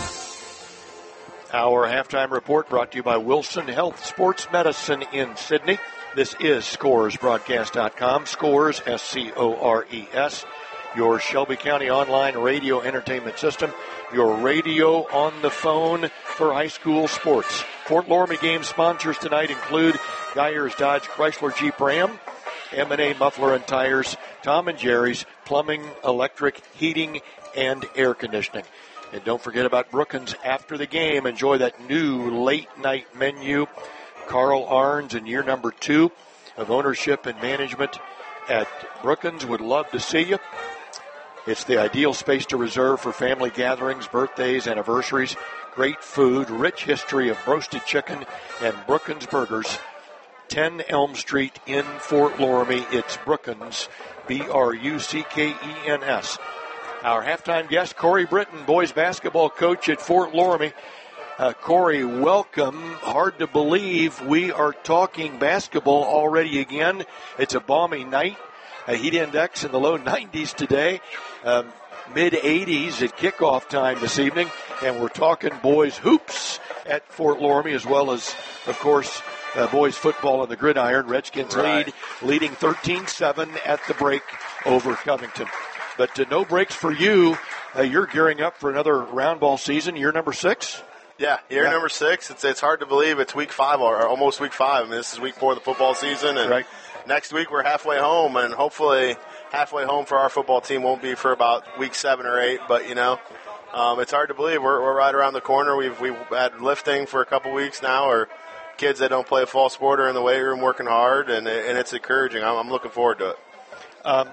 Our halftime report brought to you by Wilson Health Sports Medicine in Sydney. This is Scores Broadcast dot com. Scores, S C O R E S. Your Shelby County online radio entertainment system. Your radio on the phone for high school sports. Fort Loramie game sponsors tonight include Geyers Dodge Chrysler Jeep Ram, M and A Muffler and Tires, Tom and Jerry's, Plumbing, Electric, Heating, and Air Conditioning. And don't forget about Brookins after the game. Enjoy that new late-night menu. Carl Arns in year number two of ownership and management at Brookins would love to see you. It's the ideal space to reserve for family gatherings, birthdays, anniversaries. Great food, rich history of roasted chicken and Brookins burgers. ten Elm Street in Fort Loramie. It's Brookins, B R U C K E N S. Our halftime guest, Corey Britton, boys basketball coach at Fort Loramie. Uh, Corey, welcome. Hard to believe we are talking basketball already again. It's a balmy night. A heat index in the low nineties today. Um, mid eighties at kickoff time this evening. And we're talking boys hoops at Fort Loramie, as well as, of course, uh, boys football on the gridiron. Redskins right. lead, leading thirteen seven at the break over Covington. But uh, no breaks for you. Uh, you're gearing up for another round ball season, year number six. Yeah, year yeah. number six. It's it's hard to believe it's week five or almost week five. I mean, this is week four of the football season, and right. next week we're halfway home, and hopefully halfway home for our football team won't be for about week seven or eight. But you know, um, it's hard to believe we're we're right around the corner. We've we've had lifting for a couple weeks now, or kids that don't play a fall sport are in the weight room working hard, and and it's encouraging. I'm, I'm looking forward to it. Um,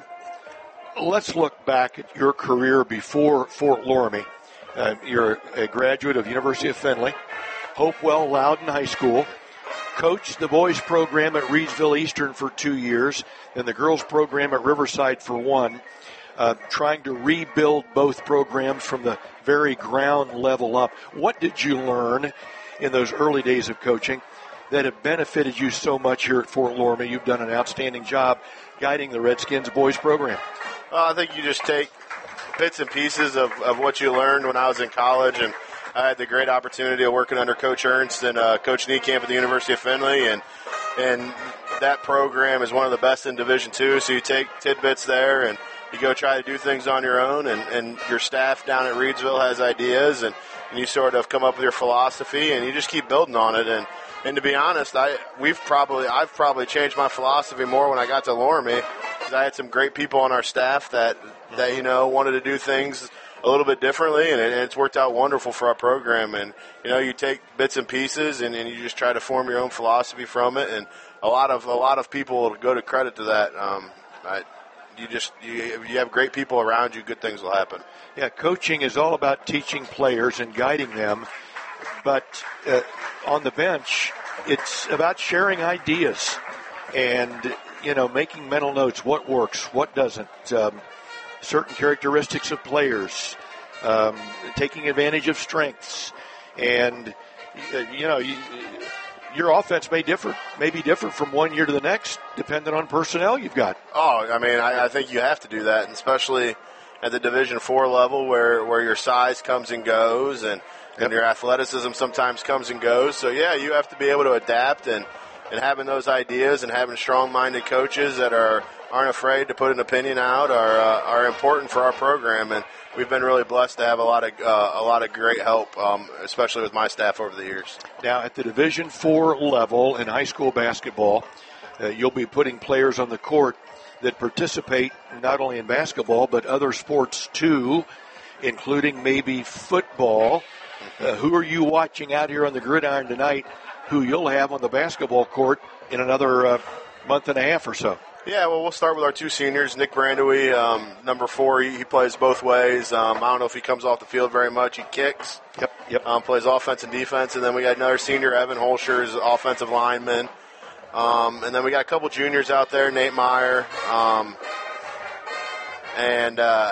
let's look back at your career before Fort Loramie. Uh, you're a graduate of University of Findlay, Hopewell Loudon High School, coached the boys program at Reedsville Eastern for two years, and the girls program at Riverside for one, uh, trying to rebuild both programs from the very ground level up. What did you learn in those early days of coaching that have benefited you so much here at Fort Loramie? You've done an outstanding job guiding the Redskins boys program. Well, I think you just take bits and pieces of, of what you learned when I was in college, and I had the great opportunity of working under Coach Ernst and uh, Coach Niekamp at the University of Findlay, and and that program is one of the best in Division Two. So you take tidbits there, and you go try to do things on your own, and, and your staff down at Reedsville has ideas, and, and you sort of come up with your philosophy, and you just keep building on it. And, and to be honest, I we've probably I've probably changed my philosophy more when I got to Loramie, because I had some great people on our staff that. that, you know, wanted to do things a little bit differently, and, it, and it's worked out wonderful for our program. And, you know, you take bits and pieces, and, and you just try to form your own philosophy from it, and a lot of a lot of people go to credit to that. Um, I, you just you, you have great people around you, good things will happen. Yeah, coaching is all about teaching players and guiding them, but uh, on the bench, it's about sharing ideas and, you know, making mental notes, what works, what doesn't, um, certain characteristics of players, um, taking advantage of strengths, and, uh, you know, you, your offense may differ, may be different from one year to the next, depending on personnel you've got. Oh, I mean, I, I think you have to do that, and especially at the Division Four level, where, where your size comes and goes, and, and your athleticism sometimes comes and goes. So yeah, you have to be able to adapt, and, and having those ideas and having strong-minded coaches that are aren't afraid to put an opinion out are uh, are important for our program, and we've been really blessed to have a lot of uh, a lot of great help, um, especially with my staff over the years. Now, at the Division Four level in high school basketball, uh, you'll be putting players on the court that participate not only in basketball but other sports too, including maybe football. Uh, who are you watching out here on the gridiron tonight who you'll have on the basketball court in another uh, month and a half or so? Yeah, well, we'll start with our two seniors. Nick Brandowy, um, number four, he, he plays both ways. Um, I don't know if he comes off the field very much. He kicks. Yep, yep. Um, plays offense and defense. And then we got another senior, Evan Holscher, is offensive lineman. Um, and then we got a couple juniors out there, Nate Meyer. Um, and uh,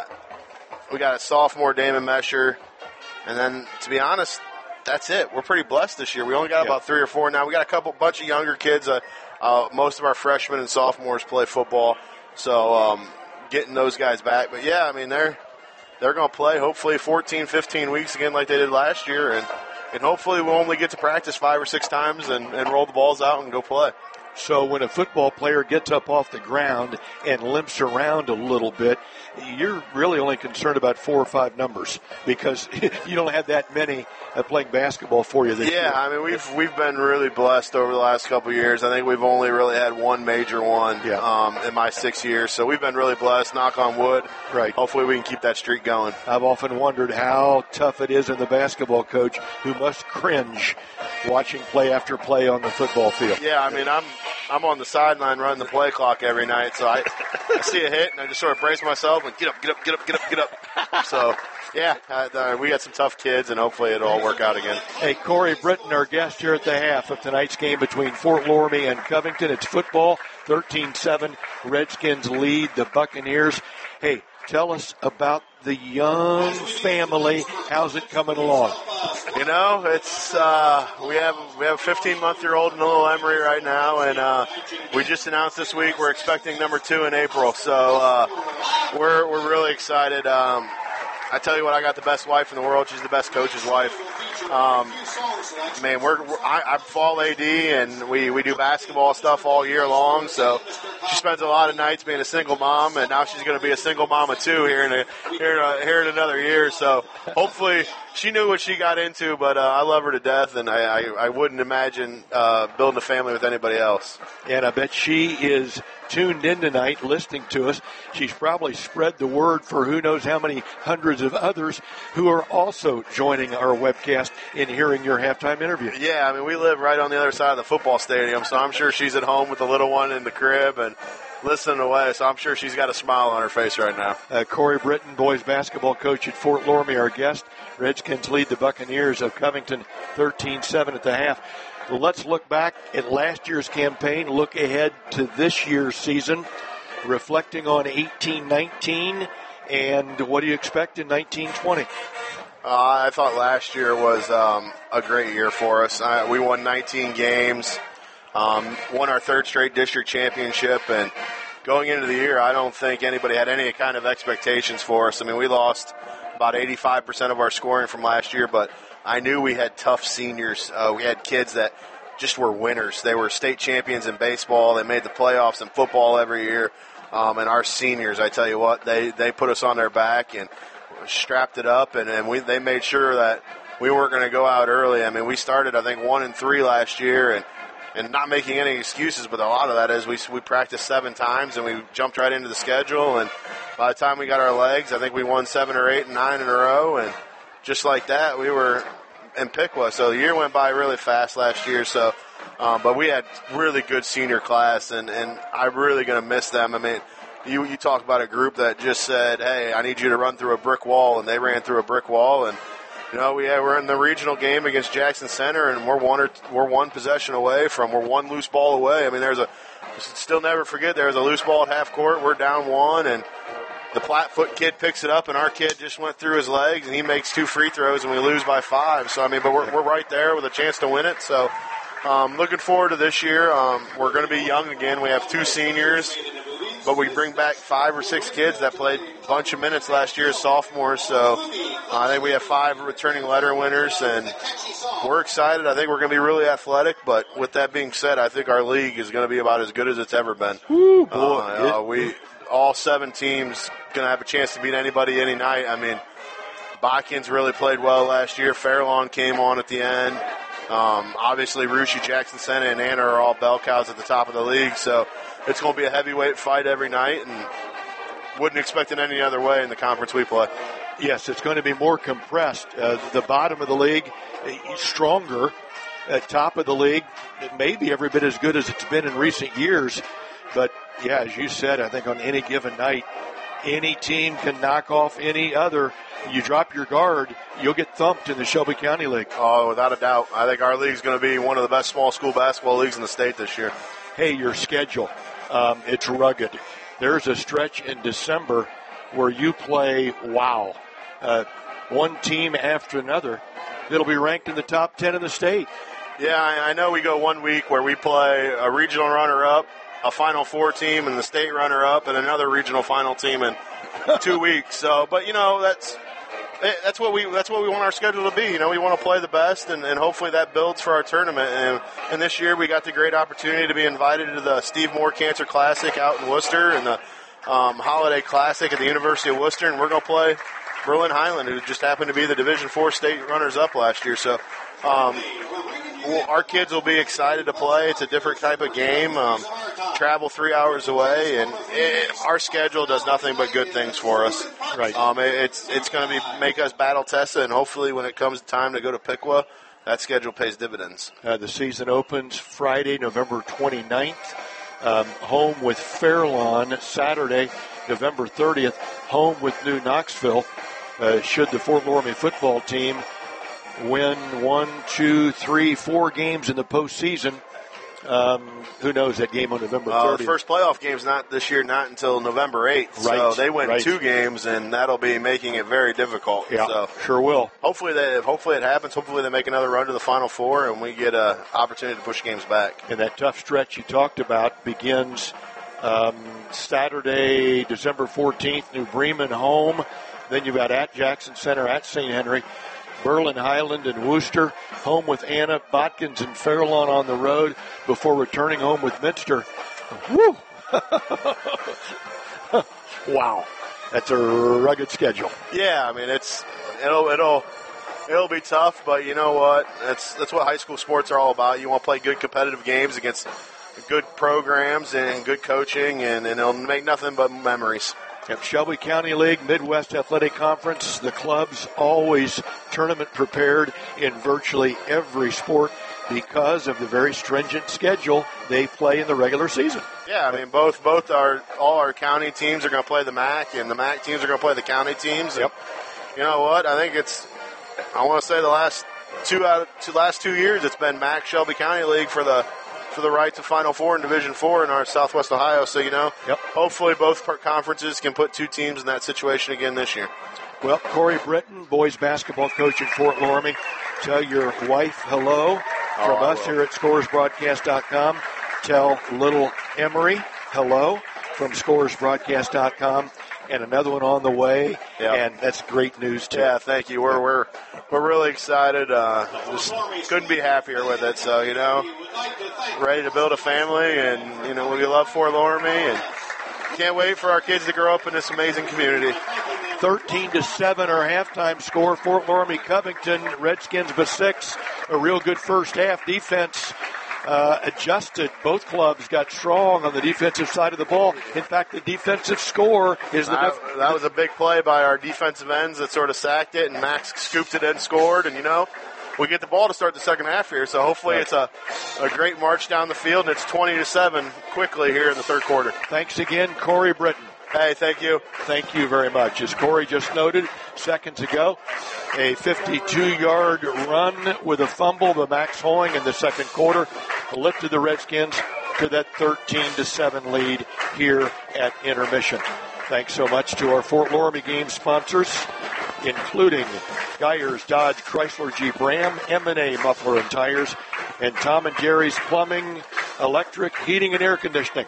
we got a sophomore, Damon Mesher. And then, to be honest, that's it. We're pretty blessed this year. We only got yep. about three or four now. We got a couple bunch of younger kids. Uh, Uh, most of our freshmen and sophomores play football, so um, getting those guys back. But, yeah, I mean, they're they're going to play hopefully fourteen, fifteen weeks again like they did last year, and, and hopefully we'll only get to practice five or six times and, and roll the balls out and go play. So when a football player gets up off the ground and limps around a little bit, you're really only concerned about four or five numbers because you don't have that many uh, playing basketball for you this yeah, year. I mean, we've we've been really blessed over the last couple of years. I think we've only really had one major one yeah. um, in my six years. So we've been really blessed, knock on wood. Right. Hopefully we can keep that streak going. I've often wondered how tough it is in the basketball coach who must cringe watching play after play on the football field. Yeah, I mean, I'm I'm on the sideline running the play clock every night, so I, I see a hit and I just sort of brace myself and get up, get up, get up, get up, get up. So, yeah, uh, we got some tough kids, and hopefully it'll all work out again. Hey, Corey Britton, our guest here at the half of tonight's game between Fort Loramie and Covington. It's football, thirteen seven. Redskins lead the Buccaneers. Hey, tell us about the young family. How's it coming along? You know, it's uh, we have we have a fifteen-month-year-old in little Emery right now, and uh, we just announced this week we're expecting number two in April. So uh, we're we're really excited. Um, I tell you what, I got the best wife in the world. She's the best coach's wife. Um, man, we're, we're I, I'm fall A D, and we, we do basketball stuff all year long. So she spends a lot of nights being a single mom, and now she's going to be a single mama too here in a, here in a, here in another year. So hopefully she knew what she got into, but uh, I love her to death, and I, I, I wouldn't imagine uh, building a family with anybody else. And I bet she is tuned in tonight listening to us. She's probably spread the word for who knows how many hundreds of others who are also joining our webcast and hearing your halftime interview. Yeah, I mean, we live right on the other side of the football stadium, so I'm sure she's at home with the little one in the crib and listening away, so I'm sure she's got a smile on her face right now. Uh, Corey Britton, boys basketball coach at Fort Loramie, our guest. Redskins lead the Buccaneers of Covington thirteen seven at the half. Well, let's look back at last year's campaign, look ahead to this year's season, reflecting on eighteen nineteen, and what do you expect in nineteen twenty? Uh, I thought last year was um, a great year for us. I, we won nineteen games, um, won our third straight district championship, and going into the year, I don't think anybody had any kind of expectations for us. I mean, we lost about eighty-five percent of our scoring from last year, but I knew we had tough seniors. Uh, we had kids that just were winners. They were state champions in baseball. They made the playoffs in football every year. Um, and our seniors, I tell you what, they, they put us on their back and strapped it up, and, and we they made sure that we weren't going to go out early. I mean, we started, I think, one and three last year, and, and not making any excuses, but a lot of that is we we practiced seven times, and we jumped right into the schedule, and by the time we got our legs, I think we won seven or eight and nine in a row, and just like that, we were in Piqua. So the year went by really fast last year. So, um, but we had really good senior class, and, and I'm really going to miss them. I mean, you you talk about a group that just said, hey, I need you to run through a brick wall, and they ran through a brick wall. And, you know, we, we're in the regional game against Jackson Center, and we're one, or, we're one possession away from, we're one loose ball away. I mean, there's a, still never forget, there's a loose ball at half court, we're down one, and the Plattfoot kid picks it up, and our kid just went through his legs, and he makes two free throws, and we lose by five. So, I mean, but we're, we're right there with a chance to win it. So, um, looking forward to this year. Um, we're going to be young again. We have two seniors, but we bring back five or six kids that played a bunch of minutes last year as sophomores. So, uh, I think we have five returning letter winners, and we're excited. I think we're going to be really athletic, but with that being said, I think our league is going to be about as good as it's ever been. Ooh, boy. Uh, uh, we all seven teams going to have a chance to beat anybody any night. I mean, Botkins really played well last year. Fairlawn came on at the end. Um, obviously, Russia, Jackson Center, and Anna are all bell cows at the top of the league, so it's going to be a heavyweight fight every night, and wouldn't expect it any other way in the conference we play. Yes, it's going to be more compressed. Uh, the bottom of the league is stronger. At top of the league, it may be every bit as good as it's been in recent years, but yeah, as you said, I think on any given night, any team can knock off any other. You drop your guard, you'll get thumped in the Shelby County League. Oh, without a doubt. I think our league's going to be one of the best small school basketball leagues in the state this year. Hey, your schedule, um, it's rugged. There's a stretch in December where you play, wow, uh, one team after another that'll be ranked in the top ten in the state. Yeah, I, I know we go one week where we play a regional runner-up, a Final Four team, and the state runner-up, and another regional final team in two weeks. So, but you know, that's that's what we that's what we want our schedule to be. You know, we want to play the best, and, and hopefully that builds for our tournament. And, and this year we got the great opportunity to be invited to the Steve Moore Cancer Classic out in Worcester and the um, Holiday Classic at the University of Worcester, and we're going to play Berlin Highland, who just happened to be the Division Four state runners-up last year. So. Um, Well, our kids will be excited to play. It's a different type of game. Um, travel three hours away, and it, our schedule does nothing but good things for us. Right. Um, it, it's it's going to be make us battle tested, and hopefully, when it comes time to go to Piqua, that schedule pays dividends. Uh, the season opens Friday, November twenty-ninth. Um, home with Fairlawn Saturday, November thirtieth. Home with New Knoxville. Uh, should the Fort Loramie football team win one, two, three, four games in the postseason. Um, who knows that game on November thirtieth? Uh, the first playoff game's not this year, not until November eighth. Right, so they win right. two games, and that'll be making it very difficult. Yeah, so sure will. Hopefully, they, hopefully it happens. Hopefully they make another run to the Final Four, and we get an opportunity to push games back. And that tough stretch you talked about begins um, Saturday, December fourteenth, New Bremen home. Then you've got at Jackson Center, at Saint Henry. Berlin Highland and Worcester, home with Anna, Botkins, and Fairlawn on the road before returning home with Minster. Woo! Wow, that's a rugged schedule. Yeah, I mean it's it'll it'll it'll be tough, but you know what? That's that's what high school sports are all about. You want to play good competitive games against good programs and good coaching, and, and it'll make nothing but memories. Yep, Shelby County League, Midwest Athletic Conference, the club's always tournament prepared in virtually every sport because of the very stringent schedule they play in the regular season. Yeah, I mean, both both our all our county teams are going to play the M A C, and the M A C teams are going to play the county teams. Yep. And you know what? I think it's, I want to say the last two out of two last two years, it's been M A C Shelby County League for the for the right to Final Four and Division Four in our Southwest Ohio. So, you know, yep. Hopefully both conferences can put two teams in that situation again this year. Well, Corey Britton, boys basketball coach at Fort Loramie, tell your wife hello from oh, us here at Scores Broadcast dot com. Tell little Emery hello from Scores Broadcast dot com. And another one on the way, yep. And that's great news too. Yeah, thank you. We're we're we're really excited. Uh, just couldn't be happier with it. So you know, ready to build a family, and you know we love Fort Loramie, and can't wait for our kids to grow up in this amazing community. thirteen to seven our halftime score. Fort Loramie Covington Redskins by six. A real good first half defense. Uh, adjusted. Both clubs got strong on the defensive side of the ball. In fact, the defensive score is the... That, def- that was a big play by our defensive ends that sort of sacked it, and Max scooped it and scored. And, you know, we get the ball to start the second half here, so hopefully right. it's a, a great march down the field, and it's twenty to seven quickly here in the third quarter. Thanks again, Corey Britton. Hey, thank you. Thank you very much. As Corey just noted seconds ago, a fifty-two-yard run with a fumble by Max Hoying in the second quarter lifted the Redskins to that thirteen to seven lead here at intermission. Thanks so much to our Fort Loramie game sponsors, including Geyers Dodge Chrysler Jeep Ram, M and A Muffler and Tires, and Tom and Jerry's Plumbing, Electric, Heating, and Air Conditioning.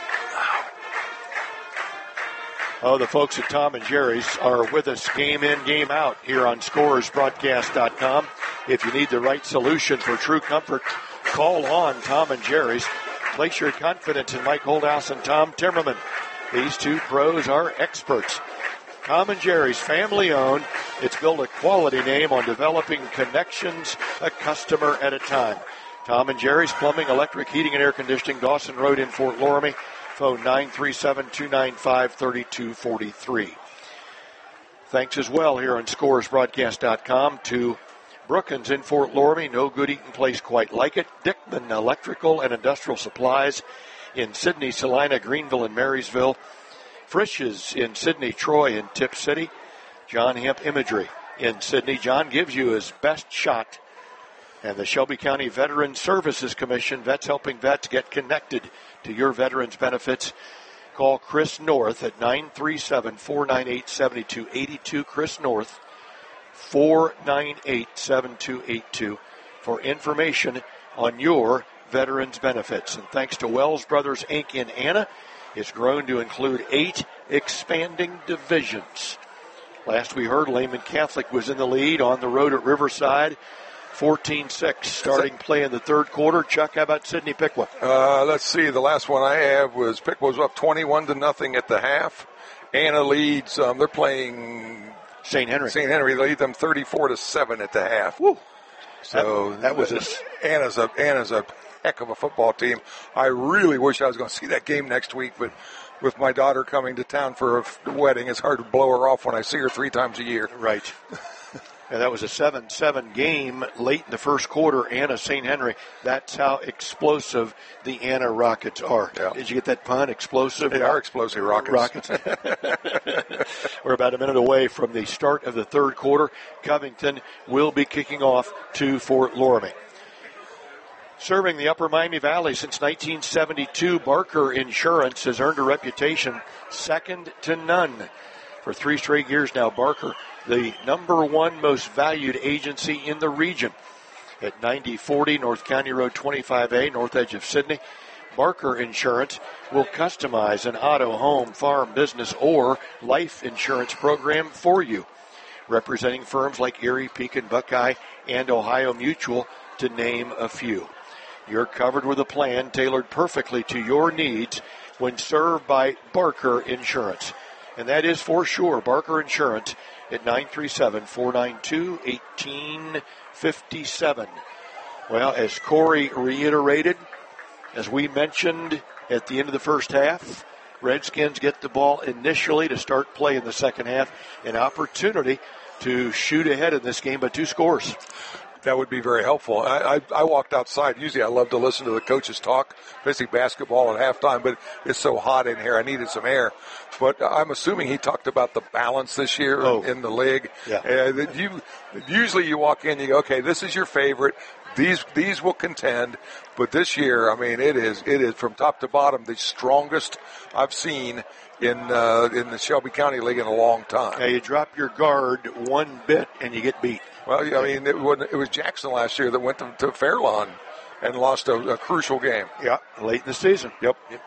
Oh, the folks at Tom and Jerry's are with us game in, game out here on Scores Broadcast dot com. If you need the right solution for true comfort, call on Tom and Jerry's. Place your confidence in Mike Holdhouse and Tom Timmerman. These two pros are experts. Tom and Jerry's, family owned. It's built a quality name on developing connections a customer at a time. Tom and Jerry's Plumbing, Electric, Heating, and Air Conditioning, Dawson Road in Fort Loramie. Phone nine three seven, two nine five, three two four three. Thanks as well here on Scores Broadcast dot com to Brookins in Fort Loramie. No good eating place quite like it. Dickman Electrical and Industrial Supplies in Sidney, Salina, Greenville, and Marysville. Frisch's in Sidney, Troy, and Tip City. John Hemp Imagery in Sidney. John gives you his best shot. And the Shelby County Veterans Services Commission, vets helping vets get connected to your veterans benefits. Call Chris North at nine three seven, four nine eight, seven two eight two. Chris North, four nine eight, seven two eight two for information on your veterans benefits. And thanks to Wells Brothers, Incorporated in Anna, it's grown to include eight expanding divisions. Last we heard, Lehman Catholic was in the lead on the road at Riverside. fourteen six, starting play in the third quarter. Chuck, how about Sidney Piqua? Uh, let's see. The last one I have was Piqua was up twenty-one to nothing at the half. Anna leads. Um, they're playing Saint Henry. Saint Henry. They lead them thirty-four to seven at the half. Woo. So that, that was a, Anna's a Anna's a heck of a football team. I really wish I was going to see that game next week, but with my daughter coming to town for a wedding, it's hard to blow her off when I see her three times a year. Right. And that was a seven seven game late in the first quarter, Anna Saint Henry. That's how explosive the Anna Rockets are. Yeah. Did you get that pun? Explosive? They are explosive Rockets. Rockets. We're about a minute away from the start of the third quarter. Covington will be kicking off to Fort Loramie. Serving the Upper Miami Valley since nineteen seventy-two, Barker Insurance has earned a reputation second to none. For three straight years now, Barker, the number one most valued agency in the region. At ninety forty North County Road twenty-five A, north edge of Sidney, Barker Insurance will customize an auto, home, farm, business, or life insurance program for you. Representing firms like Erie, Pekin, Buckeye, and Ohio Mutual, to name a few. You're covered with a plan tailored perfectly to your needs when served by Barker Insurance. And that is for sure Barker Insurance at nine three seven, four nine two, one eight five seven. Well, as Corey reiterated, as we mentioned at the end of the first half, Redskins get the ball initially to start play in the second half, an opportunity to shoot ahead in this game by two scores. That would be very helpful. I, I, I walked outside. Usually I love to listen to the coaches talk, basically basketball at halftime, but it's so hot in here. I needed some air. But I'm assuming he talked about the balance this year oh. in the league. Yeah. Uh, that you usually you walk in, you go, okay, this is your favorite. These these will contend. But this year, I mean, it is it is from top to bottom the strongest I've seen in uh, in the Shelby County League in a long time. Now you drop your guard one bit and you get beat. Well, I mean, it, wasn't, it was Jackson last year that went to, to Fairlawn and lost a, a crucial game. Yeah, late in the season. Yep. yep.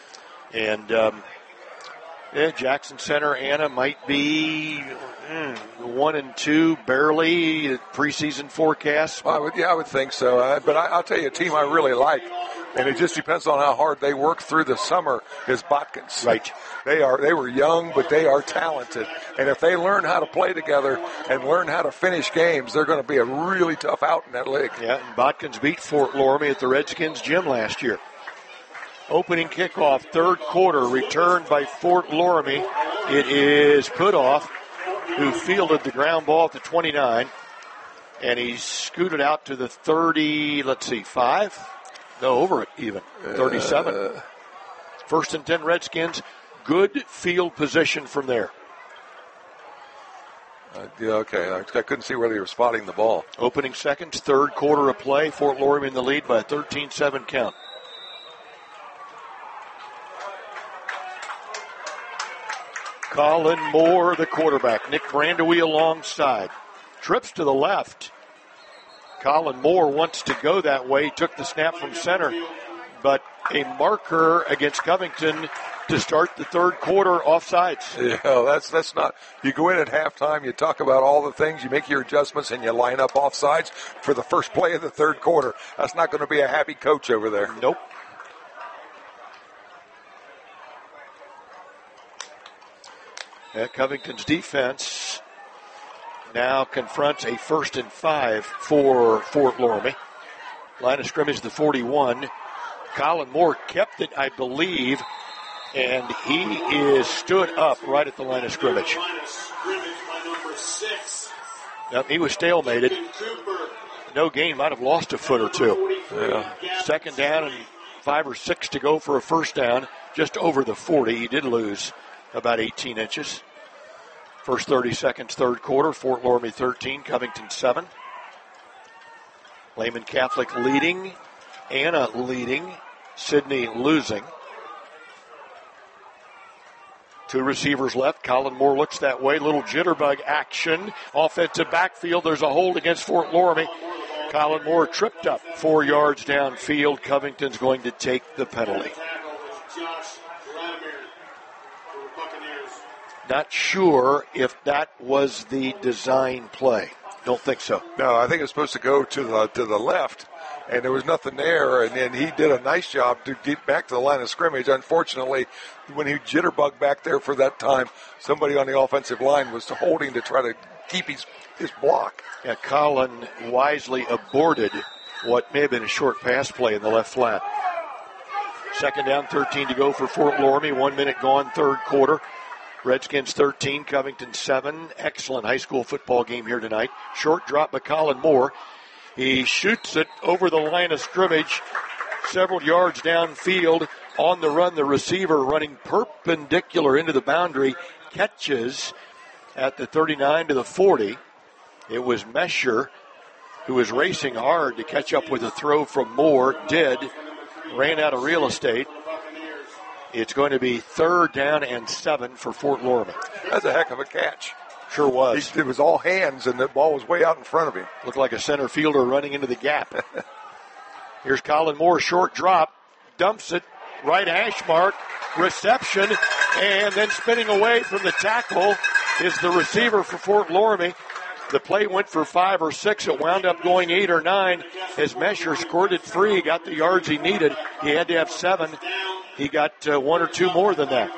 And um, yeah, Jackson Center, Anna might be mm, one and two, barely preseason forecast. Well, I would, yeah, I would think so. Uh, but I, I'll tell you, a team I really like, and it just depends on how hard they work through the summer, is Botkins. Right. They are they were young, but they are talented. And if they learn how to play together and learn how to finish games, they're going to be a really tough out in that league. Yeah, and Botkins beat Fort Loramie at the Redskins gym last year. Opening kickoff, third quarter, returned by Fort Loramie. It is Putoff, who fielded the ground ball at the twenty-nine, and he scooted out to the thirty, let's see, five? No, over it even, thirty-seven. Uh, First and ten Redskins. good field position from there. Uh, yeah, okay. I, I couldn't see where they were spotting the ball. Opening seconds, third quarter of play. Fort Loramie in the lead by a thirteen seven count. Colin Moore, the quarterback. Nick Brandewie alongside. Trips to the left. Colin Moore wants to go that way. Took the snap from center. But a marker against Covington to start the third quarter offsides. Yeah, that's that's not. You go in at halftime, you talk about all the things, you make your adjustments, and you line up offsides for the first play of the third quarter. That's not going to be a happy coach over there. Nope. At Covington's defense now confronts a first and five for Fort Loramie. Line of scrimmage, the forty-one. Colin Moore kept it, I believe, and he is stood up right at the line of scrimmage. Yep, he was stalemated. No gain, might have lost a foot or two. Yeah. Second down and five or six to go for a first down, just over the forty. He did lose about eighteen inches. First thirty seconds, third quarter, Fort Loramie thirteen, Covington seven. Lehman Catholic leading, Anna leading, Sydney losing. Two receivers left. Colin Moore looks that way. Little jitterbug action. Offensive backfield. There's a hold against Fort Loramie. Colin Moore tripped up four yards downfield. Covington's going to take the penalty. Not sure if that was the design play. Don't think so. No, I think it's supposed to go to the to the left, and there was nothing there, and then he did a nice job to get back to the line of scrimmage. Unfortunately, when he jitterbugged back there for that time, somebody on the offensive line was holding to try to keep his, his block. Yeah, Colin wisely aborted what may have been a short pass play in the left flat. Second down, thirteen to go for Fort Loramie. One minute gone, third quarter. Redskins thirteen, Covington seven. Excellent high school football game here tonight. Short drop by Colin Moore. He shoots it over the line of scrimmage, several yards downfield. On the run, the receiver running perpendicular into the boundary, catches at the thirty-nine to the forty. It was Mesher who was racing hard to catch up with a throw from Moore. Did. Ran out of real estate. It's going to be third down and seven for Fort Loramie. That's a heck of a catch. Sure was. He, it was all hands, and the ball was way out in front of him. Looked like a center fielder running into the gap. Here's Colin Moore, short drop, dumps it, right hash mark, reception, and then spinning away from the tackle is the receiver for Fort Loramie. The play went for five or six. It wound up going eight or nine as Mesher scored it free, got the yards he needed. He had to have seven. He got uh, one or two more than that.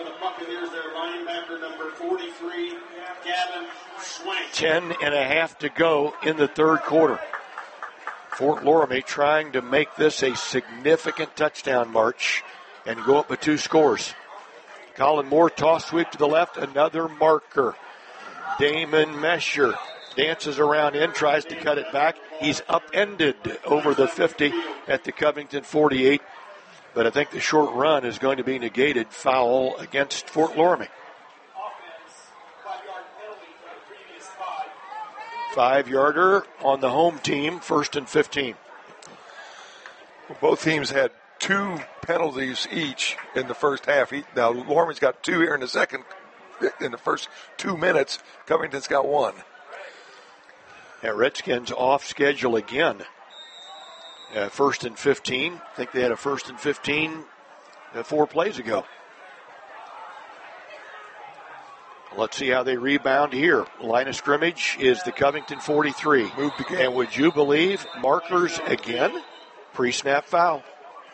Ten and a half to go in the third quarter. Fort Loramie trying to make this a significant touchdown march and go up with two scores. Colin Moore toss sweep to the left, another marker. Damon Mesher dances around in, tries to cut it back. He's upended over the fifty at the Covington forty-eight. But I think the short run is going to be negated. Foul against Fort Loramie. Five-yarder on the home team, first and fifteen. Well, both teams had two penalties each in the first half. Now, Loramie's got two here in the second, in the first two minutes. Covington's got one. Yeah, Redskins off schedule again. Uh, first and fifteen. I think they had a first and fifteen uh, four plays ago. Let's see how they rebound here. Line of scrimmage is the Covington forty-three. Moved again. And would you believe markers again? Pre-snap foul.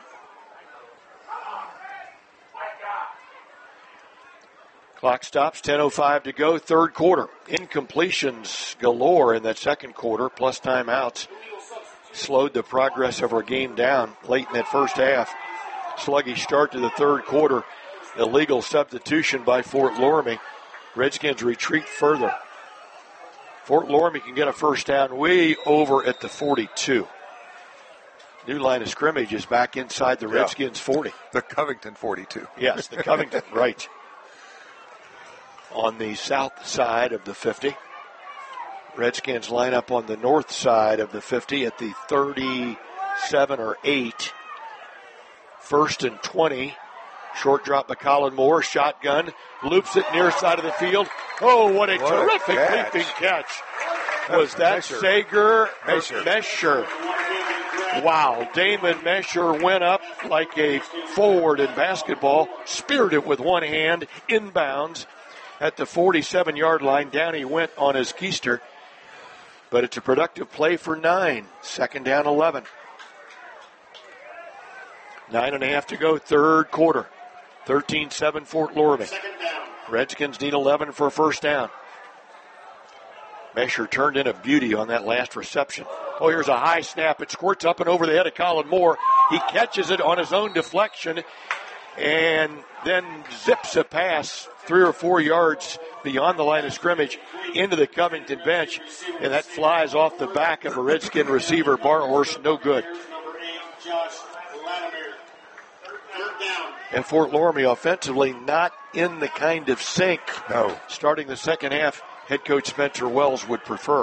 Clock stops, ten oh five to go, third quarter. Incompletions galore in that second quarter, plus timeouts. Slowed the progress of our game down late in that first half. Sluggish start to the third quarter. Illegal substitution by Fort Loramie. Redskins retreat further. Fort Loramie can get a first down way over at the forty-two. New line of scrimmage is back inside the Redskins yeah. forty. The Covington forty-two. Yes, the Covington, right. on the south side of the fifty. Redskins line up on the north side of the fifty at the thirty-seven or eight. First and twenty. Short drop by Colin Moore. Shotgun. Loops it near side of the field. Oh, what a what terrific a catch. leaping catch. Was that Mesher. Sager? Mesher. Mesher. Wow. Damon Mesher went up like a forward in basketball. Speared it with one hand. Inbounds at the forty-seven-yard line. Down he went on his keister. But it's a productive play for nine. Second down, eleven. Nine and a half to go, third quarter. thirteen seven Fort Loramie. Redskins need eleven for a first down. Mesher turned in a beauty on that last reception. Oh, here's a high snap. It squirts up and over the head of Colin Moore. He catches it on his own deflection and then zips a pass three or four yards beyond the line of scrimmage into the Covington bench, and that flies off the back of a Redskin receiver, Barhorse, no good. And Fort Loramie offensively not in the kind of sync. No. Starting the second half, head coach Spencer Wells would prefer.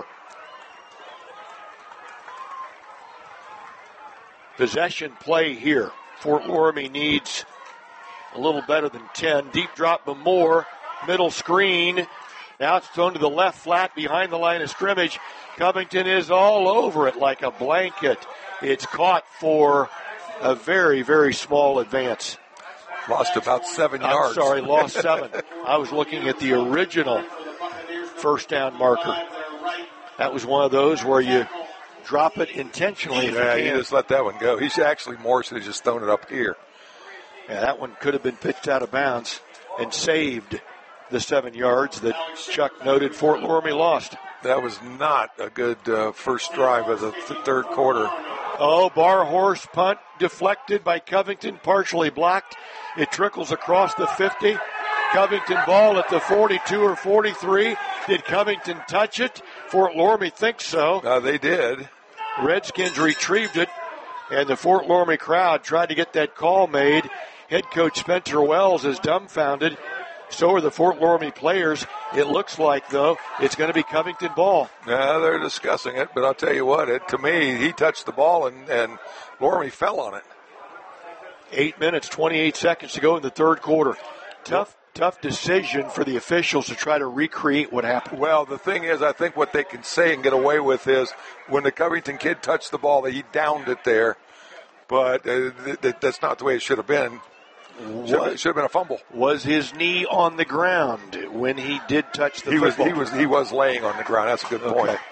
Possession play here. Fort Loramie needs a little better than ten. Deep drop by Moore. Middle screen. Now it's thrown to the left flat behind the line of scrimmage. Covington is all over it like a blanket. It's caught for a very, very small advance. Lost about seven yards. I'm sorry, lost seven. I was looking at the original first down marker. That was one of those where you drop it intentionally. Yeah, you, you just let that one go. He's actually more should have just thrown it up here. Yeah, that one could have been pitched out of bounds and saved the seven yards that Chuck noted Fort Loramie lost. That was not a good uh, first drive of the th- third quarter. Oh, Barhorse punt deflected by Covington, partially blocked. It trickles across the fifty. Covington ball at the forty-two or forty-three. Did Covington touch it? Fort Loramie thinks so. Uh, they did. Redskins retrieved it, and the Fort Loramie crowd tried to get that call made. Head coach Spencer Wells is dumbfounded. So are the Fort Loramie players. It looks like, though, it's going to be Covington ball. Yeah, they're discussing it, but I'll tell you what, it, to me, he touched the ball and, and Loramie fell on it. Eight minutes, twenty-eight seconds to go in the third quarter. Tough, tough decision for the officials to try to recreate what happened. Well, the thing is, I think what they can say and get away with is when the Covington kid touched the ball, that he downed it there, but uh, th- th- that's not the way it should have been. Should, should have been a fumble. Was his knee on the ground when he did touch the he football? Was, he was he was laying on the ground. That's a good point. Okay.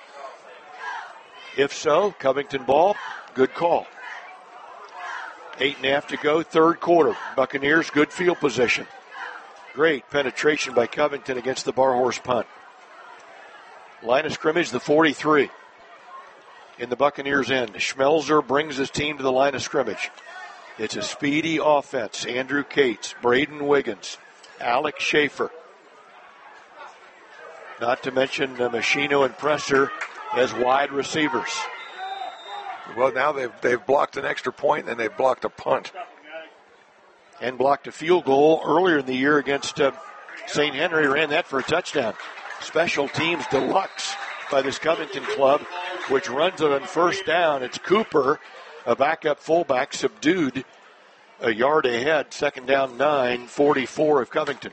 If so, Covington ball, good call. Eight and a half to go, third quarter. Buccaneers, good field position. Great penetration by Covington against the Barhorse punt. Line of scrimmage, the forty-three. In the Buccaneers' end, Schmelzer brings his team to the line of scrimmage. It's a speedy offense. Andrew Cates, Braden Wiggins, Alex Schaefer. Not to mention uh, Machino and Presser as wide receivers. Well, now they've they've blocked an extra point and they've blocked a punt. And blocked a field goal earlier in the year against uh, Saint Henry. Ran that for a touchdown. Special teams deluxe by this Covington club, which runs it on first down. It's Cooper, a backup fullback, subdued a yard ahead. Second down, nine, forty-four of Covington.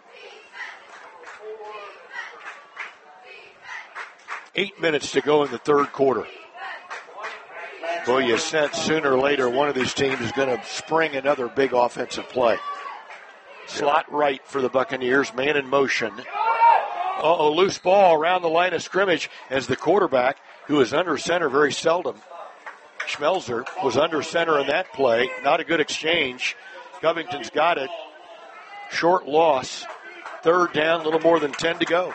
Eight minutes to go in the third quarter. Boy, you sense sooner or later one of these teams is going to spring another big offensive play. Slot right for the Buccaneers, man in motion. Uh-oh, loose ball around the line of scrimmage as the quarterback, who is under center very seldom, Schmelzer, was under center in that play. Not a good exchange. Covington's got it. Short loss. Third down, a little more than ten to go.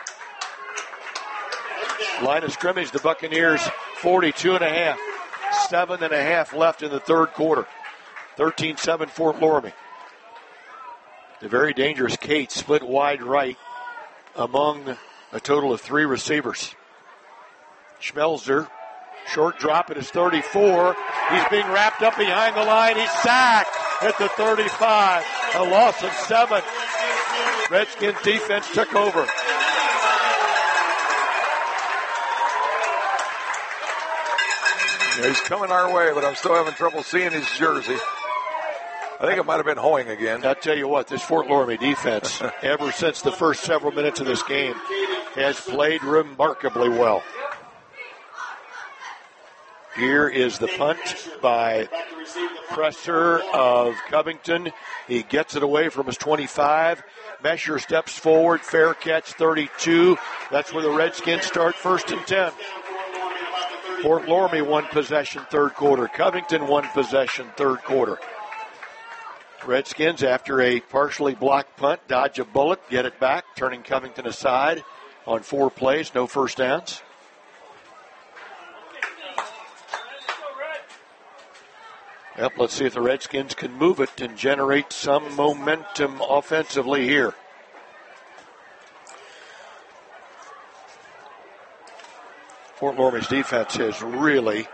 Line of scrimmage, the Buccaneers, forty-two and a half. Seven and a half left in the third quarter. thirteen seven Fort Loramie. The very dangerous Kate split wide right among a total of three receivers. Schmelzer, short drop at his thirty-four. He's being wrapped up behind the line. He's sacked at the thirty-five. A loss of seven. Redskins defense took over. Yeah, he's coming our way, but I'm still having trouble seeing his jersey. I think it might have been Hoeing again. I'll tell you what, this Fort Loramie defense, ever since the first several minutes of this game, has played remarkably well. Here is the punt by Presser of Covington. He gets it away from his twenty-five. Mesher steps forward, fair catch, thirty-two. That's where the Redskins start, first and ten. Fort Loramie one possession, third quarter. Covington one possession, third quarter. Redskins, after a partially blocked punt, dodge a bullet, get it back, turning Covington aside on four plays, no first downs. Yep, let's see if the Redskins can move it and generate some momentum offensively here. Fort Loramie's defense has really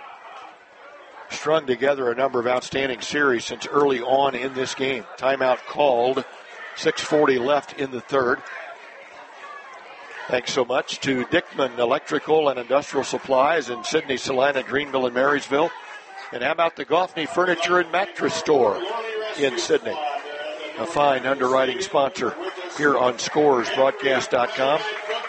strung together a number of outstanding series since early on in this game. Timeout called, six forty left in the third. Thanks so much to Dickman Electrical and Industrial Supplies in Sydney, Salina, Greenville, and Marysville. And how about the Goffney Furniture and Mattress Store in Sydney? A fine underwriting sponsor here on Scores Broadcast dot com.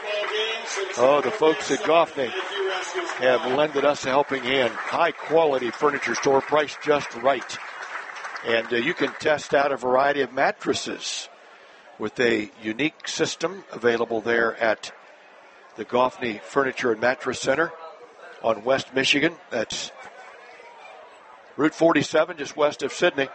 Oh, the folks at Goffney have lended us a helping hand. High-quality furniture store, priced just right. And uh, you can test out a variety of mattresses with a unique system available there at the Goffney Furniture and Mattress Center on West Michigan. That's Route forty-seven, just west of Sydney.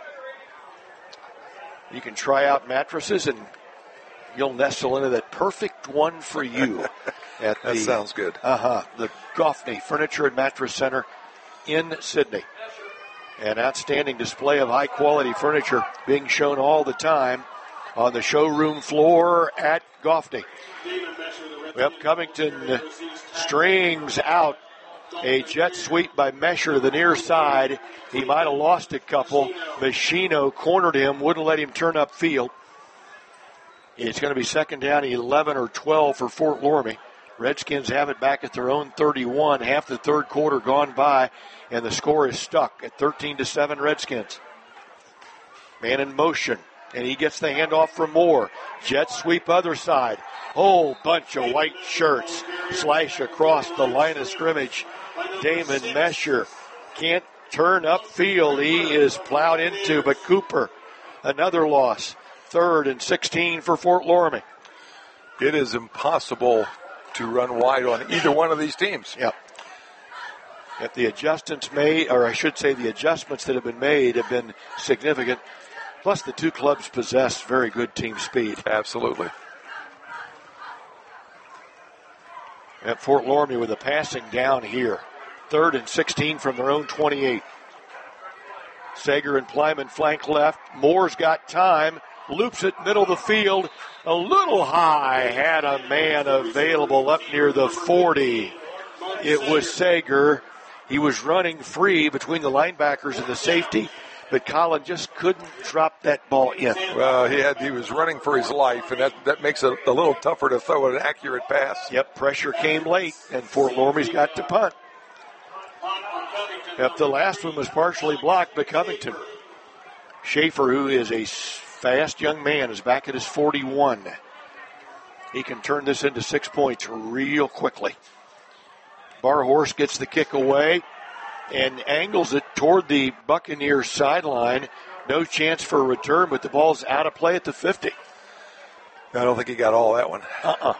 You can try out mattresses, and you'll nestle into that perfect one for you. At that the, sounds good. Uh-huh. The Goffney Furniture and Mattress Center in Sydney. An outstanding display of high-quality furniture being shown all the time on the showroom floor at Goffney. Yep, Covington strings out a jet sweep by Mesher to the near side. He might have lost a couple. Machino cornered him, wouldn't let him turn up field. It's going to be second down, eleven or twelve for Fort Loramie. Redskins have it back at their own thirty-one. Half the third quarter gone by, and the score is stuck at thirteen to seven Redskins. Man in motion, and he gets the handoff from Moore. Jet sweep other side. Whole bunch of white shirts slash across the line of scrimmage. Damon Mesher can't turn upfield. He is plowed into, but Cooper, another loss. Third and sixteen for Fort Loramie. It is impossible to run wide on either one of these teams. Yep. If the adjustments made, or I should say the adjustments that have been made have been significant. Plus the two clubs possess very good team speed. Absolutely. At Fort Loramie with a passing down here. Third and sixteen from their own twenty-eight. Sager and Plyman flank left. Moore's got time. Loops it middle of the field. A little high. Had a man available up near the forty. It was Sager. He was running free between the linebackers and the safety, but Colin just couldn't drop that ball in. Well, he had he was running for his life, and that, that makes it a little tougher to throw an accurate pass. Yep, pressure came late, and Fort Loramie's got to punt. Yep, the last one was partially blocked by Covington. Schaefer, who is a fast young man, is back at his forty-one. He can turn this into six points real quickly. Barhorse gets the kick away and angles it toward the Buccaneers sideline. No chance for a return, but the ball's out of play at the fifty. I don't think he got all that one. Uh-uh.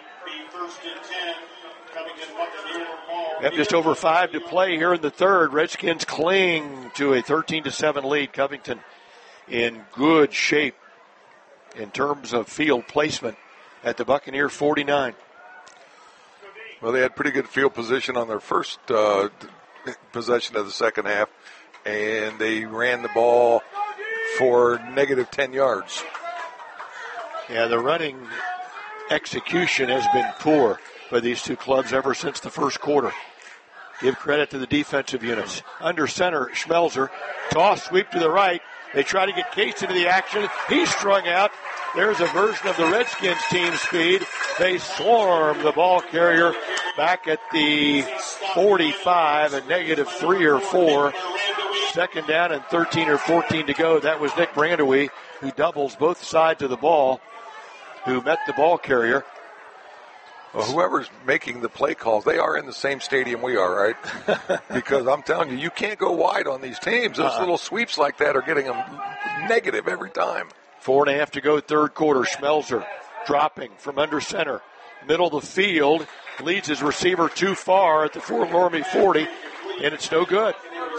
Yep, just over five to play here in the third. Redskins cling to a thirteen to seven lead. Covington in good shape in terms of field placement at the Buccaneer forty-nine. Well, they had pretty good field position on their first uh, possession of the second half, and they ran the ball for negative ten yards. Yeah, the running execution has been poor by these two clubs ever since the first quarter. Give credit to the defensive units. Under center, Schmelzer. Toss, sweep to the right. They try to get Case into the action. He's strung out. There's a version of the Redskins team speed. They swarm the ball carrier back at the forty-five, a negative three or four. Second down and thirteen or fourteen to go. That was Nick Brandewie, who doubles both sides of the ball, who met the ball carrier. Well, whoever's making the play calls, they are in the same stadium we are, right? Because I'm telling you, you can't go wide on these teams. Those uh-uh. little sweeps like that are getting them negative every time. Four and a half to go, third quarter. Schmelzer dropping from under center. Middle of the field, leads his receiver too far at the Fort Loramie forty, and it's no good.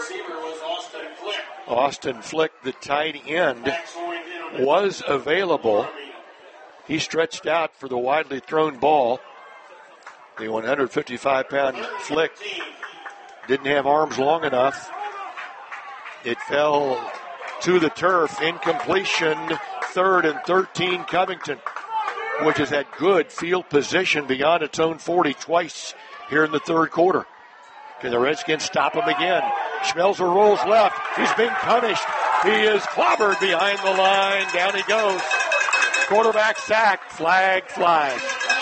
Austin Flick, the tight end, was available. He stretched out for the widely thrown ball. The one hundred fifty-five pound Flick didn't have arms long enough. It fell to the turf. Incompletion. Third and thirteen, Covington, which has had good field position beyond its own forty twice here in the third quarter. Can the Redskins stop him again? Schmelzer rolls left. He's being punished. He is clobbered behind the line. Down he goes. Quarterback sack. Flag flies.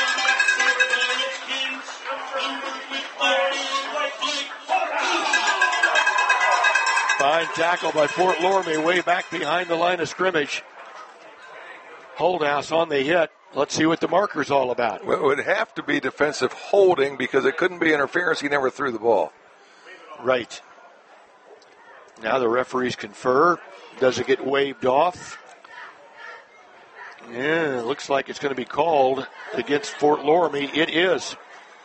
Fine tackle by Fort Loramie way back behind the line of scrimmage. Holdhouse on the hit. Let's see what the marker's all about. Well, it would have to be defensive holding because it couldn't be interference. He never threw the ball. Right. Now the referees confer. Does it get waved off? Yeah, it looks like it's going to be called against Fort Loramie. It is.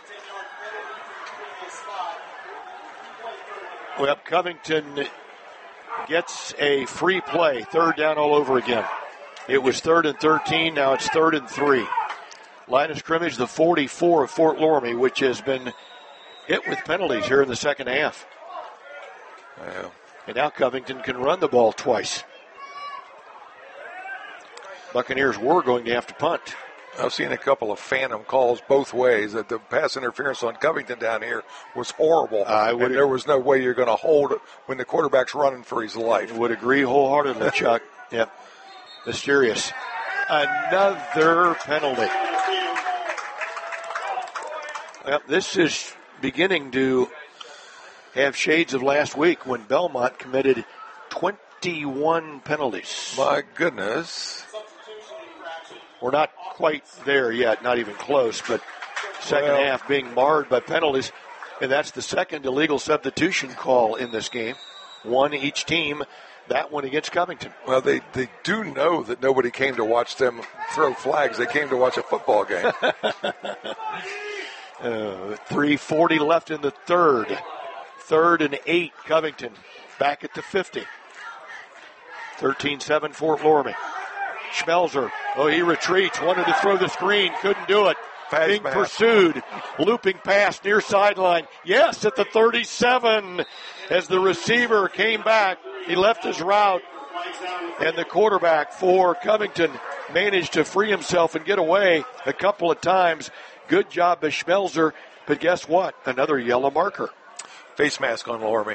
Well, Covington gets a free play. Third down all over again. It was third and thirteen. Now it's third and three. Line of scrimmage, the forty-four of Fort Loramie, which has been hit with penalties here in the second half. Yeah. And now Covington can run the ball twice. Buccaneers were going to have to punt. I've seen a couple of phantom calls both ways. That the pass interference on Covington down here was horrible. I would and there was no way you're going to hold it when the quarterback's running for his life. Would agree wholeheartedly, Chuck. Yep. Mysterious. Another penalty. Yep, this is beginning to have shades of last week when Belmont committed twenty-one penalties. My goodness. We're not quite there yet, not even close, but second well, half being marred by penalties. And that's the second illegal substitution call in this game. One each team. That one against Covington. Well, they, they do know that nobody came to watch them throw flags. They came to watch a football game. uh, three forty left in the third. Third and eight, Covington. Back at the fifty. thirteen seven, Fort Loramie. Schmelzer. Oh, he retreats. Wanted to throw the screen. Couldn't do it. Pass Being pass. pursued. Looping pass near sideline. Yes, at the thirty-seven. As the receiver came back, he left his route. And the quarterback for Covington managed to free himself and get away a couple of times. Good job by Schmelzer. But guess what? Another yellow marker. Face mask on Loramie.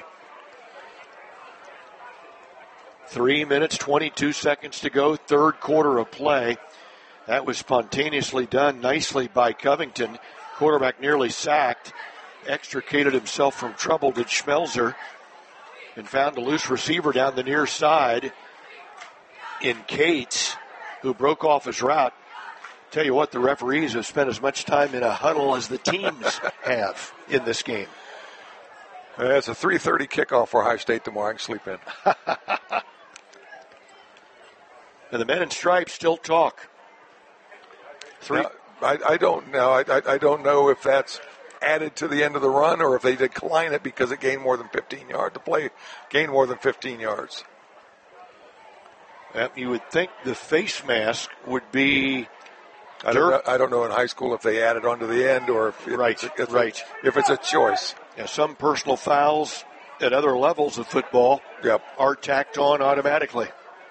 Three minutes, twenty-two seconds to go. Third quarter of play. That was spontaneously done nicely by Covington. Quarterback nearly sacked. Extricated himself from trouble, did Schmelzer. And found a loose receiver down the near side in Cates, who broke off his route. Tell you what, the referees have spent as much time in a huddle as the teams have in this game. Uh, it's a three thirty kickoff for High State tomorrow. I can sleep in. And the men in stripes still talk. Three. Now, I, I don't know. I, I, I don't know if that's added to the end of the run or if they decline it because it gained more than fifteen yards. The play gained more than fifteen yards. Well, you would think the face mask would be. I don't, know, I don't know in high school if they add it onto the end or if, if right, it's, a, it's right. A, if it's a choice. Yeah, some personal fouls at other levels of football yep. are tacked on automatically.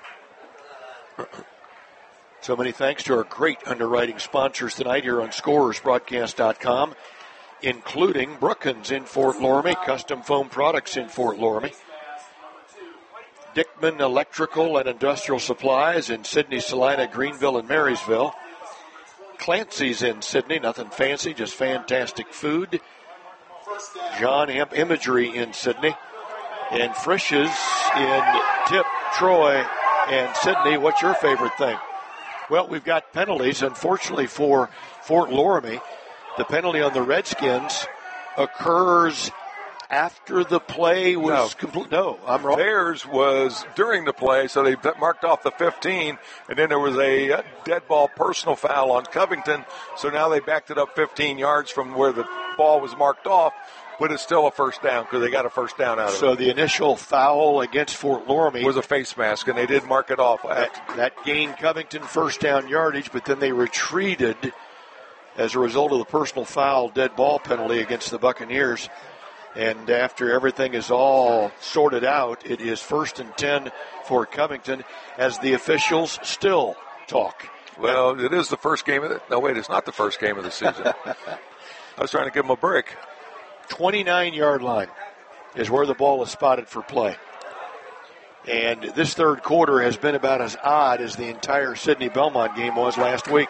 So many thanks to our great underwriting sponsors tonight here on Scorers Broadcast dot com, including Brookins in Fort Loramie, Custom Foam Products in Fort Loramie, Dickman Electrical and Industrial Supplies in Sydney, Salina, Greenville, and Marysville, Clancy's in Sidney. Nothing fancy, just fantastic food. John Hemp Imagery in Sidney. And Frisch's in Tip, Troy, and Sidney. What's your favorite thing? Well, we've got penalties. Unfortunately for Fort Loramie, the penalty on the Redskins occurs after the play was No. complete. No, I'm wrong. Theirs was during the play, so they marked off the fifteen, and then there was a dead ball personal foul on Covington, so now they backed it up fifteen yards from where the ball was marked off, but it's still a first down because they got a first down out of So it. the initial foul against Fort Loramie Was a face mask, and they did mark it off. That, that gained Covington first down yardage, but then they retreated as a result of the personal foul dead ball penalty against the Buccaneers. And after everything is all sorted out, it is first and ten for Covington as the officials still talk. Well, it is the first game of the – no, wait, it's not the first game of the season. I was trying to give them a break. twenty-nine-yard line is where the ball is spotted for play. And this third quarter has been about as odd as the entire Sidney Belmont game was last week.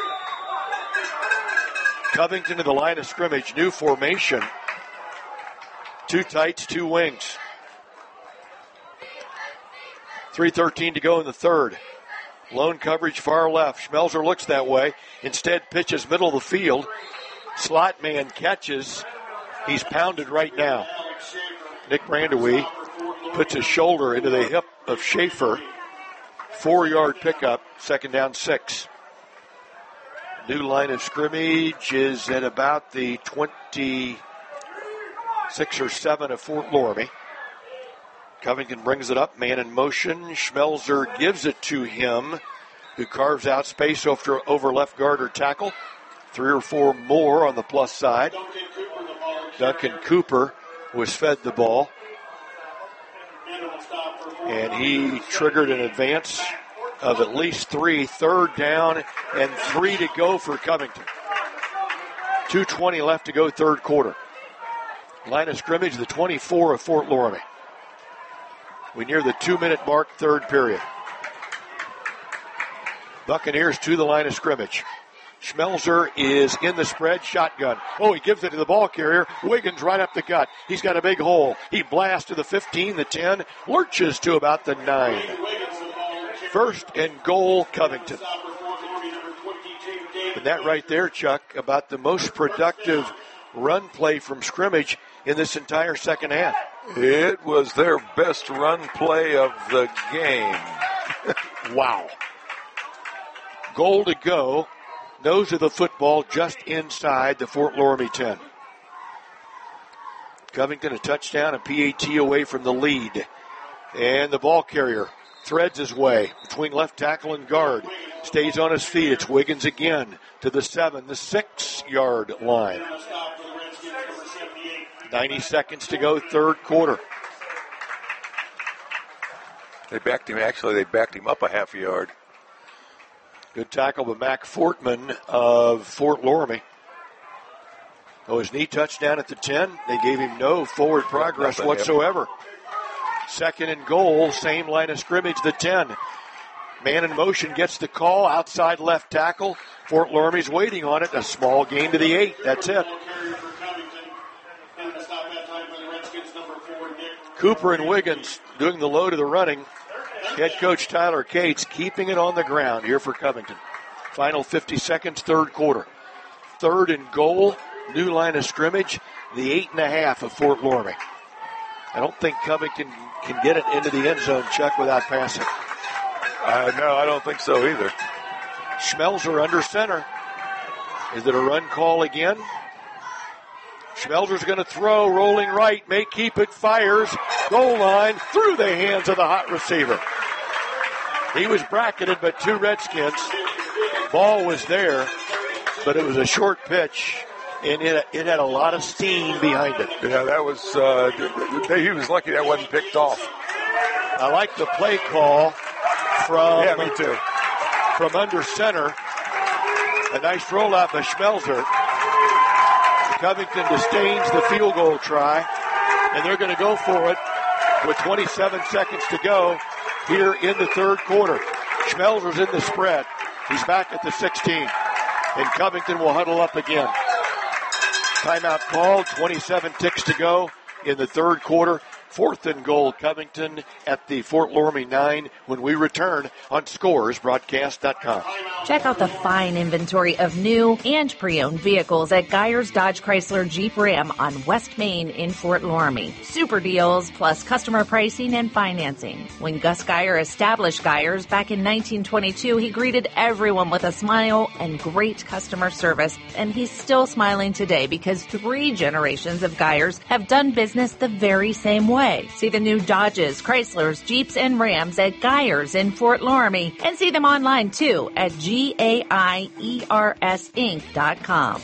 Covington to the line of scrimmage, new formation. Two tights, two wings. three thirteen to go in the third. Lone coverage far left. Schmelzer looks that way. Instead pitches middle of the field. Slot man catches. He's pounded right now. Nick Brandewee puts his shoulder into the hip of Schaefer. Four-yard pickup, second down six. New line of scrimmage is at about the twenty-six or seven of Fort Loramie. Covington brings it up, man in motion. Schmelzer gives it to him, who carves out space over, over left guard or tackle. Three or four more on the plus side. Duncan Cooper was fed the ball. And he triggered an advance of at least three. Third down and three to go for Covington. two twenty left to go, third quarter. Line of scrimmage, the twenty-four of Fort Loramie. We near the two-minute mark, third period. Buccaneers to the line of scrimmage. Schmelzer is in the spread, shotgun. Oh, he gives it to the ball carrier. Wiggins right up the gut. He's got a big hole. He blasts to the fifteen, the ten, lurches to about the nine. First and goal, Covington. And that right there, Chuck, about the most productive run play from scrimmage in this entire second half. It was their best run play of the game. Wow. Goal to go. Nose of the football just inside the Fort Loramie ten. Covington a touchdown, a P A T away from the lead. And the ball carrier threads his way between left tackle and guard. Stays on his feet. It's Wiggins again to the seven, the six-yard line. ninety seconds to go, third quarter. They backed him, actually, they backed him up a half a yard. Good tackle by Mac Fortman of Fort Loramie. Oh, his knee touchdown at the ten. They gave him no forward progress Nothing, whatsoever. Second and goal, same line of scrimmage, the ten. Man in motion gets the call, outside left tackle. Fort Loramie's waiting on it. A small gain to the eight. That's it. Cooper and Wiggins doing the load of the running. Head coach Tyler Cates keeping it on the ground here for Covington. Final fifty seconds, third quarter. Third and goal, new line of scrimmage, the eight and a half of Fort Loramie. I don't think Covington can get it into the end zone, Chuck, without passing. Uh, no, I don't think so either. Schmelzer under center. Is it a run call again? Schmelzer's going to throw, rolling right, may keep it, fires, goal line, through the hands of the hot receiver. He was bracketed, but two Redskins. Ball was there, but it was a short pitch, and it, it had a lot of steam behind it. Yeah, that was, uh, he was lucky that wasn't picked off. I like the play call from, yeah, me too. from under center. A nice rollout by Schmelzer. Covington disdains the field goal try, and they're going to go for it with twenty-seven seconds to go here in the third quarter. Schmelzer's in the spread. He's back at the sixteen. and Covington will huddle up again. Timeout called, twenty-seven ticks to go in the third quarter. Fourth and goal, Covington at the Fort Loramie nine when we return on Scores Broadcast dot com. Check out the fine inventory of new and pre-owned vehicles at Geyer's Dodge Chrysler Jeep Ram on West Main in Fort Loramie. Super deals plus customer pricing and financing. When Gus Geyer established Geyer's back in nineteen twenty-two, he greeted everyone with a smile and great customer service, and he's still smiling today because three generations of Geyers have done business the very same way. See the new Dodges, Chryslers, Jeeps, and Rams at Geyer's in Fort Loramie, and see them online too at G A I E R S Inc dot com.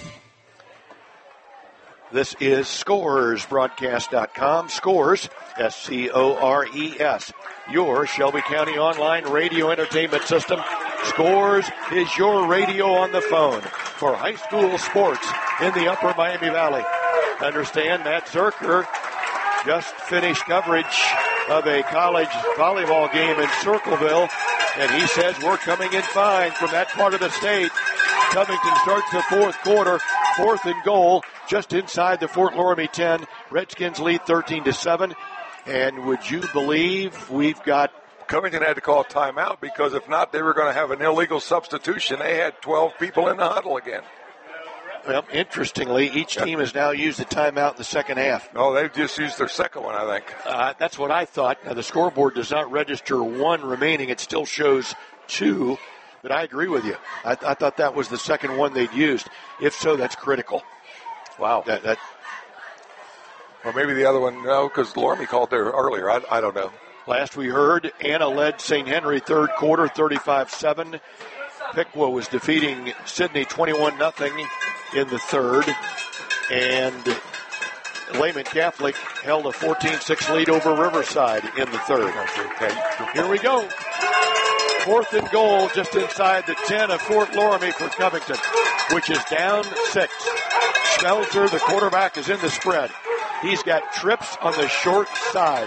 This is Scores Broadcast dot com. Scores, S C O R E S, your Shelby County online radio entertainment system. Scores is your radio on the phone for high school sports in the Upper Miami Valley. Understand, Matt Zerker just finished coverage of a college volleyball game in Circleville, and he says we're coming in fine from that part of the state. Covington starts the fourth quarter, fourth and goal, just inside the Fort Loramie ten. Redskins lead thirteen to seven. And would you believe we've got... Covington had to call timeout because if not, they were going to have an illegal substitution. They had twelve people in the huddle again. Well, interestingly, each team has now used a timeout in the second half. No, they've just used their second one, I think. Uh, that's what I thought. Now, the scoreboard does not register one remaining. It still shows two, but I agree with you. I, I thought that was the second one they'd used. If so, that's critical. Wow. That, that Or maybe the other one, no, because Loramie called there earlier. I, I don't know. Last we heard, Anna led Saint Henry third quarter, thirty-five seven. Piqua was defeating Sydney twenty-one nothing in the third. And Lehman Catholic held a fourteen six lead over Riverside in the third. Okay. Here we go. Fourth and goal just inside the ten of Fort Loramie for Covington, which is down six. Schmelzer, the quarterback, is in the spread. He's got trips on the short side.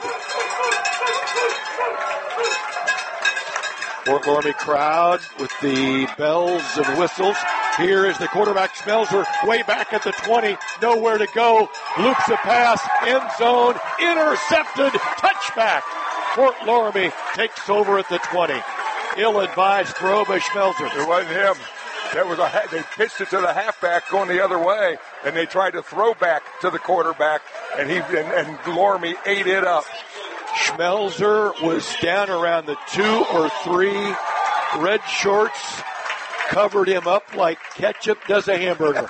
Fort Loramie crowd with the bells and whistles. Here is the quarterback, Schmelzer, way back at the twenty. Nowhere to go. Loops a pass. End zone. Intercepted. Touchback. Fort Loramie takes over at the twenty. Ill-advised throw by Schmelzer. It wasn't him. That was a, they pitched it to the halfback going the other way, and they tried to throw back to the quarterback, and he and, and Loramie ate it up. Schmelzer was down around the two or three. Red shorts covered him up like ketchup does a hamburger.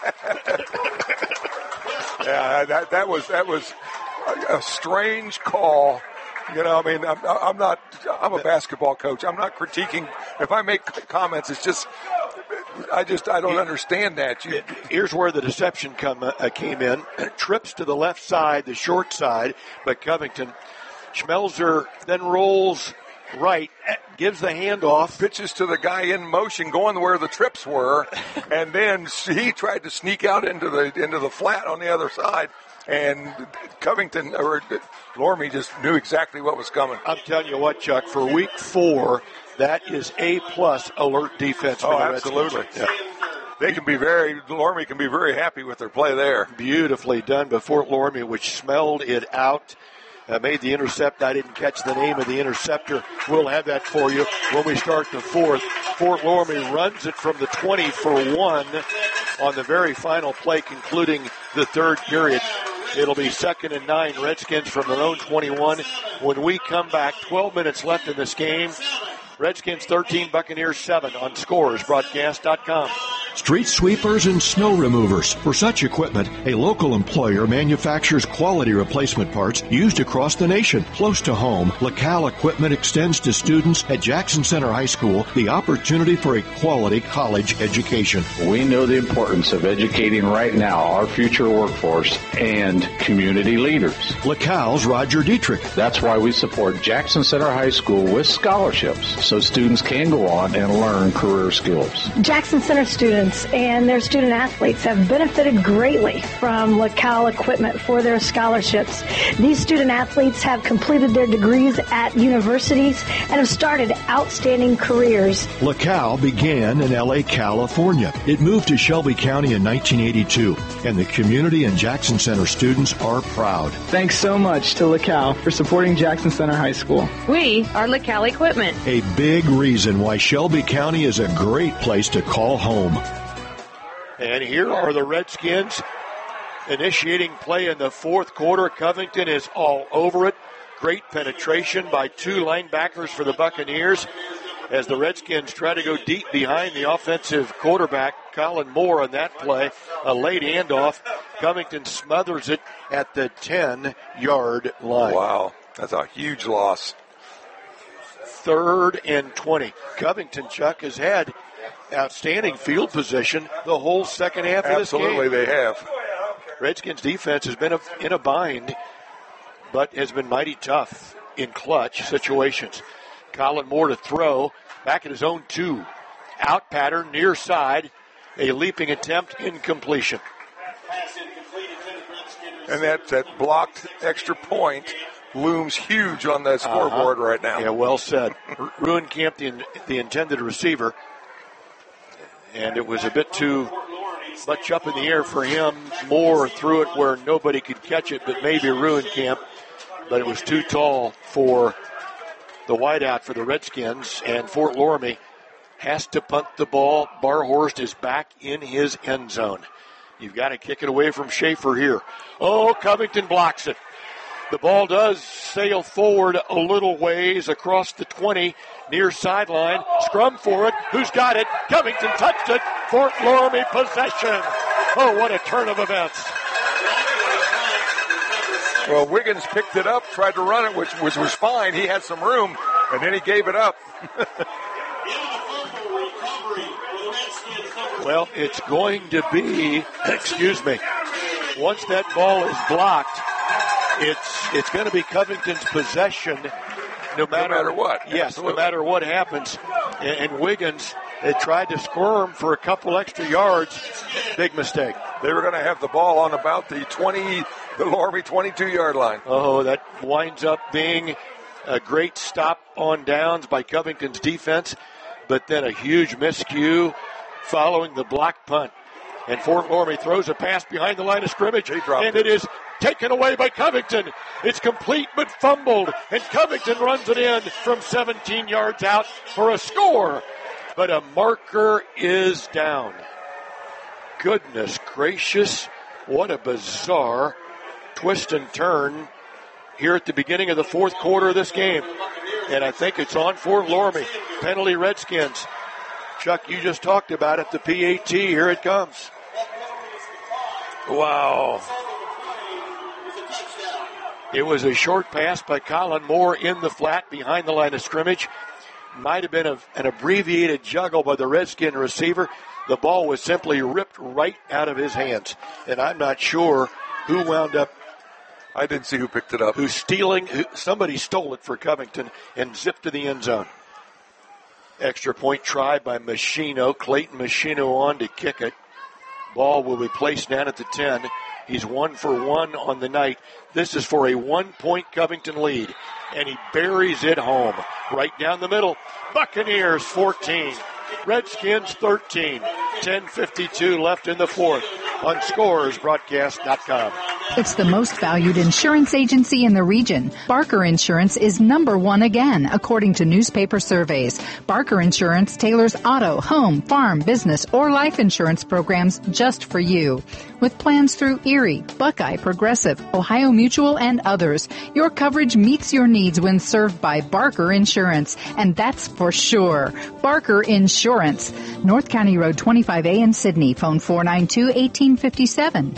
yeah, that that was that was a, a strange call. You know, I mean, I'm, I'm not. I'm a basketball coach. I'm not critiquing. If I make comments, it's just. I just I don't understand that. You, Here's where the deception come uh, came in. Trips to the left side, the short side, but Covington. Schmelzer then rolls right, gives the handoff. Pitches to the guy in motion going where the trips were, and then he tried to sneak out into the into the flat on the other side, and Covington, or Loramie just knew exactly what was coming. I'm telling you what, Chuck, for week four, that is A-plus alert defense. For oh, the absolutely. Yeah. They can be very, Loramie can be very happy with their play there. Beautifully done by Fort Loramie, which smelled it out. Uh, made the intercept. I didn't catch the name of the interceptor. We'll have that for you when we start the fourth. Fort Loramie runs it from the twenty for one on the very final play, concluding the third period. It'll be second and nine, Redskins from their own twenty-one. When we come back, twelve minutes left in this game. Redskins thirteen, Buccaneers seven on Scores Broadcast dot com. Street sweepers and snow removers. For such equipment, a local employer manufactures quality replacement parts used across the nation. Close to home, LaCal Equipment extends to students at Jackson Center High School the opportunity for a quality college education. We know the importance of educating right now our future workforce and community leaders. LaCal's Roger Dietrich. That's why we support Jackson Center High School with scholarships so students can go on and learn career skills. Jackson Center students students and their student athletes have benefited greatly from LaCal equipment for their scholarships. These student athletes have completed their degrees at universities and have started outstanding careers. LaCal began in L A, California. It moved to Shelby County in nineteen eighty-two, and the community and Jackson Center students are proud. Thanks so much to LaCal for supporting Jackson Center High School. We are LaCal Equipment. A big reason why Shelby County is a great place to call home. And here are the Redskins initiating play in the fourth quarter. Covington is all over it. Great penetration by two linebackers for the Buccaneers as the Redskins try to go deep behind the offensive quarterback, Colin Moore, on that play. A late handoff. Covington smothers it at the ten-yard line. Wow, that's a huge loss. Third and twenty. Covington, Chuck, has had outstanding field position the whole second half of this game. Absolutely, they have. Redskins defense has been in a bind, but has been mighty tough in clutch situations. Colin Moore to throw, back at his own two. Out pattern, near side, a leaping attempt, incompletion. And that, that blocked extra point looms huge on the scoreboard uh-huh. right now. Yeah, well said. Ruenkamp, the, the intended receiver, and it was a bit too much up in the air for him. Moore threw it where nobody could catch it, but maybe Ruenkamp, but it was too tall for the wideout for the Redskins, and Fort Loramie has to punt the ball. Barhorst is back in his end zone. You've got to kick it away from Schaefer here. Oh, Covington blocks it. The ball does sail forward a little ways across the twenty, near sideline. Scrum for it. Who's got it? Covington touched it. Fort Loramie possession. Oh, what a turn of events. Well, Wiggins picked it up, tried to run it, which, which was fine. He had some room, and then he gave it up. Well, it's going to be, excuse me, once that ball is blocked, it's it's going to be Covington's possession no matter, no matter what. Yes, Absolutely. no matter what happens. And, and Wiggins, they tried to squirm for a couple extra yards. Big mistake. They were going to have the ball on about the twenty, the Loramie twenty-two-yard line. Oh, that winds up being a great stop on downs by Covington's defense, but then a huge miscue following the block punt. And Fort Loramie throws a pass behind the line of scrimmage, and it is taken away by Covington. It's complete but fumbled, and Covington runs it in from seventeen yards out for a score. But a marker is down. Goodness gracious, what a bizarre twist and turn here at the beginning of the fourth quarter of this game. And I think it's on Fort Loramie. Penalty Redskins. Chuck, you just talked about it, the P A T. Here it comes. Wow. It was a short pass by Colin Moore in the flat behind the line of scrimmage. Might have been a, an abbreviated juggle by the Redskin receiver. The ball was simply ripped right out of his hands. And I'm not sure who wound up. I didn't see who picked it up. Who's stealing. Who, somebody stole it for Covington and zipped to the end zone. Extra point try by Machino. Clayton Machino on to kick it. Ball will be placed down at the ten. He's one for one on the night. This is for a one-point Covington lead. And he buries it home. Right down the middle. Buccaneers fourteen. Redskins thirteen. ten fifty-two left in the fourth on scores broadcast dot com. It's the most valued insurance agency in the region. Barker Insurance is number one again, according to newspaper surveys. Barker Insurance tailors auto, home, farm, business, or life insurance programs just for you. With plans through Erie, Buckeye, Progressive, Ohio Mutual, and others, your coverage meets your needs when served by Barker Insurance, and that's for sure. Barker Insurance. North County Road twenty-five A in Sydney. Phone four nine two, one eight five seven.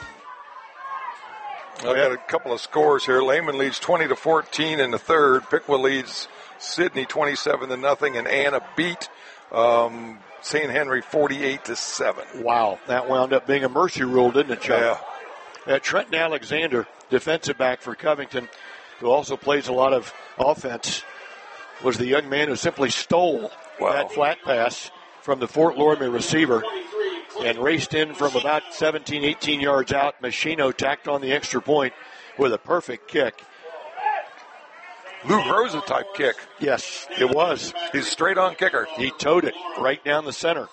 I had a couple of scores here. Lehman leads twenty to fourteen in the third. Piqua leads Sydney twenty-seven to nothing, and Anna beat um, Saint Henry forty-eight to seven. Wow, that wound up being a mercy rule, didn't it, Chuck? Yeah. Uh, Trenton Alexander, defensive back for Covington, who also plays a lot of offense, was the young man who simply stole wow. that flat pass from the Fort Loramie receiver. and raced in from about seventeen, eighteen yards out. Machino tacked on the extra point with a perfect kick. Lou Groza type kick. Yes, it was. He's a straight-on kicker. He towed it right down the center.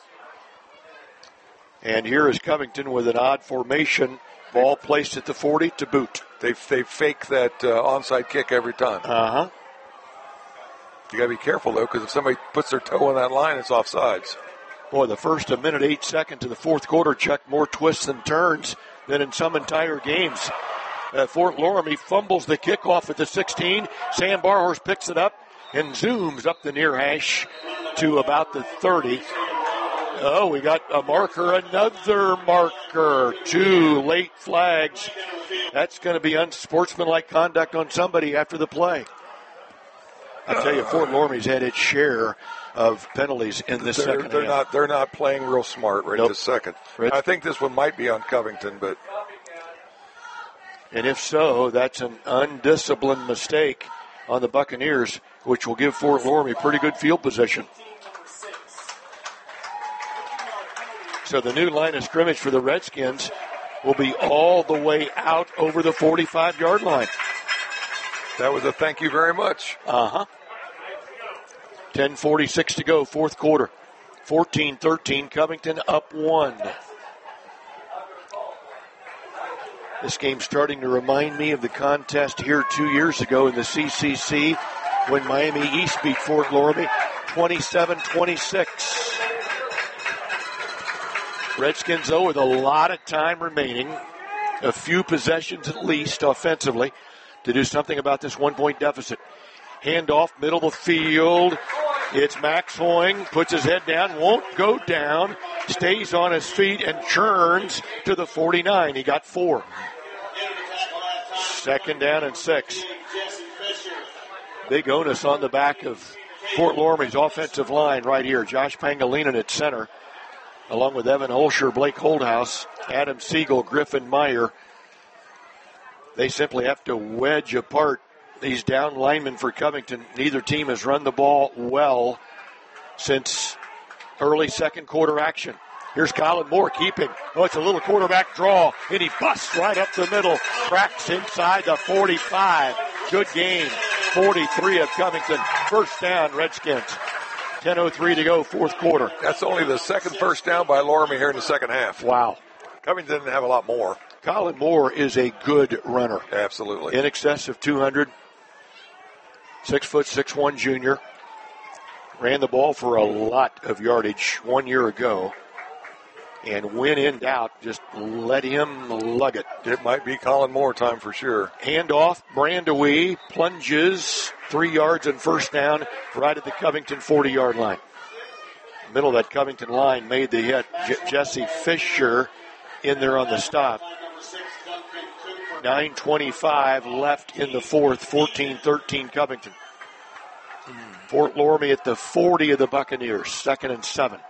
And here is Covington with an odd formation. Ball placed at the forty to boot. They they fake that uh, onside kick every time. Uh-huh. You got to be careful, though, because if somebody puts their toe on that line, it's offsides. Boy, the first a minute, eight seconds of the fourth quarter, Chuck, more twists and turns than in some entire games. Uh, Fort Loramie fumbles the kickoff at the sixteen. Sam Barhorse picks it up and zooms up the near hash to about the thirty. Oh, we got a marker, another marker. Two late flags. That's going to be unsportsmanlike conduct on somebody after the play. I tell you, Fort Loramie's had its share of penalties in this they're, second they're half. Not, they're not playing real smart right Nope. this second. Rich? I think this one might be on Covington, but... And if so, that's an undisciplined mistake on the Buccaneers, which will give Fort Loramie pretty good field position. So the new line of scrimmage for the Redskins will be all the way out over the forty-five-yard line. That was a thank you very much. Uh-huh. ten forty-six to go, fourth quarter. fourteen thirteen, Covington up one. This game's starting to remind me of the contest here two years ago in the C C C when Miami East beat Fort Loramie twenty-seven twenty-six. Redskins, though, with a lot of time remaining, a few possessions at least offensively, to do something about this one-point deficit. Handoff, middle of the field. It's Max Hoying, puts his head down, won't go down, stays on his feet and churns to the forty-nine. He got four. Second down and six. Big onus on the back of Fort Loramie's offensive line right here. Josh Pangilinan at center, along with Evan Holscher, Blake Holdhouse, Adam Siegel, Griffin Meyer. They simply have to wedge apart these down linemen for Covington. Neither team has run the ball well since early second quarter action. Here's Colin Moore keeping. Oh, it's a little quarterback draw, and he busts right up the middle. Cracks inside the forty-five. Good game. forty-three of Covington. First down, Redskins. ten oh three to go, fourth quarter. That's only the second first down by Loramie here in the second half. Wow. Covington didn't have a lot more. Colin Moore is a good runner. Absolutely. In excess of two hundred. Six foot six one junior. Ran the ball for a lot of yardage one year ago. And when in doubt, just let him lug it. It might be Colin Moore time for sure. Handoff, Brandewee plunges three yards and first down right at the Covington forty-yard line. Middle of that Covington line made the hit. J- Jesse Fisher in there on the stop. nine twenty-five left in the fourth, fourteen thirteen Covington. Fort Loramie at the forty of the Buccaneers, second and seven.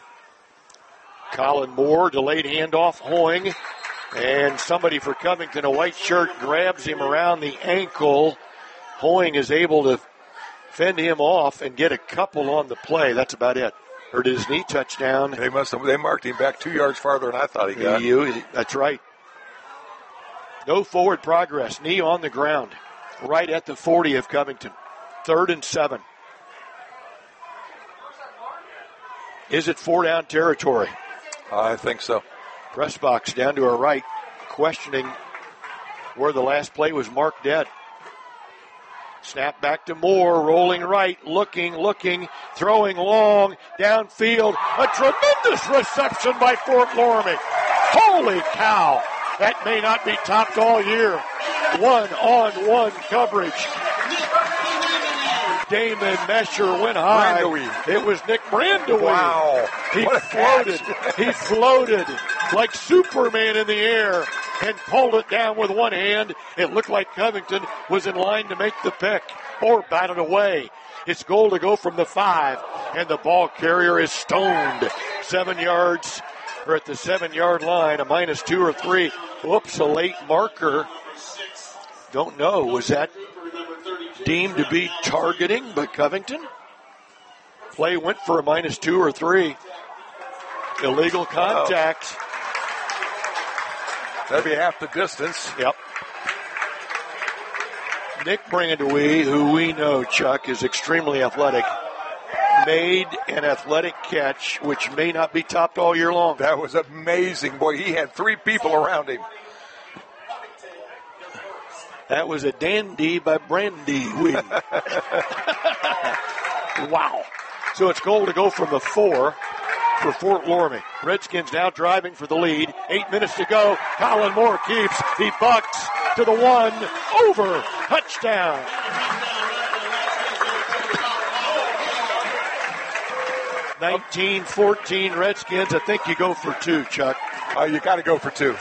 Colin Moore, delayed handoff, Hoying, and somebody for Covington, a white shirt, grabs him around the ankle. Hoying is able to fend him off and get a couple on the play. That's about it. Hurt his knee, touchdown. They must have, they marked him back two yards farther than I thought he got. You, that's right. No forward progress. Knee on the ground. Right at the forty of Covington. Third and seven. Is it four down territory? I think so. Press box down to our right, questioning where the last play was marked dead. Snap back to Moore, rolling right, looking, looking, throwing long, downfield. A tremendous reception by Fort Loramie. Holy cow! That may not be topped all year. One-on-one coverage. Damon Mesher went high. Brandewee. It was Nick Brandewee. Wow. He What a floated. catch. He floated like Superman in the air and pulled it down with one hand. It looked like Covington was in line to make the pick or batted away. It's goal to go from the five, and the ball carrier is stoned. Seven yards, or at the seven-yard line, a minus two or three. Whoops, a late marker. Don't know. Was that deemed to be targeting by Covington? Play went for a minus two or three. Illegal contact. Oh. That'd be half the distance. Yep. Nick Brandewee, who we know, Chuck, is extremely athletic, made an athletic catch, which may not be topped all year long. That was amazing. Boy, he had three people around him. That was a dandy by Brandewee. Wow. So it's goal to go from the four for Fort Loramie. Redskins now driving for the lead. Eight minutes to go. Colin Moore keeps. He bucks to the one. Over. Touchdown. nineteen fourteen Redskins. I think you go for two, Chuck. Uh, you got to go for two.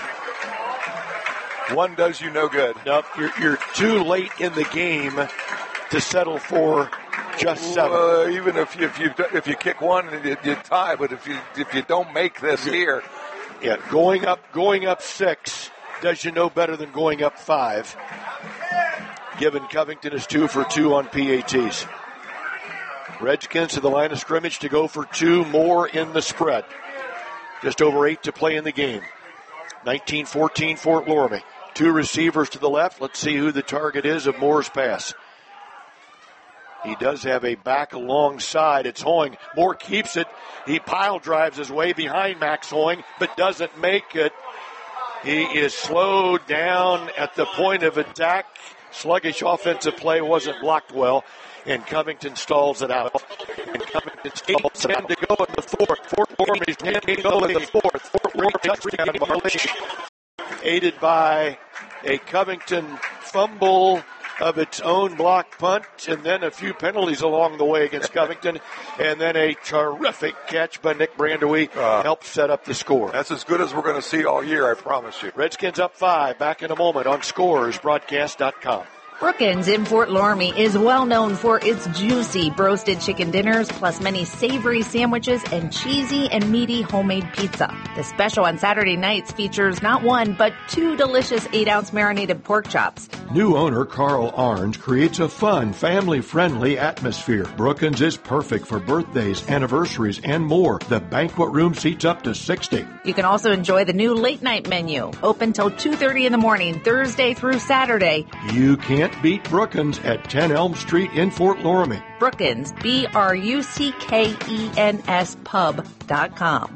One does you no good. Nope, you're, you're too late in the game to settle for just seven. Uh, even if you, if you if you kick one, you, you tie. But if you if you don't make this here, yeah, going up going up six does you no better than going up five. Given Covington is two for two on P A Ts. Redskins to the line of scrimmage to go for two more in the spread. Just over eight to play in the game. nineteen fourteen Fort Loramie. Two receivers to the left. Let's see who the target is of Moore's pass. He does have a back alongside. It's Hoying. Moore keeps it. He pile drives his way behind Max Hoying, but doesn't make it. He is slowed down at the point of attack. Sluggish offensive play, wasn't blocked well, and Covington stalls it out. And Covington stalls it out. ten to go in the fourth. Fort Loramie's ten to go in the fourth. Fort Loramie touchdown violation. Aided by a Covington fumble of its own block punt, and then a few penalties along the way against Covington, and then a terrific catch by Nick Brandewee uh, helped set up the score. That's as good as we're going to see all year, I promise you. Redskins up five. Back in a moment on Scores Broadcast dot com. Brookins in Fort Loramie is well known for its juicy roasted chicken dinners, plus many savory sandwiches and cheesy and meaty homemade pizza. The special on Saturday nights features not one, but two delicious eight-ounce marinated pork chops. New owner Carl Arns creates a fun, family-friendly atmosphere. Brookins is perfect for birthdays, anniversaries, and more. The banquet room seats up to sixty. You can also enjoy the new late-night menu, open till two thirty in the morning, Thursday through Saturday. You can't beat Brookins at ten Elm Street in Fort Loramie. Brookins, B R U C K E N S pub dot com.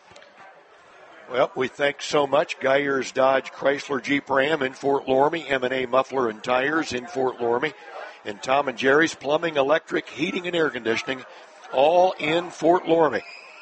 Well, we thank so much Geyers Dodge Chrysler Jeep Ram in Fort Loramie, M and A Muffler and Tires in Fort Loramie, and Tom and Jerry's Plumbing, Electric, Heating, and Air Conditioning, all in Fort Loramie.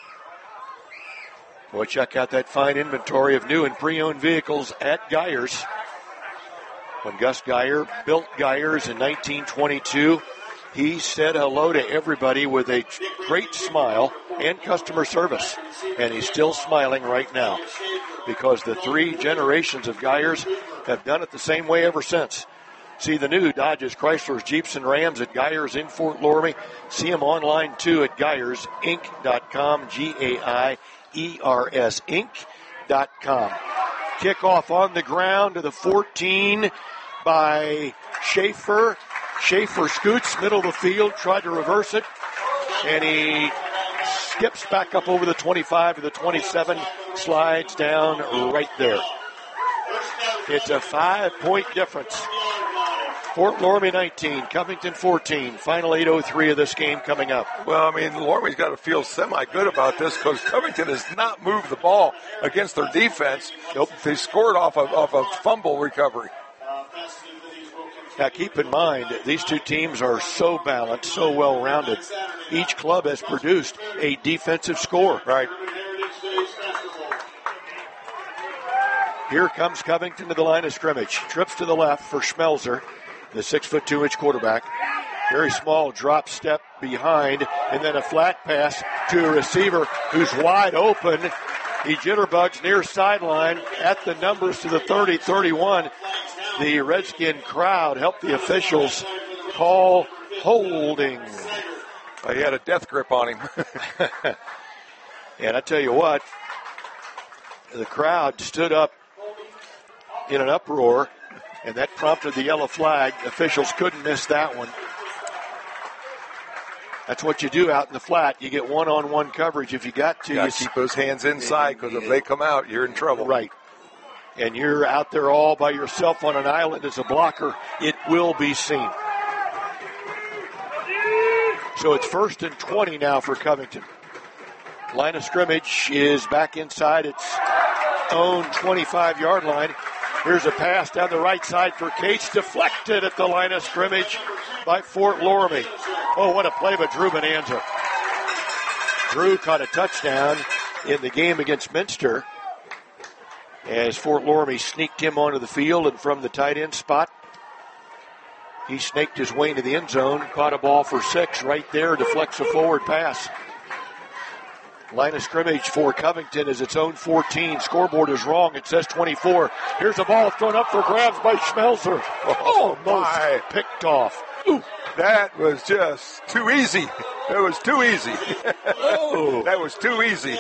Boy, check out that fine inventory of new and pre-owned vehicles at Geyers. When Gus Geyer built Geyers in nineteen twenty-two, he said hello to everybody with a great smile and customer service. And he's still smiling right now because the three generations of Geyers have done it the same way ever since. See the new Dodges, Chryslers, Jeeps, and Rams at Geyers in Fort Loramie. See them online, too, at Geyers Inc dot com, G A I E R S Inc dot com. Kickoff on the ground to the fourteen by Schaefer. Schaefer scoots middle of the field, tried to reverse it, and he skips back up over the twenty-five to the twenty-seven, slides down right there. It's a five-point difference. Fort Loramie nineteen, Covington fourteen. Final eight oh three of this game coming up. Well, I mean, Loramie's got to feel semi-good about this because Covington has not moved the ball against their defense. Nope. They scored off of, off a fumble recovery. Now, keep in mind, these two teams are so balanced, so well-rounded. Each club has produced a defensive score. Right. Here comes Covington to the line of scrimmage. Trips to the left for Schmelzer, the six foot two inch quarterback. Very small drop step behind, and then a flat pass to a receiver who's wide open. He jitterbugs near sideline at the numbers to the thirty, thirty-one. The Redskin crowd helped the officials call holding. Uh, he had a death grip on him. And I tell you what, the crowd stood up in an uproar, and that prompted the yellow flag. Officials couldn't miss that one. That's what you do out in the flat. You get one-on-one coverage if you got to. You got to keep those hands inside because if they come out, you're in trouble. Right. And you're out there all by yourself on an island as a blocker, it will be seen. So it's first and twenty now for Covington. Line of scrimmage is back inside its own twenty-five-yard line. Here's a pass down the right side for Cates, deflected at the line of scrimmage by Fort Loramie. Oh, what a play by Drew Bonanza. Drew caught a touchdown in the game against Minster as Fort Loramie sneaked him onto the field, and from the tight end spot, he snaked his way into the end zone, caught a ball for six right there, deflects a forward pass. Line of scrimmage for Covington is its own fourteen. Scoreboard is wrong. It says twenty-four. Here's a ball thrown up for grabs by Schmelzer. Oh, my. Picked off. Ooh, that was just too easy. It was too easy. Oh. That was too easy.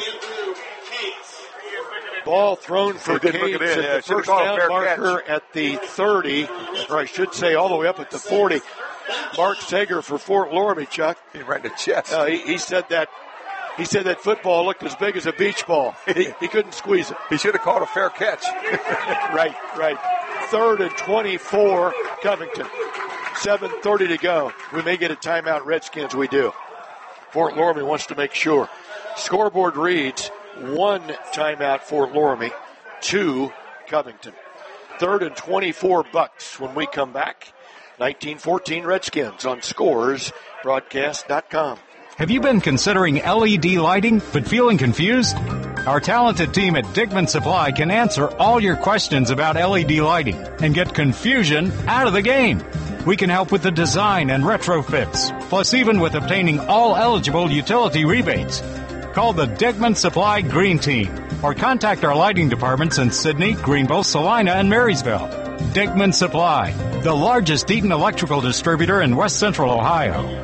Ball thrown for Cates at yeah, the first down marker catch. At the thirty, or I should say all the way up at the forty. Mark Sager for Fort Loramie, Chuck. He right in the chest. Uh, he, he said that He said that football looked as big as a beach ball. He, he couldn't squeeze it. He should have caught a fair catch. Right, right. Third and twenty-four, Covington. seven thirty to go. We may get a timeout, Redskins. We do. Fort Loramie wants to make sure. Scoreboard reads one timeout Fort Loramie, two Covington. Third and twenty-four Bucks when we come back. nineteen fourteen Redskins on Scores Broadcast dot com. Have you been considering L E D lighting but feeling confused? Our talented team at Dickman Supply can answer all your questions about L E D lighting and get confusion out of the game. We can help with the design and retrofits, plus even with obtaining all eligible utility rebates. Call the Dickman Supply Green Team or contact our lighting departments in Sydney, Greenville, Salina, and Marysville. Dickman Supply, the largest Eaton electrical distributor in West Central Ohio.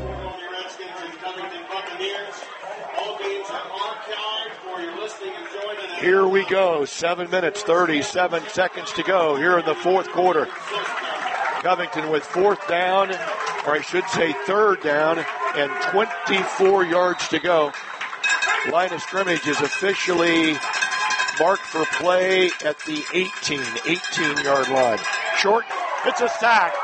Here we go. Seven minutes, thirty-seven seconds to go here in the fourth quarter. Covington with fourth down, or I should say third down, and twenty-four yards to go. Line of scrimmage is officially marked for play at the eighteen, eighteen-yard line. Short, it's a sack.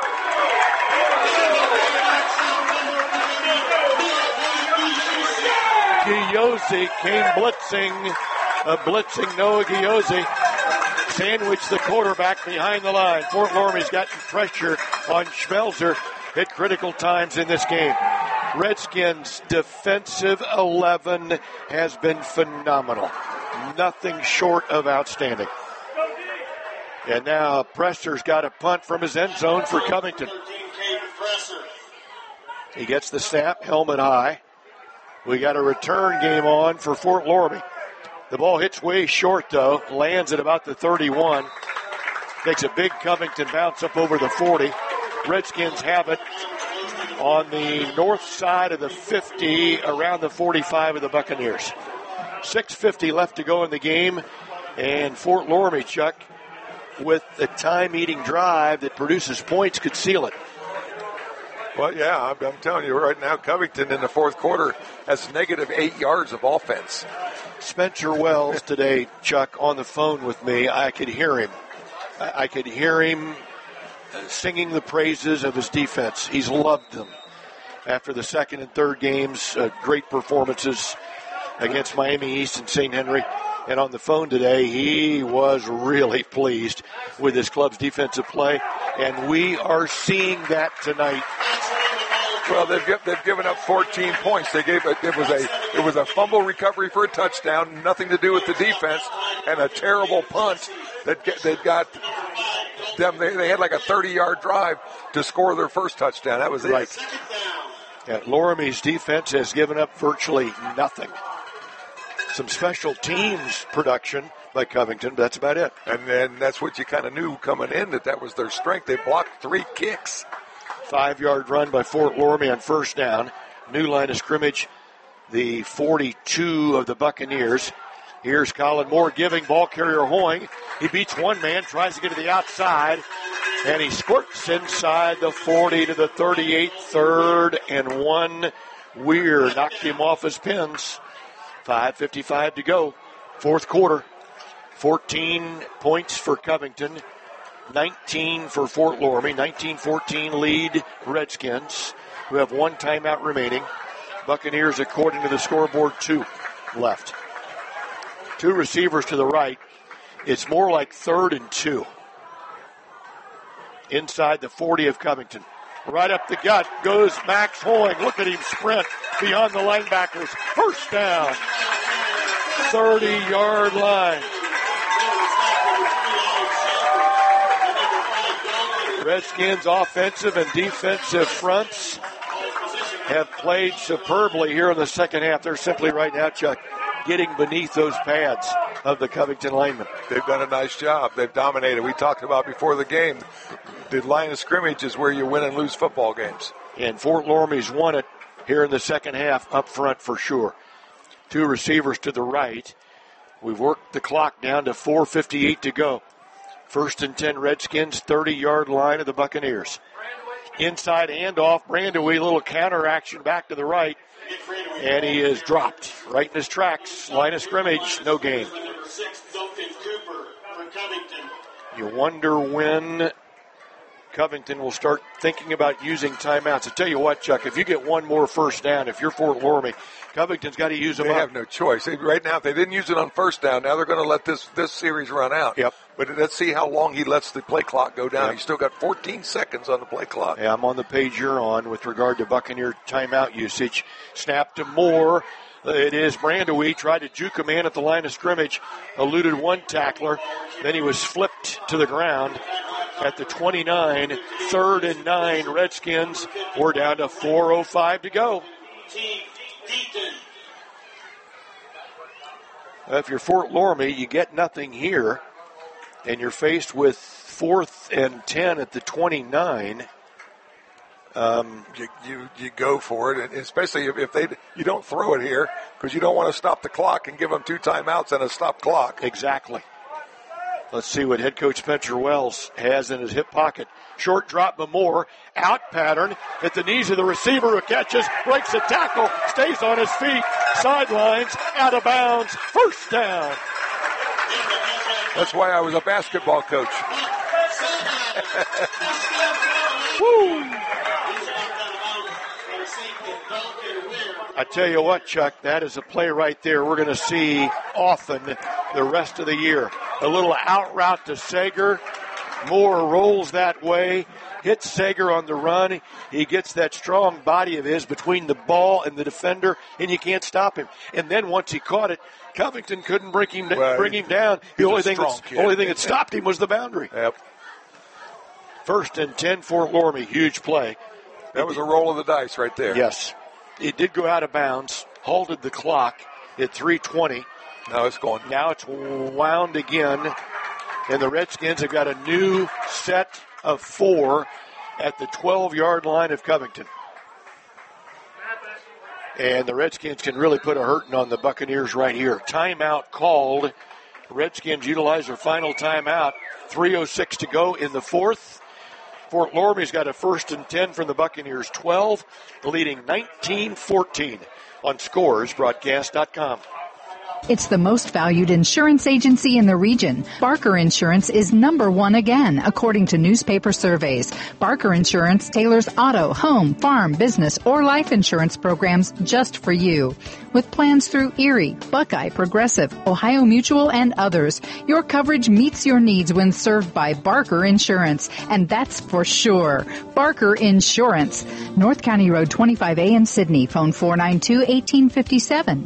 Giosi came blitzing. A blitzing Noah Giosi sandwiched the quarterback behind the line. Fort Loramie's gotten pressure on Schmelzer at critical times in this game. Redskins' defensive eleven has been phenomenal. Nothing short of outstanding. And now Presser's got a punt from his end zone for Covington. He gets the snap, helmet high. We got a return game on for Fort Loramie. The ball hits way short, though. Lands at about the thirty-one. Takes a big Covington bounce up over the forty. Redskins have it on the north side of the fifty, around the forty-five of the Buccaneers. six fifty left to go in the game. And Fort Loramie, Chuck, with a time-eating drive that produces points, could seal it. Well, yeah, I'm, I'm telling you right now, Covington in the fourth quarter has negative eight yards of offense. Spencer Wells today, Chuck, on the phone with me. I could hear him. I could hear him singing the praises of his defense. He's loved them. After the second and third games, uh, great performances against Miami East and Saint Henry. And on the phone today, he was really pleased with his club's defensive play. And we are seeing that tonight. Well, they've they've given up fourteen points. They gave it, it was a it was a fumble recovery for a touchdown, nothing to do with the defense, and a terrible punt that that got them. They, they had like a thirty-yard drive to score their first touchdown. That was it. Right. Yeah, Loramie's defense has given up virtually nothing. Some special teams production by Covington, but that's about it. And then that's what you kind of knew coming in, that that was their strength. They blocked three kicks. Five-yard run by Fort Loramie on first down. New line of scrimmage, the forty-two of the Buccaneers. Here's Colin Moore giving, ball carrier Hoying. He beats one man, tries to get to the outside, and he squirts inside the forty to the thirty-eight, third and one Weir knocked him off his pins. five fifty-five to go. Fourth quarter. fourteen points for Covington. nineteen for Fort Loramie. nineteen fourteen lead Redskins, who have one timeout remaining. Buccaneers, according to the scoreboard, two left. Two receivers to the right. It's more like third and two. Inside the forty of Covington. Right up the gut goes Max Hoying. Look at him sprint beyond the linebackers. First down. thirty-yard line. Redskins offensive and defensive fronts have played superbly here in the second half. They're simply right now, Chuck, getting beneath those pads of the Covington linemen. They've done a nice job. They've dominated. We talked about before the game, the line of scrimmage is where you win and lose football games. And Fort Loramie's won it here in the second half up front for sure. Two receivers to the right. We've worked the clock down to four fifty-eight to go. First and ten Redskins, thirty-yard line of the Buccaneers. Inside handoff, Brandewee, little counter action back to the right. And he is dropped right in his tracks. Line of scrimmage, no gain. You wonder when Covington will start thinking about using timeouts. I tell you what, Chuck, if you get one more first down, if you're Fort Loramie, Covington's got to use them they up. They have no choice. They, right now, if they didn't use it on first down, now they're going to let this, this series run out. Yep. But let's see how long he lets the play clock go down. Yep. He's still got fourteen seconds on the play clock. Yeah, I'm on the page you're on with regard to Buccaneer timeout usage. Snap to Moore. It is Brandewee. Tried to juke a man at the line of scrimmage. Eluded one tackler. Then he was flipped to the ground at the twenty-nine. Third and nine Redskins. We're down to four oh five to go. If you're Fort Loramie, you get nothing here, and you're faced with fourth and ten at the twenty-nine. Um, you, you you go for it, and especially if, if they you don't throw it here because you don't want to stop the clock and give them two timeouts and a stop clock. Exactly. Let's see what head coach Spencer Wells has in his hip pocket. Short drop by Moore. Out pattern at the knees of the receiver who catches, breaks a tackle, stays on his feet, sidelines, out of bounds, first down. That's why I was a basketball coach. Woo! I tell you what, Chuck, that is a play right there we're going to see often the rest of the year. A little out route to Sager. Moore rolls that way, hits Sager on the run. He gets that strong body of his between the ball and the defender, and you can't stop him. And then once he caught it, Covington couldn't bring him, well, bring him down. The only thing, only thing that stopped him was the boundary. Yep. First and ten, Fort Loramie, huge play. That was a roll of the dice right there. Yes. It did go out of bounds, halted the clock at three twenty. Now it's going. Now it's wound again, and the Redskins have got a new set of four at the twelve-yard line of Covington. And the Redskins can really put a hurting on the Buccaneers right here. Timeout called. Redskins utilize their final timeout. three oh six to go in the fourth. Fort Loramie's got a first and ten from the Buccaneers twelve, leading nineteen fourteen on scores broadcast dot com. It's the most valued insurance agency in the region. Barker Insurance is number one again, according to newspaper surveys. Barker Insurance tailors auto, home, farm, business, or life insurance programs just for you. With plans through Erie, Buckeye, Progressive, Ohio Mutual, and others, your coverage meets your needs when served by Barker Insurance, and that's for sure. Barker Insurance. North County Road twenty-five A in Sydney. Phone four nine two, one eight five seven.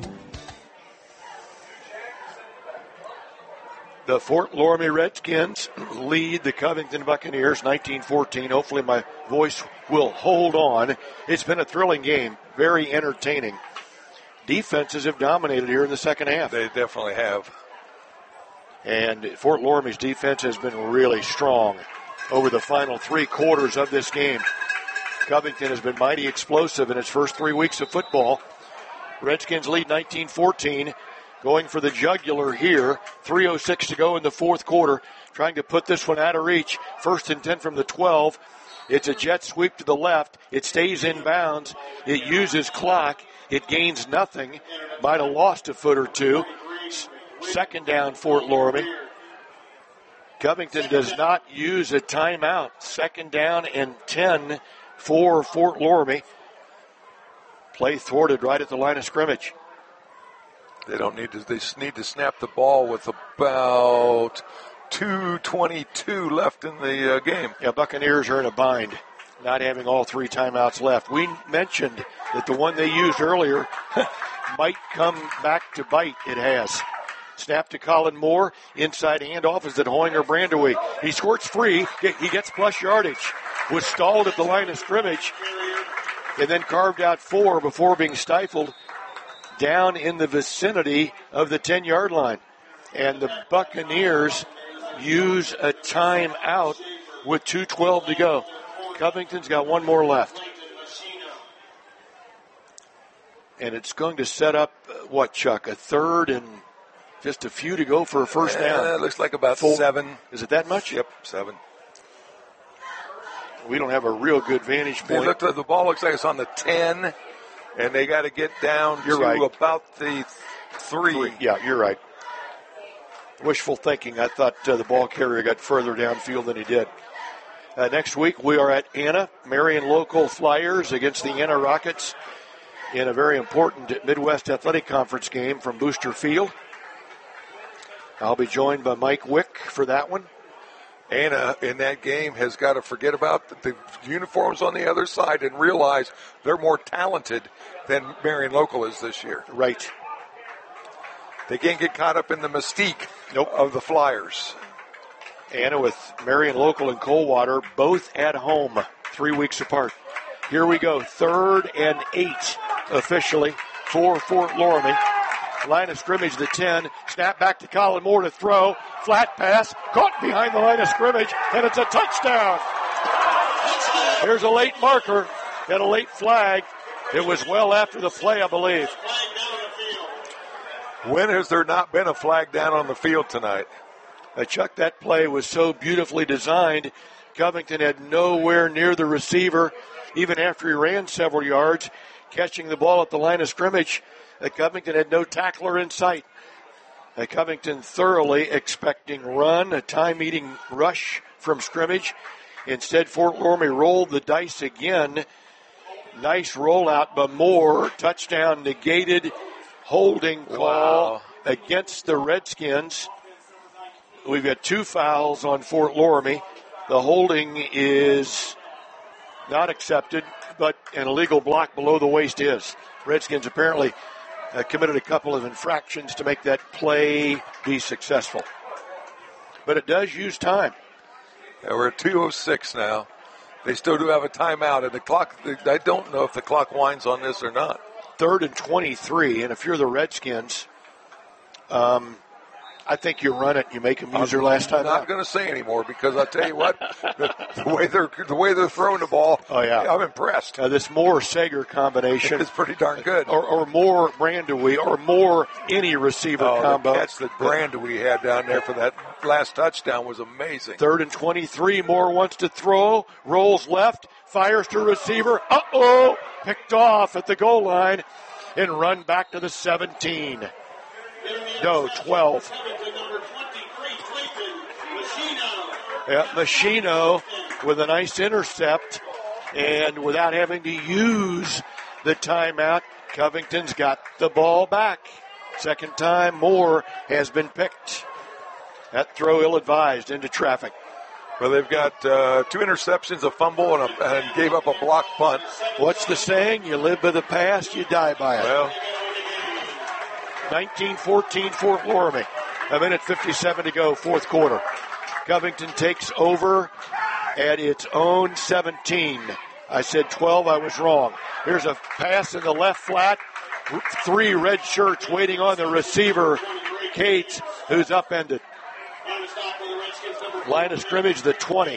The Fort Loramie Redskins lead the Covington Buccaneers nineteen fourteen. Hopefully my voice will hold on. It's been a thrilling game, very entertaining. Defenses have dominated here in the second half. They definitely have. And Fort Loramie's defense has been really strong over the final three quarters of this game. Covington has been mighty explosive in its first three weeks of football. Redskins lead nineteen fourteen. Going for the jugular here. three oh six to go in the fourth quarter. Trying to put this one out of reach. First and ten from the twelve. It's a jet sweep to the left. It stays in bounds. It uses clock. It gains nothing. Might have lost a foot or two. S- second down, Fort Loramie. Covington does not use a timeout. Second down and ten for Fort Loramie. Play thwarted right at the line of scrimmage. They don't need to. They just need to snap the ball with about two twenty-two left in the uh, game. Yeah, Buccaneers are in a bind, not having all three timeouts left. We mentioned that the one they used earlier might come back to bite. It has. Snap to Colin Moore. Inside handoff is at Hoyinger Brandewee. He squirts free. He gets plus yardage. Was stalled at the line of scrimmage and then carved out four before being stifled down in the vicinity of the ten-yard line. And the Buccaneers use a timeout with two twelve to go. Covington's got one more left. And it's going to set up, what, Chuck, a third and just a few to go for a first down. Yeah, it looks like about Full, seven. Is it that much? Yep, seven. We don't have a real good vantage point. They look like the ball looks like it's on the ten, and they got to get down you're to right. about the three. three. Yeah, you're right. Wishful thinking. I thought uh, the ball carrier got further downfield than he did. Uh, next week we are at Anna, Marion Local Flyers against the Anna Rockets in a very important Midwest Athletic Conference game from Booster Field. I'll be joined by Mike Wick for that one. Anna in that game has got to forget about the, the uniforms on the other side and realize they're more talented than Marion Local is this year. Right. They can't get caught up in the mystique nope. of the Flyers. Anna with Marion Local and Coldwater both at home three weeks apart. Here we go. Third and eight officially for Fort Loramie. Line of scrimmage, the ten. Snap back to Colin Moore to throw. Flat pass. Caught behind the line of scrimmage. And it's a touchdown. Here's a late marker. Got a late flag. It was well after the play, I believe. When has there not been a flag down on the field tonight? Uh, Chuck, that play was so beautifully designed. Covington had nowhere near the receiver, even after he ran several yards, catching the ball at the line of scrimmage. Uh, Covington had no tackler in sight. Uh, Covington thoroughly expecting run, a time-eating rush from scrimmage. Instead, Fort Loramie rolled the dice again. Nice rollout by Moore. Touchdown negated. Holding call wow. against the Redskins. We've got two fouls on Fort Loramie. The holding is not accepted, but an illegal block below the waist is. Redskins apparently uh, committed a couple of infractions to make that play be successful. But it does use time. Yeah, we're at two oh six now. They still do have a timeout, and the clock, I don't know if the clock winds on this or not. Third and twenty-three, and if you're the Redskins, um, I think you run it. You make them use their last time. I'm not going to say anymore because I'll tell you what, the, the way they're the way they're throwing the ball. Oh yeah, I'm impressed. Uh, this Moore Sager combination is pretty darn good. Or, or more Brandewee, or more any receiver oh, combo. The catch that Brandewee had down there for that last touchdown was amazing. Third and twenty-three. Moore wants to throw, rolls left, fires to receiver. Uh oh, picked off at the goal line, and run back to the seventeen. No, twelve. Yeah, Machino with a nice intercept, and without having to use the timeout, Covington's got the ball back. Second time Moore has been picked. That throw ill-advised into traffic. Well, they've got uh, two interceptions, a fumble, and, a, and gave up a block punt. What's the saying? You live by the past, you die by it. Well, nineteen fourteen Fort Loramie. A minute fifty-seven to go, fourth quarter. Covington takes over at its own seventeen. I said twelve, I was wrong. Here's a pass in the left flat. Three red shirts waiting on the receiver, Cates, who's upended. Line of scrimmage, the twenty.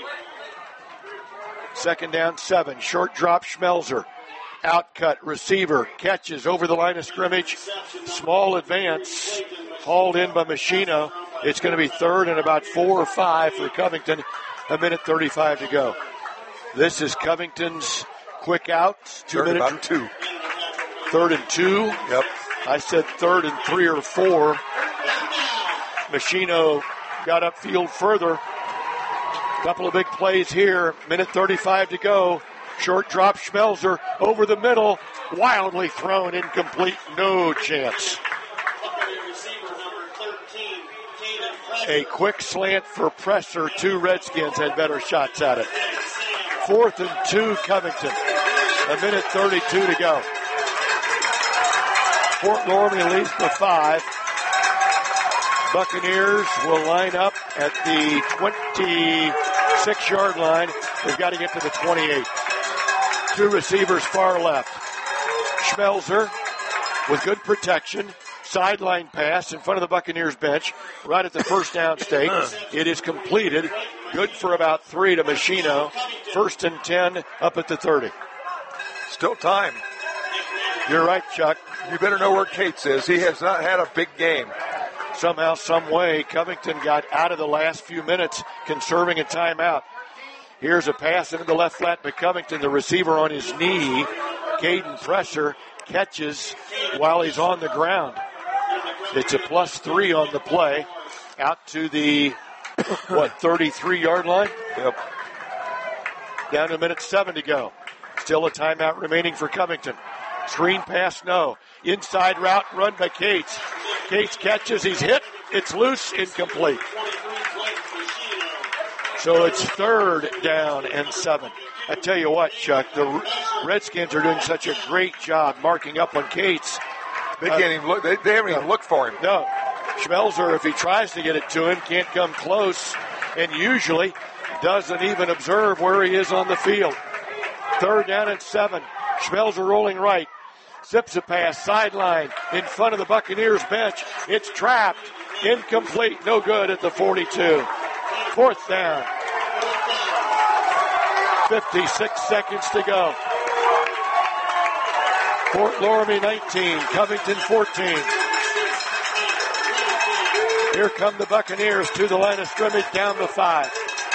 Second down, seven. Short drop, Schmelzer. Outcut, receiver, catches over the line of scrimmage. Small advance, hauled in by Machino. It's going to be third and about four or five for Covington. A minute thirty-five to go. This is Covington's quick outs. Two third minutes. About two. Third and two. Yep. I said third and three or four. Machino got upfield further. Couple of big plays here. Minute thirty-five to go. Short drop, Schmelzer over the middle. Wildly thrown, incomplete. No chance. A quick slant for Presser. Two Redskins had better shots at it. Fourth and two, Covington. A minute thirty-two to go. Fort Loramie leads by five. Buccaneers will line up at the twenty-six-yard line. They've got to get to the twenty-eight. Two receivers far left. Schmelzer with good protection. Sideline pass in front of the Buccaneers bench, right at the first down stake. It is completed. Good for about three to Machino. First and ten up at the thirty. Still time. You're right, Chuck. You better know where Cates is. He has not had a big game. Somehow, some way, Covington got out of the last few minutes, conserving a timeout. Here's a pass into the left flat by Covington, the receiver on his knee. Caden Presser catches while he's on the ground. It's a plus three on the play. Out to the, what, thirty-three-yard line? Yep. Down to a minute seven to go. Still a timeout remaining for Covington. Screen pass, no. Inside route run by Cates. Cates catches, he's hit. It's loose, incomplete. So it's third down and seven. I tell you what, Chuck, the Redskins are doing such a great job marking up on Cates. They can't even look. They, they haven't no, even looked for him. No. Schmelzer, if he tries to get it to him, can't come close, and usually doesn't even observe where he is on the field. Third down and seven. Schmelzer rolling right. Zips a pass, sideline, in front of the Buccaneers bench. It's trapped. Incomplete. No good at the forty-two. Fourth down. fifty-six seconds to go. Fort Loramie nineteen, Covington fourteen. Here come the Buccaneers to the line of scrimmage, down to five.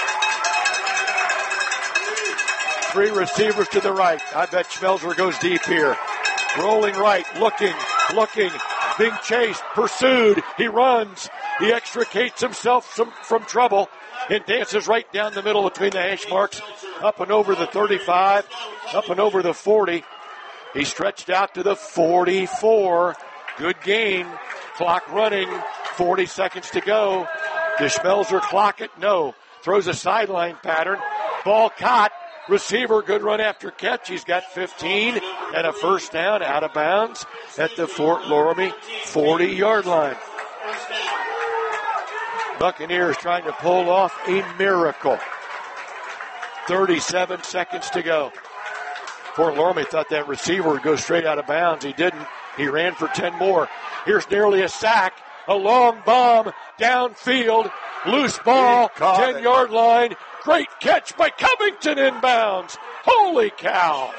Three receivers to the right. I bet Schmelzer goes deep here. Rolling right, looking, looking, being chased, pursued. He runs. He extricates himself from, from trouble and dances right down the middle between the hash marks, up and over the thirty-five, up and over the forty. He stretched out to the forty-four. Good gain. Clock running. forty seconds to go. Does Schmelzer clock it? No. Throws a sideline pattern. Ball caught. Receiver, good run after catch. He's got fifteen and a first down out of bounds at the Fort Loramie forty-yard line. Buccaneers trying to pull off a miracle. thirty-seven seconds to go. Fort Loramie thought that receiver would go straight out of bounds. He didn't. He ran for ten more. Here's nearly a sack. A long bomb downfield. Loose ball, ten-yard line. Great catch by Covington inbounds. Holy cow.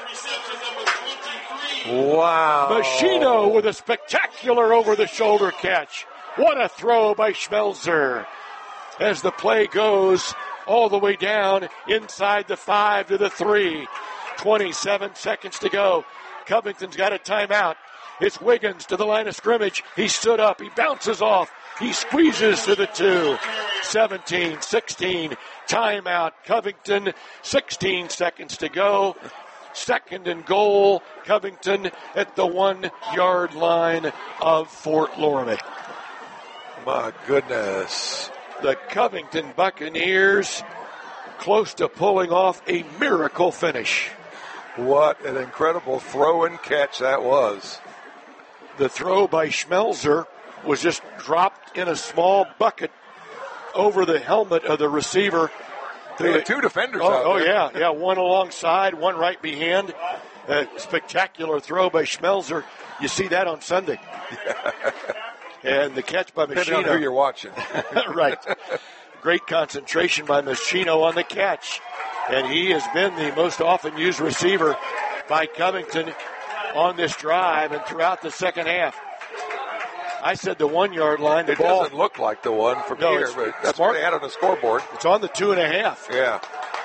Wow. Machino with a spectacular over-the-shoulder catch. What a throw by Schmelzer. As the play goes all the way down inside the five to the three. twenty-seven seconds to go. Covington's got a timeout. It's Wiggins to the line of scrimmage. He stood up. He bounces off. He squeezes to the two. seventeen sixteen. Timeout. Covington. sixteen seconds to go. Second and goal. Covington at the one-yard line of Fort Loramie. My goodness. The Covington Buccaneers close to pulling off a miracle finish. What an incredible throw and catch that was. The throw by Schmelzer was just dropped in a small bucket over the helmet of the receiver. They had two defenders oh, out oh there. yeah, yeah, one alongside, one right behind. A spectacular throw by Schmelzer. You see that on Sunday. And the catch by Depending Machino. on who you're watching. Right. Great concentration by Machino on the catch. And he has been the most often used receiver by Covington on this drive and throughout the second half. I said the one-yard line. The it ball doesn't look like the one from no, here, but that's smart. what they had on the scoreboard. It's on the two and a half. Yeah.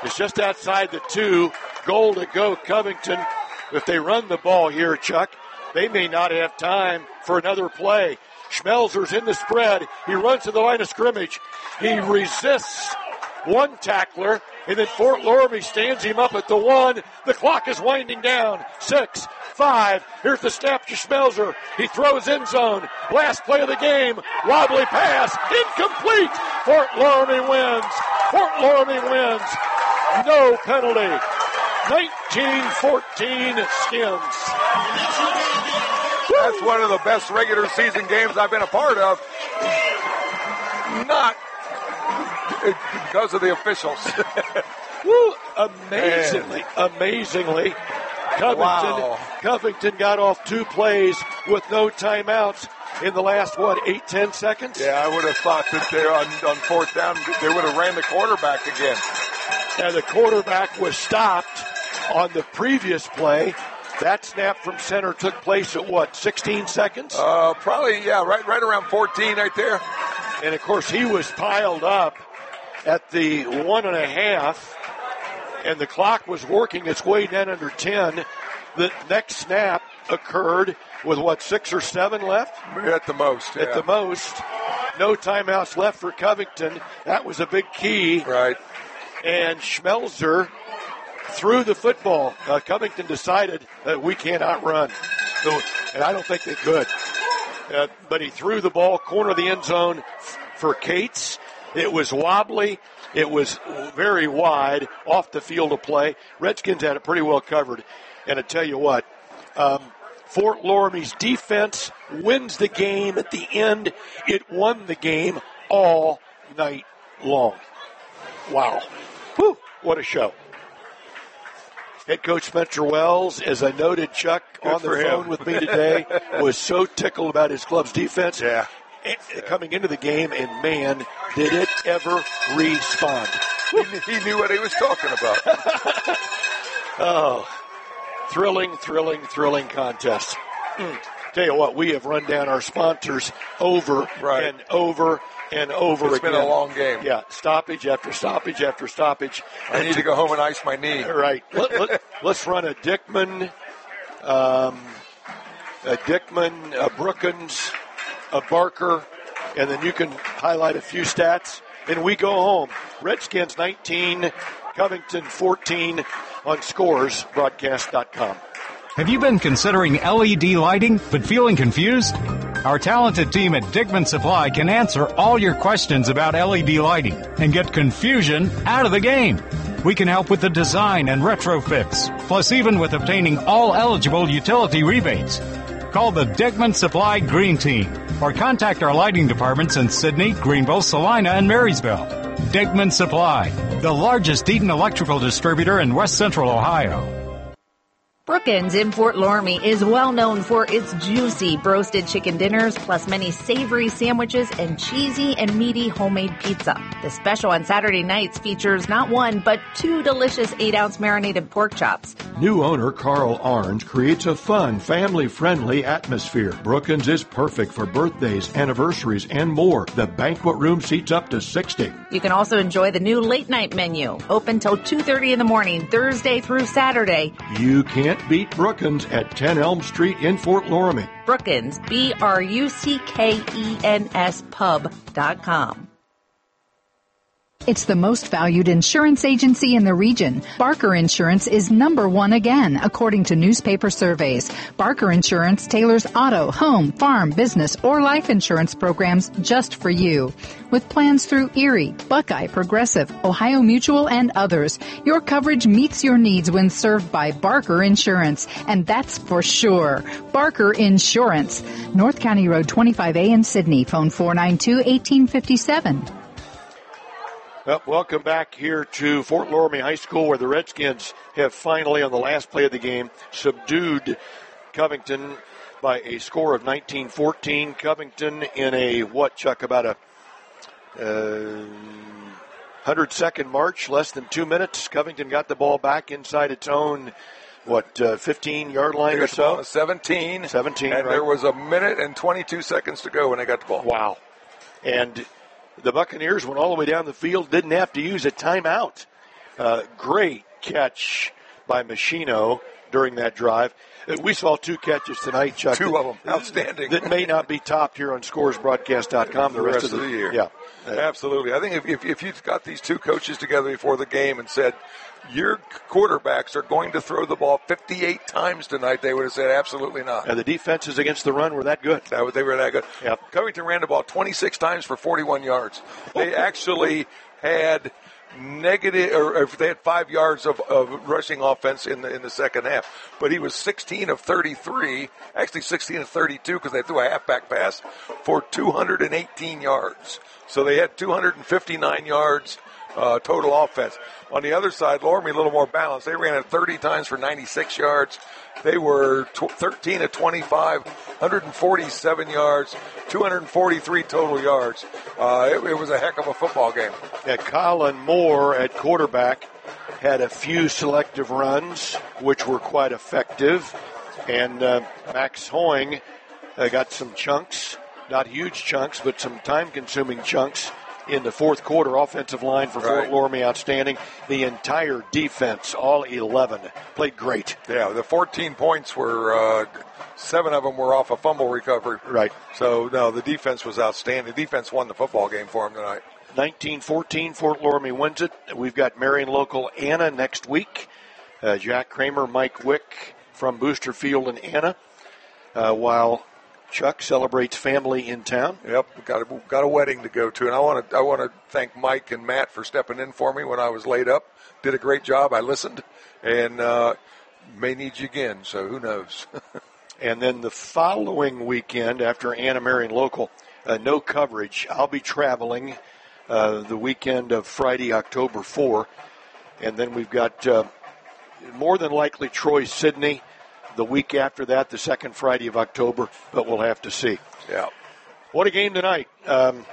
It's just outside the two. Goal to go, Covington. If they run the ball here, Chuck, they may not have time for another play. Schmelzer's in the spread. He runs to the line of scrimmage. He resists one tackler, and then Fort Loramie stands him up at the one. The clock is winding down. Six, five. Here's the snap to Schmelzer. He throws end zone. Last play of the game. Wobbly pass. Incomplete. Fort Loramie wins. Fort Loramie wins. No penalty. nineteen fourteen Skins. That's one of the best regular season games I've been a part of. Not because of the officials. Woo, amazingly, Man. amazingly. Covington, wow. Covington got off two plays with no timeouts in the last, what, eight, ten seconds? Yeah, I would have thought that they on, on fourth down, they would have ran the quarterback again. And the quarterback was stopped on the previous play. That snap from center took place at what, sixteen seconds? Uh, probably, yeah, right, right around fourteen right there. And of course, he was piled up at the one and a half, and the clock was working its way down under ten. The next snap occurred with what, six or seven left? At the most, yeah. At the most. No timeouts left for Covington. That was a big key. Right. And Schmelzer threw the football. Uh, Covington decided that we cannot run. So, and I don't think they could. Uh, but he threw the ball corner of the end zone f- for Cates. It was wobbly. It was very wide off the field of play. Redskins had it pretty well covered. And I tell you what, um, Fort Loramie's defense wins the game at the end. It won the game all night long. Wow. Whew, what a show. Head coach Spencer Wells, as I noted, Chuck, Good on the for phone him. with me today, was so tickled about his club's defense. Yeah. Coming into the game, and man, did it ever respond. He, he knew what he was talking about. Oh, thrilling, thrilling, thrilling contest. Mm. Tell you what, we have run down our sponsors over right. and over and over it's again. It's been a long game. Yeah, stoppage after stoppage after stoppage. I need to go home and ice my knee. Right. let, let, let's run a Dickman, um, a Dickman, a Brookins, a Barker, and then you can highlight a few stats, and we go home. Redskins nineteen, Covington fourteen on scores broadcast dot com. Have you been considering L E D lighting but feeling confused? Our talented team at Dickman Supply can answer all your questions about L E D lighting and get confusion out of the game. We can help with the design and retrofits, plus even with obtaining all eligible utility rebates. Call the Dickman Supply Green Team or contact our lighting departments in Sydney, Greenville, Salina, and Marysville. Dickman Supply, the largest Eaton electrical distributor in West Central Ohio. Brookins in Fort Loramie is well known for its juicy broasted chicken dinners, plus many savory sandwiches and cheesy and meaty homemade pizza. The special on Saturday nights features not one, but two delicious eight-ounce marinated pork chops. New owner Carl Arndt creates a fun, family-friendly atmosphere. Brookins is perfect for birthdays, anniversaries, and more. The banquet room seats up to sixty. You can also enjoy the new late-night menu, open till two thirty in the morning, Thursday through Saturday. You can't beat Brookins at ten Elm Street in Fort Loramie. Brookins, B R U C K E N S pub dot com. It's the most valued insurance agency in the region. Barker Insurance is number one again, according to newspaper surveys. Barker Insurance tailors auto, home, farm, business, or life insurance programs just for you. With plans through Erie, Buckeye, Progressive, Ohio Mutual, and others, your coverage meets your needs when served by Barker Insurance. And that's for sure. Barker Insurance. North County Road twenty-five A in Sydney. Phone four nine two, one eight five seven. Well, welcome back here to Fort Loramie High School, where the Redskins have finally, on the last play of the game, subdued Covington by a score of nineteen fourteen. Covington in a, what, Chuck, about a uh, hundred-second march, less than two minutes. Covington got the ball back inside its own, what, uh, fifteen-yard line or so? seventeen. seventeen, And right. there was a minute and twenty-two seconds to go when they got the ball. Wow. And the Buccaneers went all the way down the field, didn't have to use a timeout. Uh, great catch by Machino during that drive. Uh, We saw two catches tonight, Chuck. Two that- of them. Outstanding. That may not be topped here on scores broadcast dot com the, the rest of the year. Yeah. Absolutely. I think if, if, if you've got these two coaches together before the game and said, your quarterbacks are going to throw the ball fifty-eight times tonight, they would have said absolutely not. And the defenses against the run were that good. That was, they were that good. Yep. Covington ran the ball twenty-six times for forty-one yards. They actually had negative, or if they had five yards of, of rushing offense in the in the second half. But he was sixteen of thirty-three, actually sixteen of thirty-two because they threw a halfback pass for two hundred eighteen yards. So they had two hundred fifty-nine yards uh, total offense. On the other side, Loramie a little more balanced. They ran it thirty times for ninety-six yards. They were tw- thirteen of twenty-five, one hundred forty-seven yards, two hundred forty-three total yards. Uh, it, it was a heck of a football game. Yeah, Colin Moore at quarterback had a few selective runs, which were quite effective. And uh, Max Hoing uh, got some chunks, not huge chunks, but some time-consuming chunks in the fourth quarter. Offensive line for Fort Right. Loramie outstanding. The entire defense, all eleven, played great. Yeah, the fourteen points were, uh, seven of them were off a fumble recovery. Right. So, no, the defense was outstanding. The defense won the football game for them tonight. nineteen fourteen, Fort Loramie wins it. We've got Marion local Anna next week. Uh, Jack Kramer, Mike Wick from Booster Field and Anna, uh, while Chuck celebrates family in town. Yep, got a, got a wedding to go to, and I want to I want to thank Mike and Matt for stepping in for me when I was laid up. Did a great job. I listened, and uh, may need you again. So who knows? And then the following weekend, after Anna Marion local, uh, no coverage. I'll be traveling uh, the weekend of Friday, October fourth, and then we've got uh, more than likely Troy Sidney the week after that, the second Friday of October, but we'll have to see. Yeah. What a game tonight. Um,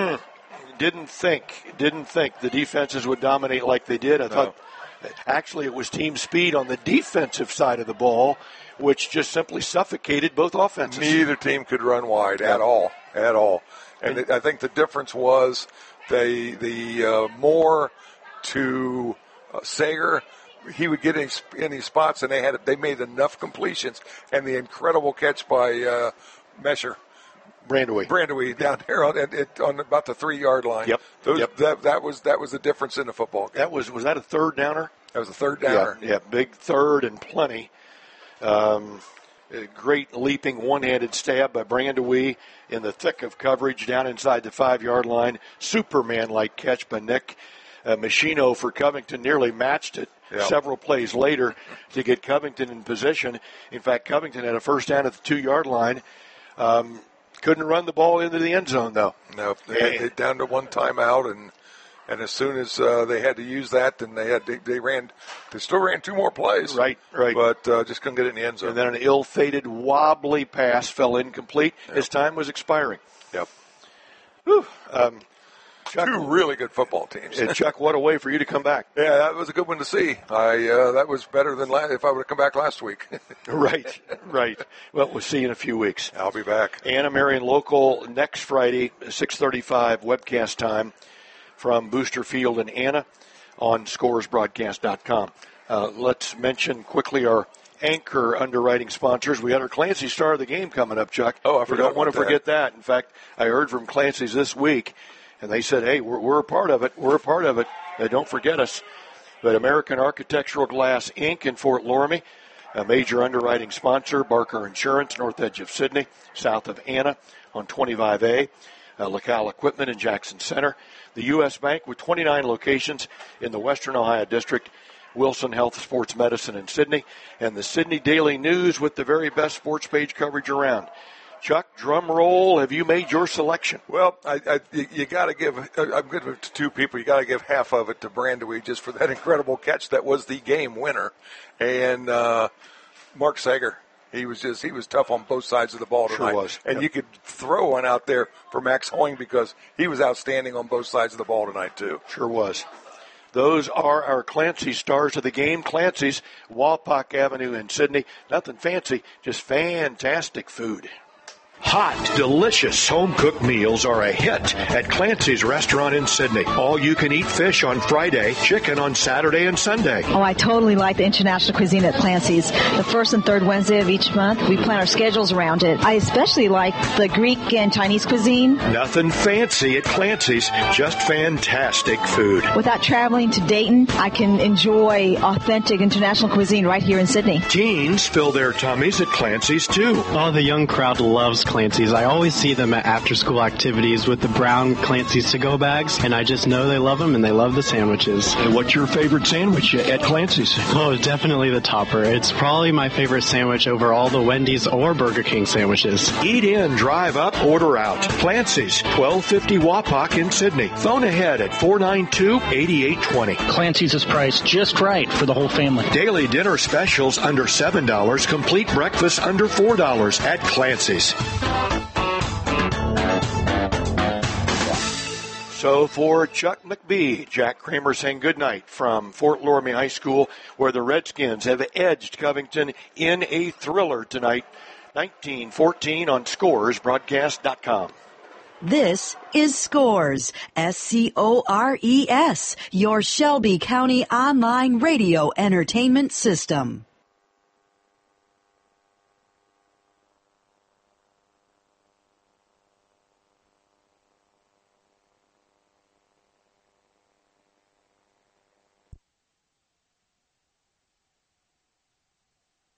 didn't think, didn't think the defenses would dominate like they did. I No. thought actually it was team speed on the defensive side of the ball, which just simply suffocated both offenses. Neither team could run wide at all, at all. And it, I think the difference was they the uh, more to uh, Sager. He would get in any spots, and they had they made enough completions, and the incredible catch by uh, Mesher. Brandewy. Brandewy down there on, it, on about the three-yard line. Yep. Those, yep. That, that was that was the difference in the football game. That was was that a third downer? That was a third downer. Yeah, yeah, big third and plenty. Um, a great leaping one-handed stab by Brandewy in the thick of coverage down inside the five-yard line. Superman-like catch by Nick. Uh, Machino for Covington nearly matched it Yep. several plays later to get Covington in position. In fact, Covington had a first down at the two-yard line. Um, couldn't run the ball into the end zone, though. No, they had it down to one timeout, and and as soon as uh, they had to use that, then they had they, they ran, they still ran two more plays. Right, right. But uh, just couldn't get it in the end zone. And then an ill-fated wobbly pass fell incomplete. Yep. His time was expiring. Yep. Whew. Um, Chuck, Two really good football teams. and Chuck, what a way for you to come back. Yeah, that was a good one to see. I uh, that was better than la- if I would have come back last week. Right, right. Well, we'll see you in a few weeks. I'll be back. Anna Marion local next Friday, six thirty-five webcast time from Booster Field and Anna on scores broadcast dot com. Uh, let's mention quickly our anchor underwriting sponsors. We got our Clancy Star of the Game coming up, Chuck. Oh, I We forgot don't want to about that. forget that. In fact, I heard from Clancy's this week, and they said, hey, we're, we're a part of it. We're a part of it. Uh, don't forget us. But American Architectural Glass, Incorporated in Fort Loramie, a major underwriting sponsor, Barker Insurance, north edge of Sydney, south of Anna on twenty-five A, uh, LaCal Equipment in Jackson Center, the U S Bank with twenty-nine locations in the Western Ohio District, Wilson Health Sports Medicine in Sydney, and the Sydney Daily News with the very best sports page coverage around. Chuck, drum roll, have you made your selection? Well, I, I, you, you got to give. I'm giving it to two people. You got to give half of it to Brandewy just for that incredible catch that was the game winner, and uh, Mark Sager. He was just he was tough on both sides of the ball tonight. Sure was. And Yep. you could throw one out there for Max Hoing because he was outstanding on both sides of the ball tonight too. Sure was. Those are our Clancy Stars of the Game. Clancy's, Walpock Avenue in Sydney. Nothing fancy, just fantastic food. Hot, delicious home-cooked meals are a hit at Clancy's Restaurant in Sydney. All-you-can-eat fish on Friday, chicken on Saturday and Sunday. Oh, I totally like the international cuisine at Clancy's. The first and third Wednesday of each month, we plan our schedules around it. I especially like the Greek and Chinese cuisine. Nothing fancy at Clancy's, just fantastic food. Without traveling to Dayton, I can enjoy authentic international cuisine right here in Sydney. Teens fill their tummies at Clancy's, too. Oh, the young crowd loves Clancy's. I always see them at after-school activities with the brown Clancy's to-go bags, and I just know they love them and they love the sandwiches. And what's your favorite sandwich at Clancy's? Oh, definitely the topper. It's probably my favorite sandwich over all the Wendy's or Burger King sandwiches. Eat in, drive up, order out. Clancy's, twelve fifty Wapak in Sydney. Phone ahead at four nine two, eight eight two zero. Clancy's is priced just right for the whole family. Daily dinner specials under seven dollars. Complete breakfast under four dollars at Clancy's. So for Chuck McBee, Jack Kramer saying goodnight from Fort Loramie High School, where the Redskins have edged Covington in a thriller tonight, nineteen fourteen on Scores Broadcast dot com. This is Scores, S C O R E S, your Shelby County online radio entertainment system.